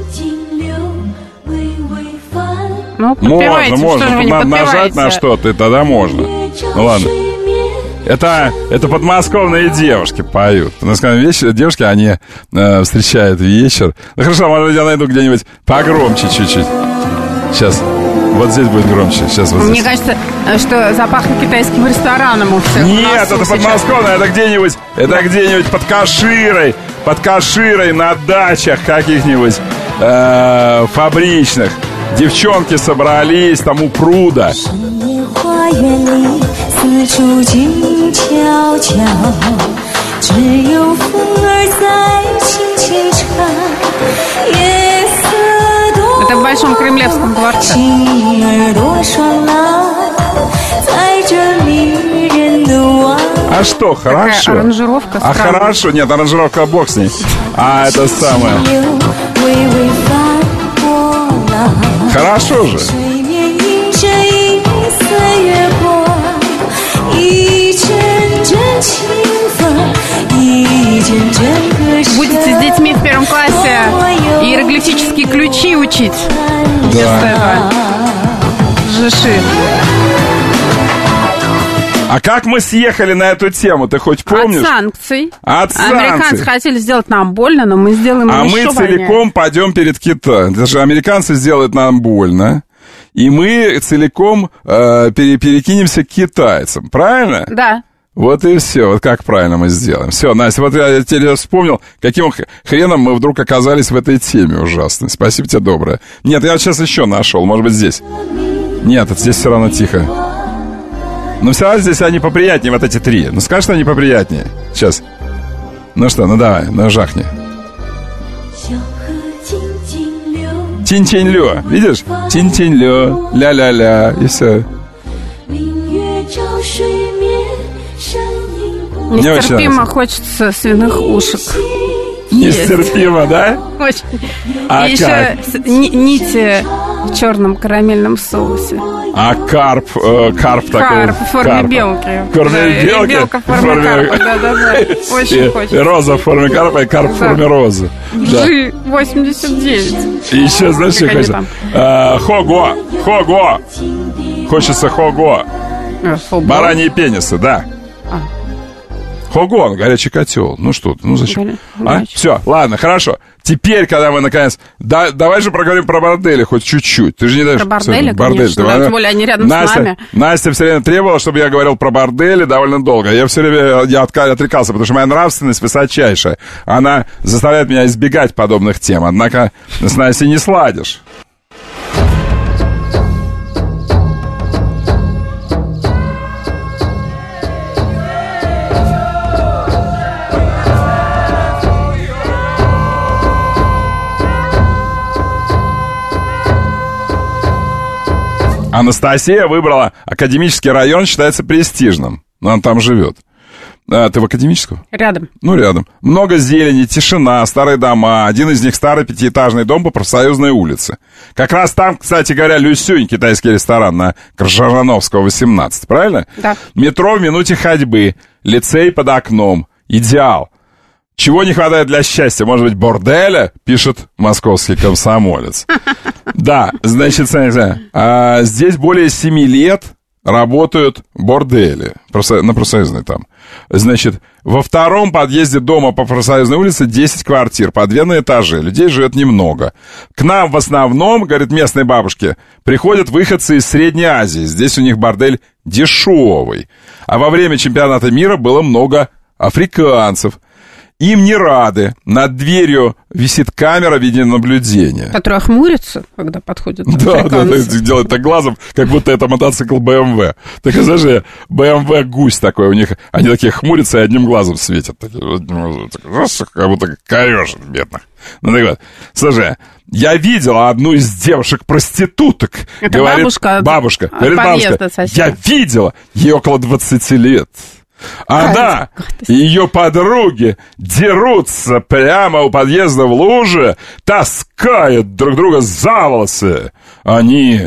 Ну,
можно. Тут надо нажать на что-то, и тогда можно. Ну ладно. Это подмосковные девушки поют. Девушки, они встречают вечер. Ну хорошо, может быть, я найду где-нибудь погромче чуть-чуть. Сейчас. Вот здесь будет громче. Сейчас вот здесь.
Мне кажется, что запахнет китайским рестораном у всех.
Нет, это подмосковное, это где-нибудь под Каширой на дачах каких-нибудь фабричных. Девчонки собрались там у пруда.
Это в Большом Кремлевском дворце.
А что, хорошо?
Такая аранжировка странная.
Хорошо, нет, аранжировка бог с ней. А это самое. Хорошо же.
Будете с детьми в первом классе иероглифические ключи учить.
Да.
Жиши.
А как мы съехали на эту тему, ты хоть помнишь?
От санкций.
От
американцы
санкций.
хотели сделать нам больно, но мы сделаем им еще
мы целиком пойдем перед Китаем. Это же американцы сделают нам больно, и мы целиком перекинемся к китайцам, правильно?
Да.
Вот и все, вот как правильно мы сделаем. Все, Настя, вот я теперь вспомнил, каким хреном мы вдруг оказались в этой теме ужасной. Спасибо тебе, доброе. Нет, я сейчас еще нашел, может быть, здесь. Нет, здесь все равно тихо. Но все равно здесь они поприятнее, вот эти три. Ну, скажи, что они поприятнее. Сейчас. Ну что, ну давай, ну жахни. Тинь-тинь-лё, видишь? Тинь-тинь-лё, ля-ля-ля, и все.
Нестерпимо хочется свиных ушек.
Нестерпимо, да?
Очень.
А
и еще нити в черном карамельном соусе.
А карп такой.
Карп в форме белки.
В форме белки?
Белка в форме карпа, да. Очень хочется.
Роза в форме карпа и карп в форме розы.
G89.
И еще, знаешь, что хочется? Хого. Хочется хого. Бараньи пенисы, да. Хогон, горячий котел. Ну что ты, ну зачем? Все, ладно, хорошо. Теперь, когда мы наконец... давай же проговорим про бордели хоть чуть-чуть. Ты же не даешь...
Про бордели, конечно, да, тем более они рядом с нами.
Настя все время требовала, чтобы я говорил про бордели довольно долго. Я все время отрекался, потому что моя нравственность высочайшая. Она заставляет меня избегать подобных тем. Однако с Настей не сладишь. Анастасия выбрала академический район, считается престижным. Но она там живет. Ты в академическом?
Рядом.
Ну, рядом. Много зелени, тишина, старые дома. Один из них старый пятиэтажный дом по Профсоюзной улице. Как раз там, кстати говоря, Люсюнь, китайский ресторан на Кржановского, 18. Правильно?
Да.
Метро в минуте ходьбы. Лицей под окном. Идеал. Чего не хватает для счастья? Может быть, борделя? Пишет московский комсомолец. Да, значит, здесь более 7 лет работают бордели. На Профсоюзной там. Значит, во втором подъезде дома по Профсоюзной улице 10 квартир, по 2 на этаже. Людей живет немного. К нам в основном, говорит, местные бабушки, приходят выходцы из Средней Азии. Здесь у них бордель дешевый. А во время чемпионата мира было много африканцев. Им не рады. Над дверью висит камера видеонаблюдения.
Которая хмурится, когда подходит
Да, делает так глазом, как будто это мотоцикл BMW. Так, знаешь, BMW гусь такой у них. Они такие хмурятся и одним глазом светят. Как будто корёжат бедных. Ну так вот, слушай, я видела одну из девушек-проституток.
Это
говорит,
бабушка.
Говорит бабушка, я видела, ей около 20 лет. Она и ее подруги дерутся прямо у подъезда в луже, таскают друг друга за волосы. Они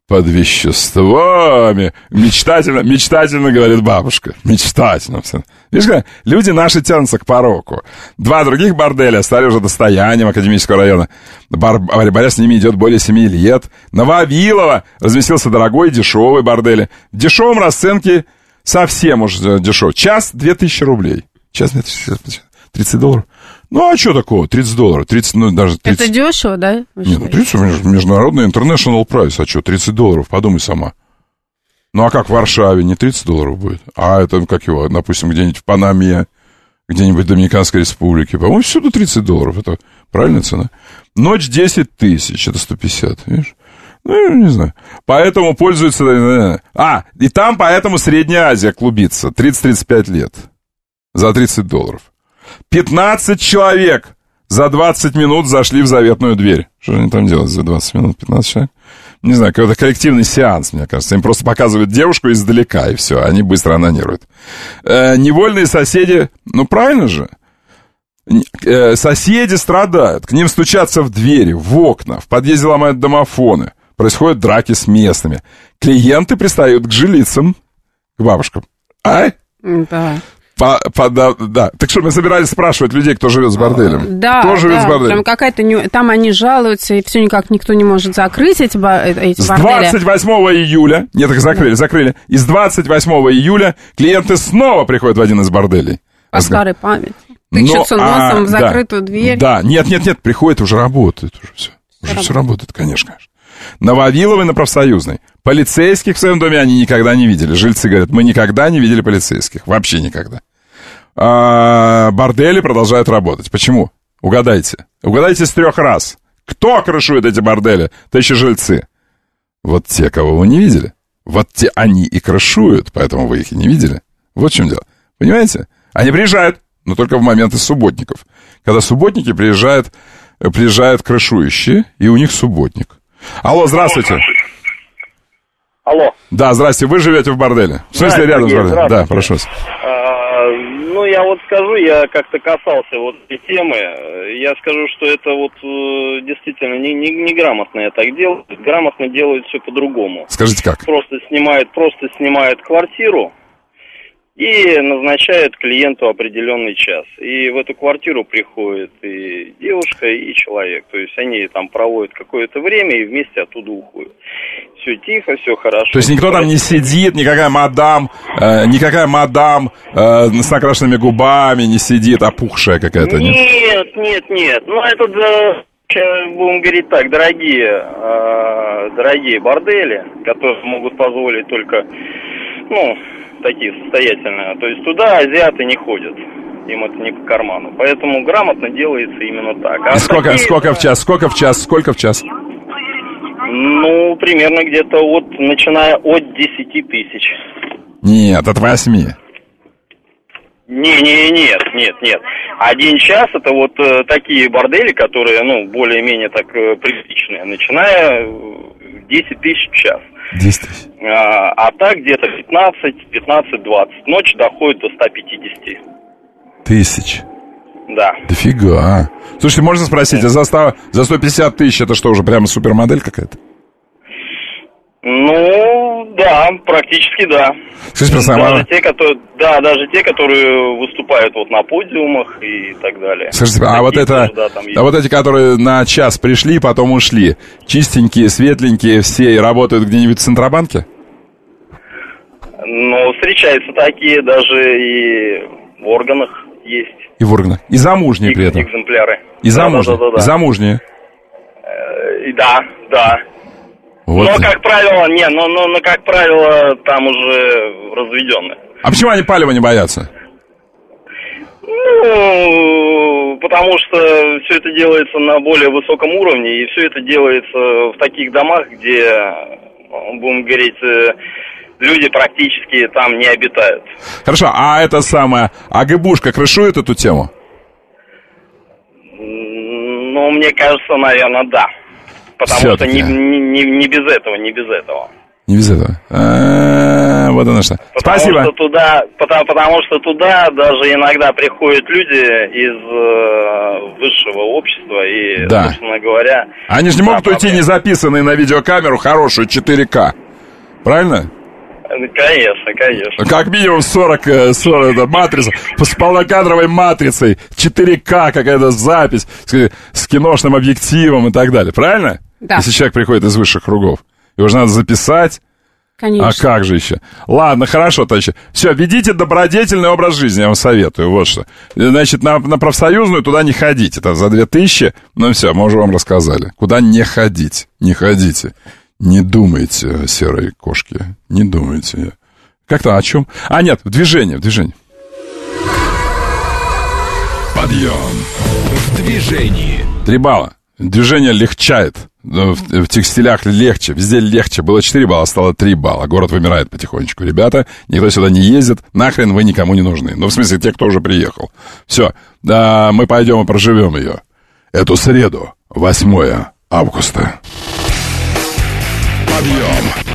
под веществами. Мечтательно, говорит бабушка. Мечтательно. Видишь, как люди наши тянутся к пороку. 2 других борделя стали уже достоянием Академического района. Борьба с ними идет более 7 лет. На Вавилова разместился дорогой и дешевый бордель. В дешевом расценке совсем уж дешев. Час 2000 рублей. Час 30 долларов. Ну, а что такого? $30. 30, ну, даже 30.
Это дешево, да?
Нет, ну, 30 международный international price. А что, $30? Подумай сама. Ну, а как в Варшаве? Не $30 будет. А это, как его, допустим, где-нибудь в Панаме, где-нибудь в Доминиканской республике. По-моему, всюду $30. Это правильная цена. Ночь 10 тысяч. Это 150, видишь? Ну, не знаю. Поэтому пользуются... и там поэтому Средняя Азия клубится. 30-35 лет. За $30. 15 человек за 20 минут зашли в заветную дверь. Что они там делают за 20 минут? 15 человек? Не знаю, какой-то коллективный сеанс, мне кажется. Им просто показывают девушку издалека, и все. Они быстро анонируют. Невольные соседи... Ну, правильно же. Соседи страдают. К ним стучатся в двери, в окна. В подъезде ломают домофоны. Происходят драки с местными. Клиенты пристают к жилицам, к бабушкам.
Да.
Да. Так что, мы собирались спрашивать людей, кто живет с борделем?
Да,
кто живет с борделем?
Там они жалуются, и все никак никто не может закрыть эти бордели.
С 28 июля, нет, их закрыли. И с 28 июля клиенты снова приходят в один из борделей.
По старой памяти. Тычутся носом в закрытую дверь.
Да, нет, приходят, уже работают. Уже все работает, конечно. На Вавиловой, на Профсоюзной. Полицейских в своем доме они никогда не видели. Жильцы говорят, мы никогда не видели полицейских. Вообще никогда. Бордели продолжают работать. Почему? Угадайте. Угадайте с 3 раз. Кто крышует эти бордели? Товарищи жильцы. Вот те, кого вы не видели. Вот те они и крышуют, поэтому вы их и не видели. Вот в чем дело. Понимаете? Они приезжают, но только в моменты субботников. Когда субботники приезжают крышующие, и у них субботник. Алло, здравствуйте.
Алло.
Да, здрасте, вы живете в борделе? В смысле, рядом с борделем? Да, прошу вас.
Ну, я вот скажу, я как-то касался вот этой темы. Я скажу, что это вот действительно неграмотно я так делаю. Грамотно делают все по-другому.
Скажите, как?
Просто снимает квартиру и назначает клиенту определенный час. И в эту квартиру приходит и девушка, и человек. То есть они там проводят какое-то время и вместе оттуда уходят. Все тихо, все хорошо.
То есть никто там не сидит, никакая мадам с накрашенными губами не сидит, опухшая какая-то?
Нет. Ну, это, будем говорить так, дорогие бордели, которые могут позволить только, такие состоятельные. То есть туда азиаты не ходят. Им это не по карману. Поэтому грамотно делается именно так.
И сколько в час?
Ну, примерно где-то начиная от 10 тысяч.
Нет, от 8.
Нет. 1 час это вот такие бордели, которые, более-менее так приличные, начиная 10 тысяч в час.
10 тысяч.
А так где-то 15-20. Ночь доходит до 150
тысяч.
Да.
Дофига. Слушайте, можно спросить, а за 150 тысяч это что, уже прямо супермодель какая-то?
Ну, да, практически да.
Скажите,
даже те, которые выступают вот на подиумах и так далее.
Скажите, вот эти, которые на час пришли, потом ушли, чистенькие, светленькие все и работают где-нибудь в Центробанке?
Ну, встречаются такие даже и в органах есть.
И в органах. И замужние при этом.
Экземпляры.
И замужние. Да. И замужние.
Да.
Вот.
Но, как правило, как правило, там уже разведенные.
А почему они палева не боятся?
Ну, потому что все это делается на более высоком уровне, и все это делается в таких домах, где, будем говорить, люди практически там не обитают.
Хорошо, а ГБУшка крышует эту тему?
Ну, мне кажется, наверное, да. Потому что не без этого.
Не без этого. Вот оно что. Спасибо.
Потому что туда даже иногда приходят люди из высшего общества и, собственно говоря...
Они же не могут уйти не записанные на видеокамеру хорошую 4К. Правильно?
Конечно.
Как минимум 40 матрица, с полнокадровой матрицей, 4К какая-то запись, с киношным объективом и так далее. Правильно?
Да.
Если человек приходит из высших кругов. Его же надо записать.
Конечно.
А как же еще? Ладно, хорошо, товарищи. Все, ведите добродетельный образ жизни, я вам советую. Вот что. Значит, на профсоюзную туда не ходите. Это за 2000. Ну все, мы уже вам рассказали. Куда не ходить? Не ходите. Не думайте, серые кошки. Не думайте. Как-то о чем? А, нет, в движении.
Подъем в движении.
3 балла. Движение легчает. В текстилях легче, везде легче. Было 4 балла, стало 3 балла. Город вымирает потихонечку. Ребята, никто сюда не ездит. Нахрен вы никому не нужны. Ну, в смысле, те, кто уже приехал. Все, да, мы пойдем и проживем ее. Эту среду, 8 августа. Подъем.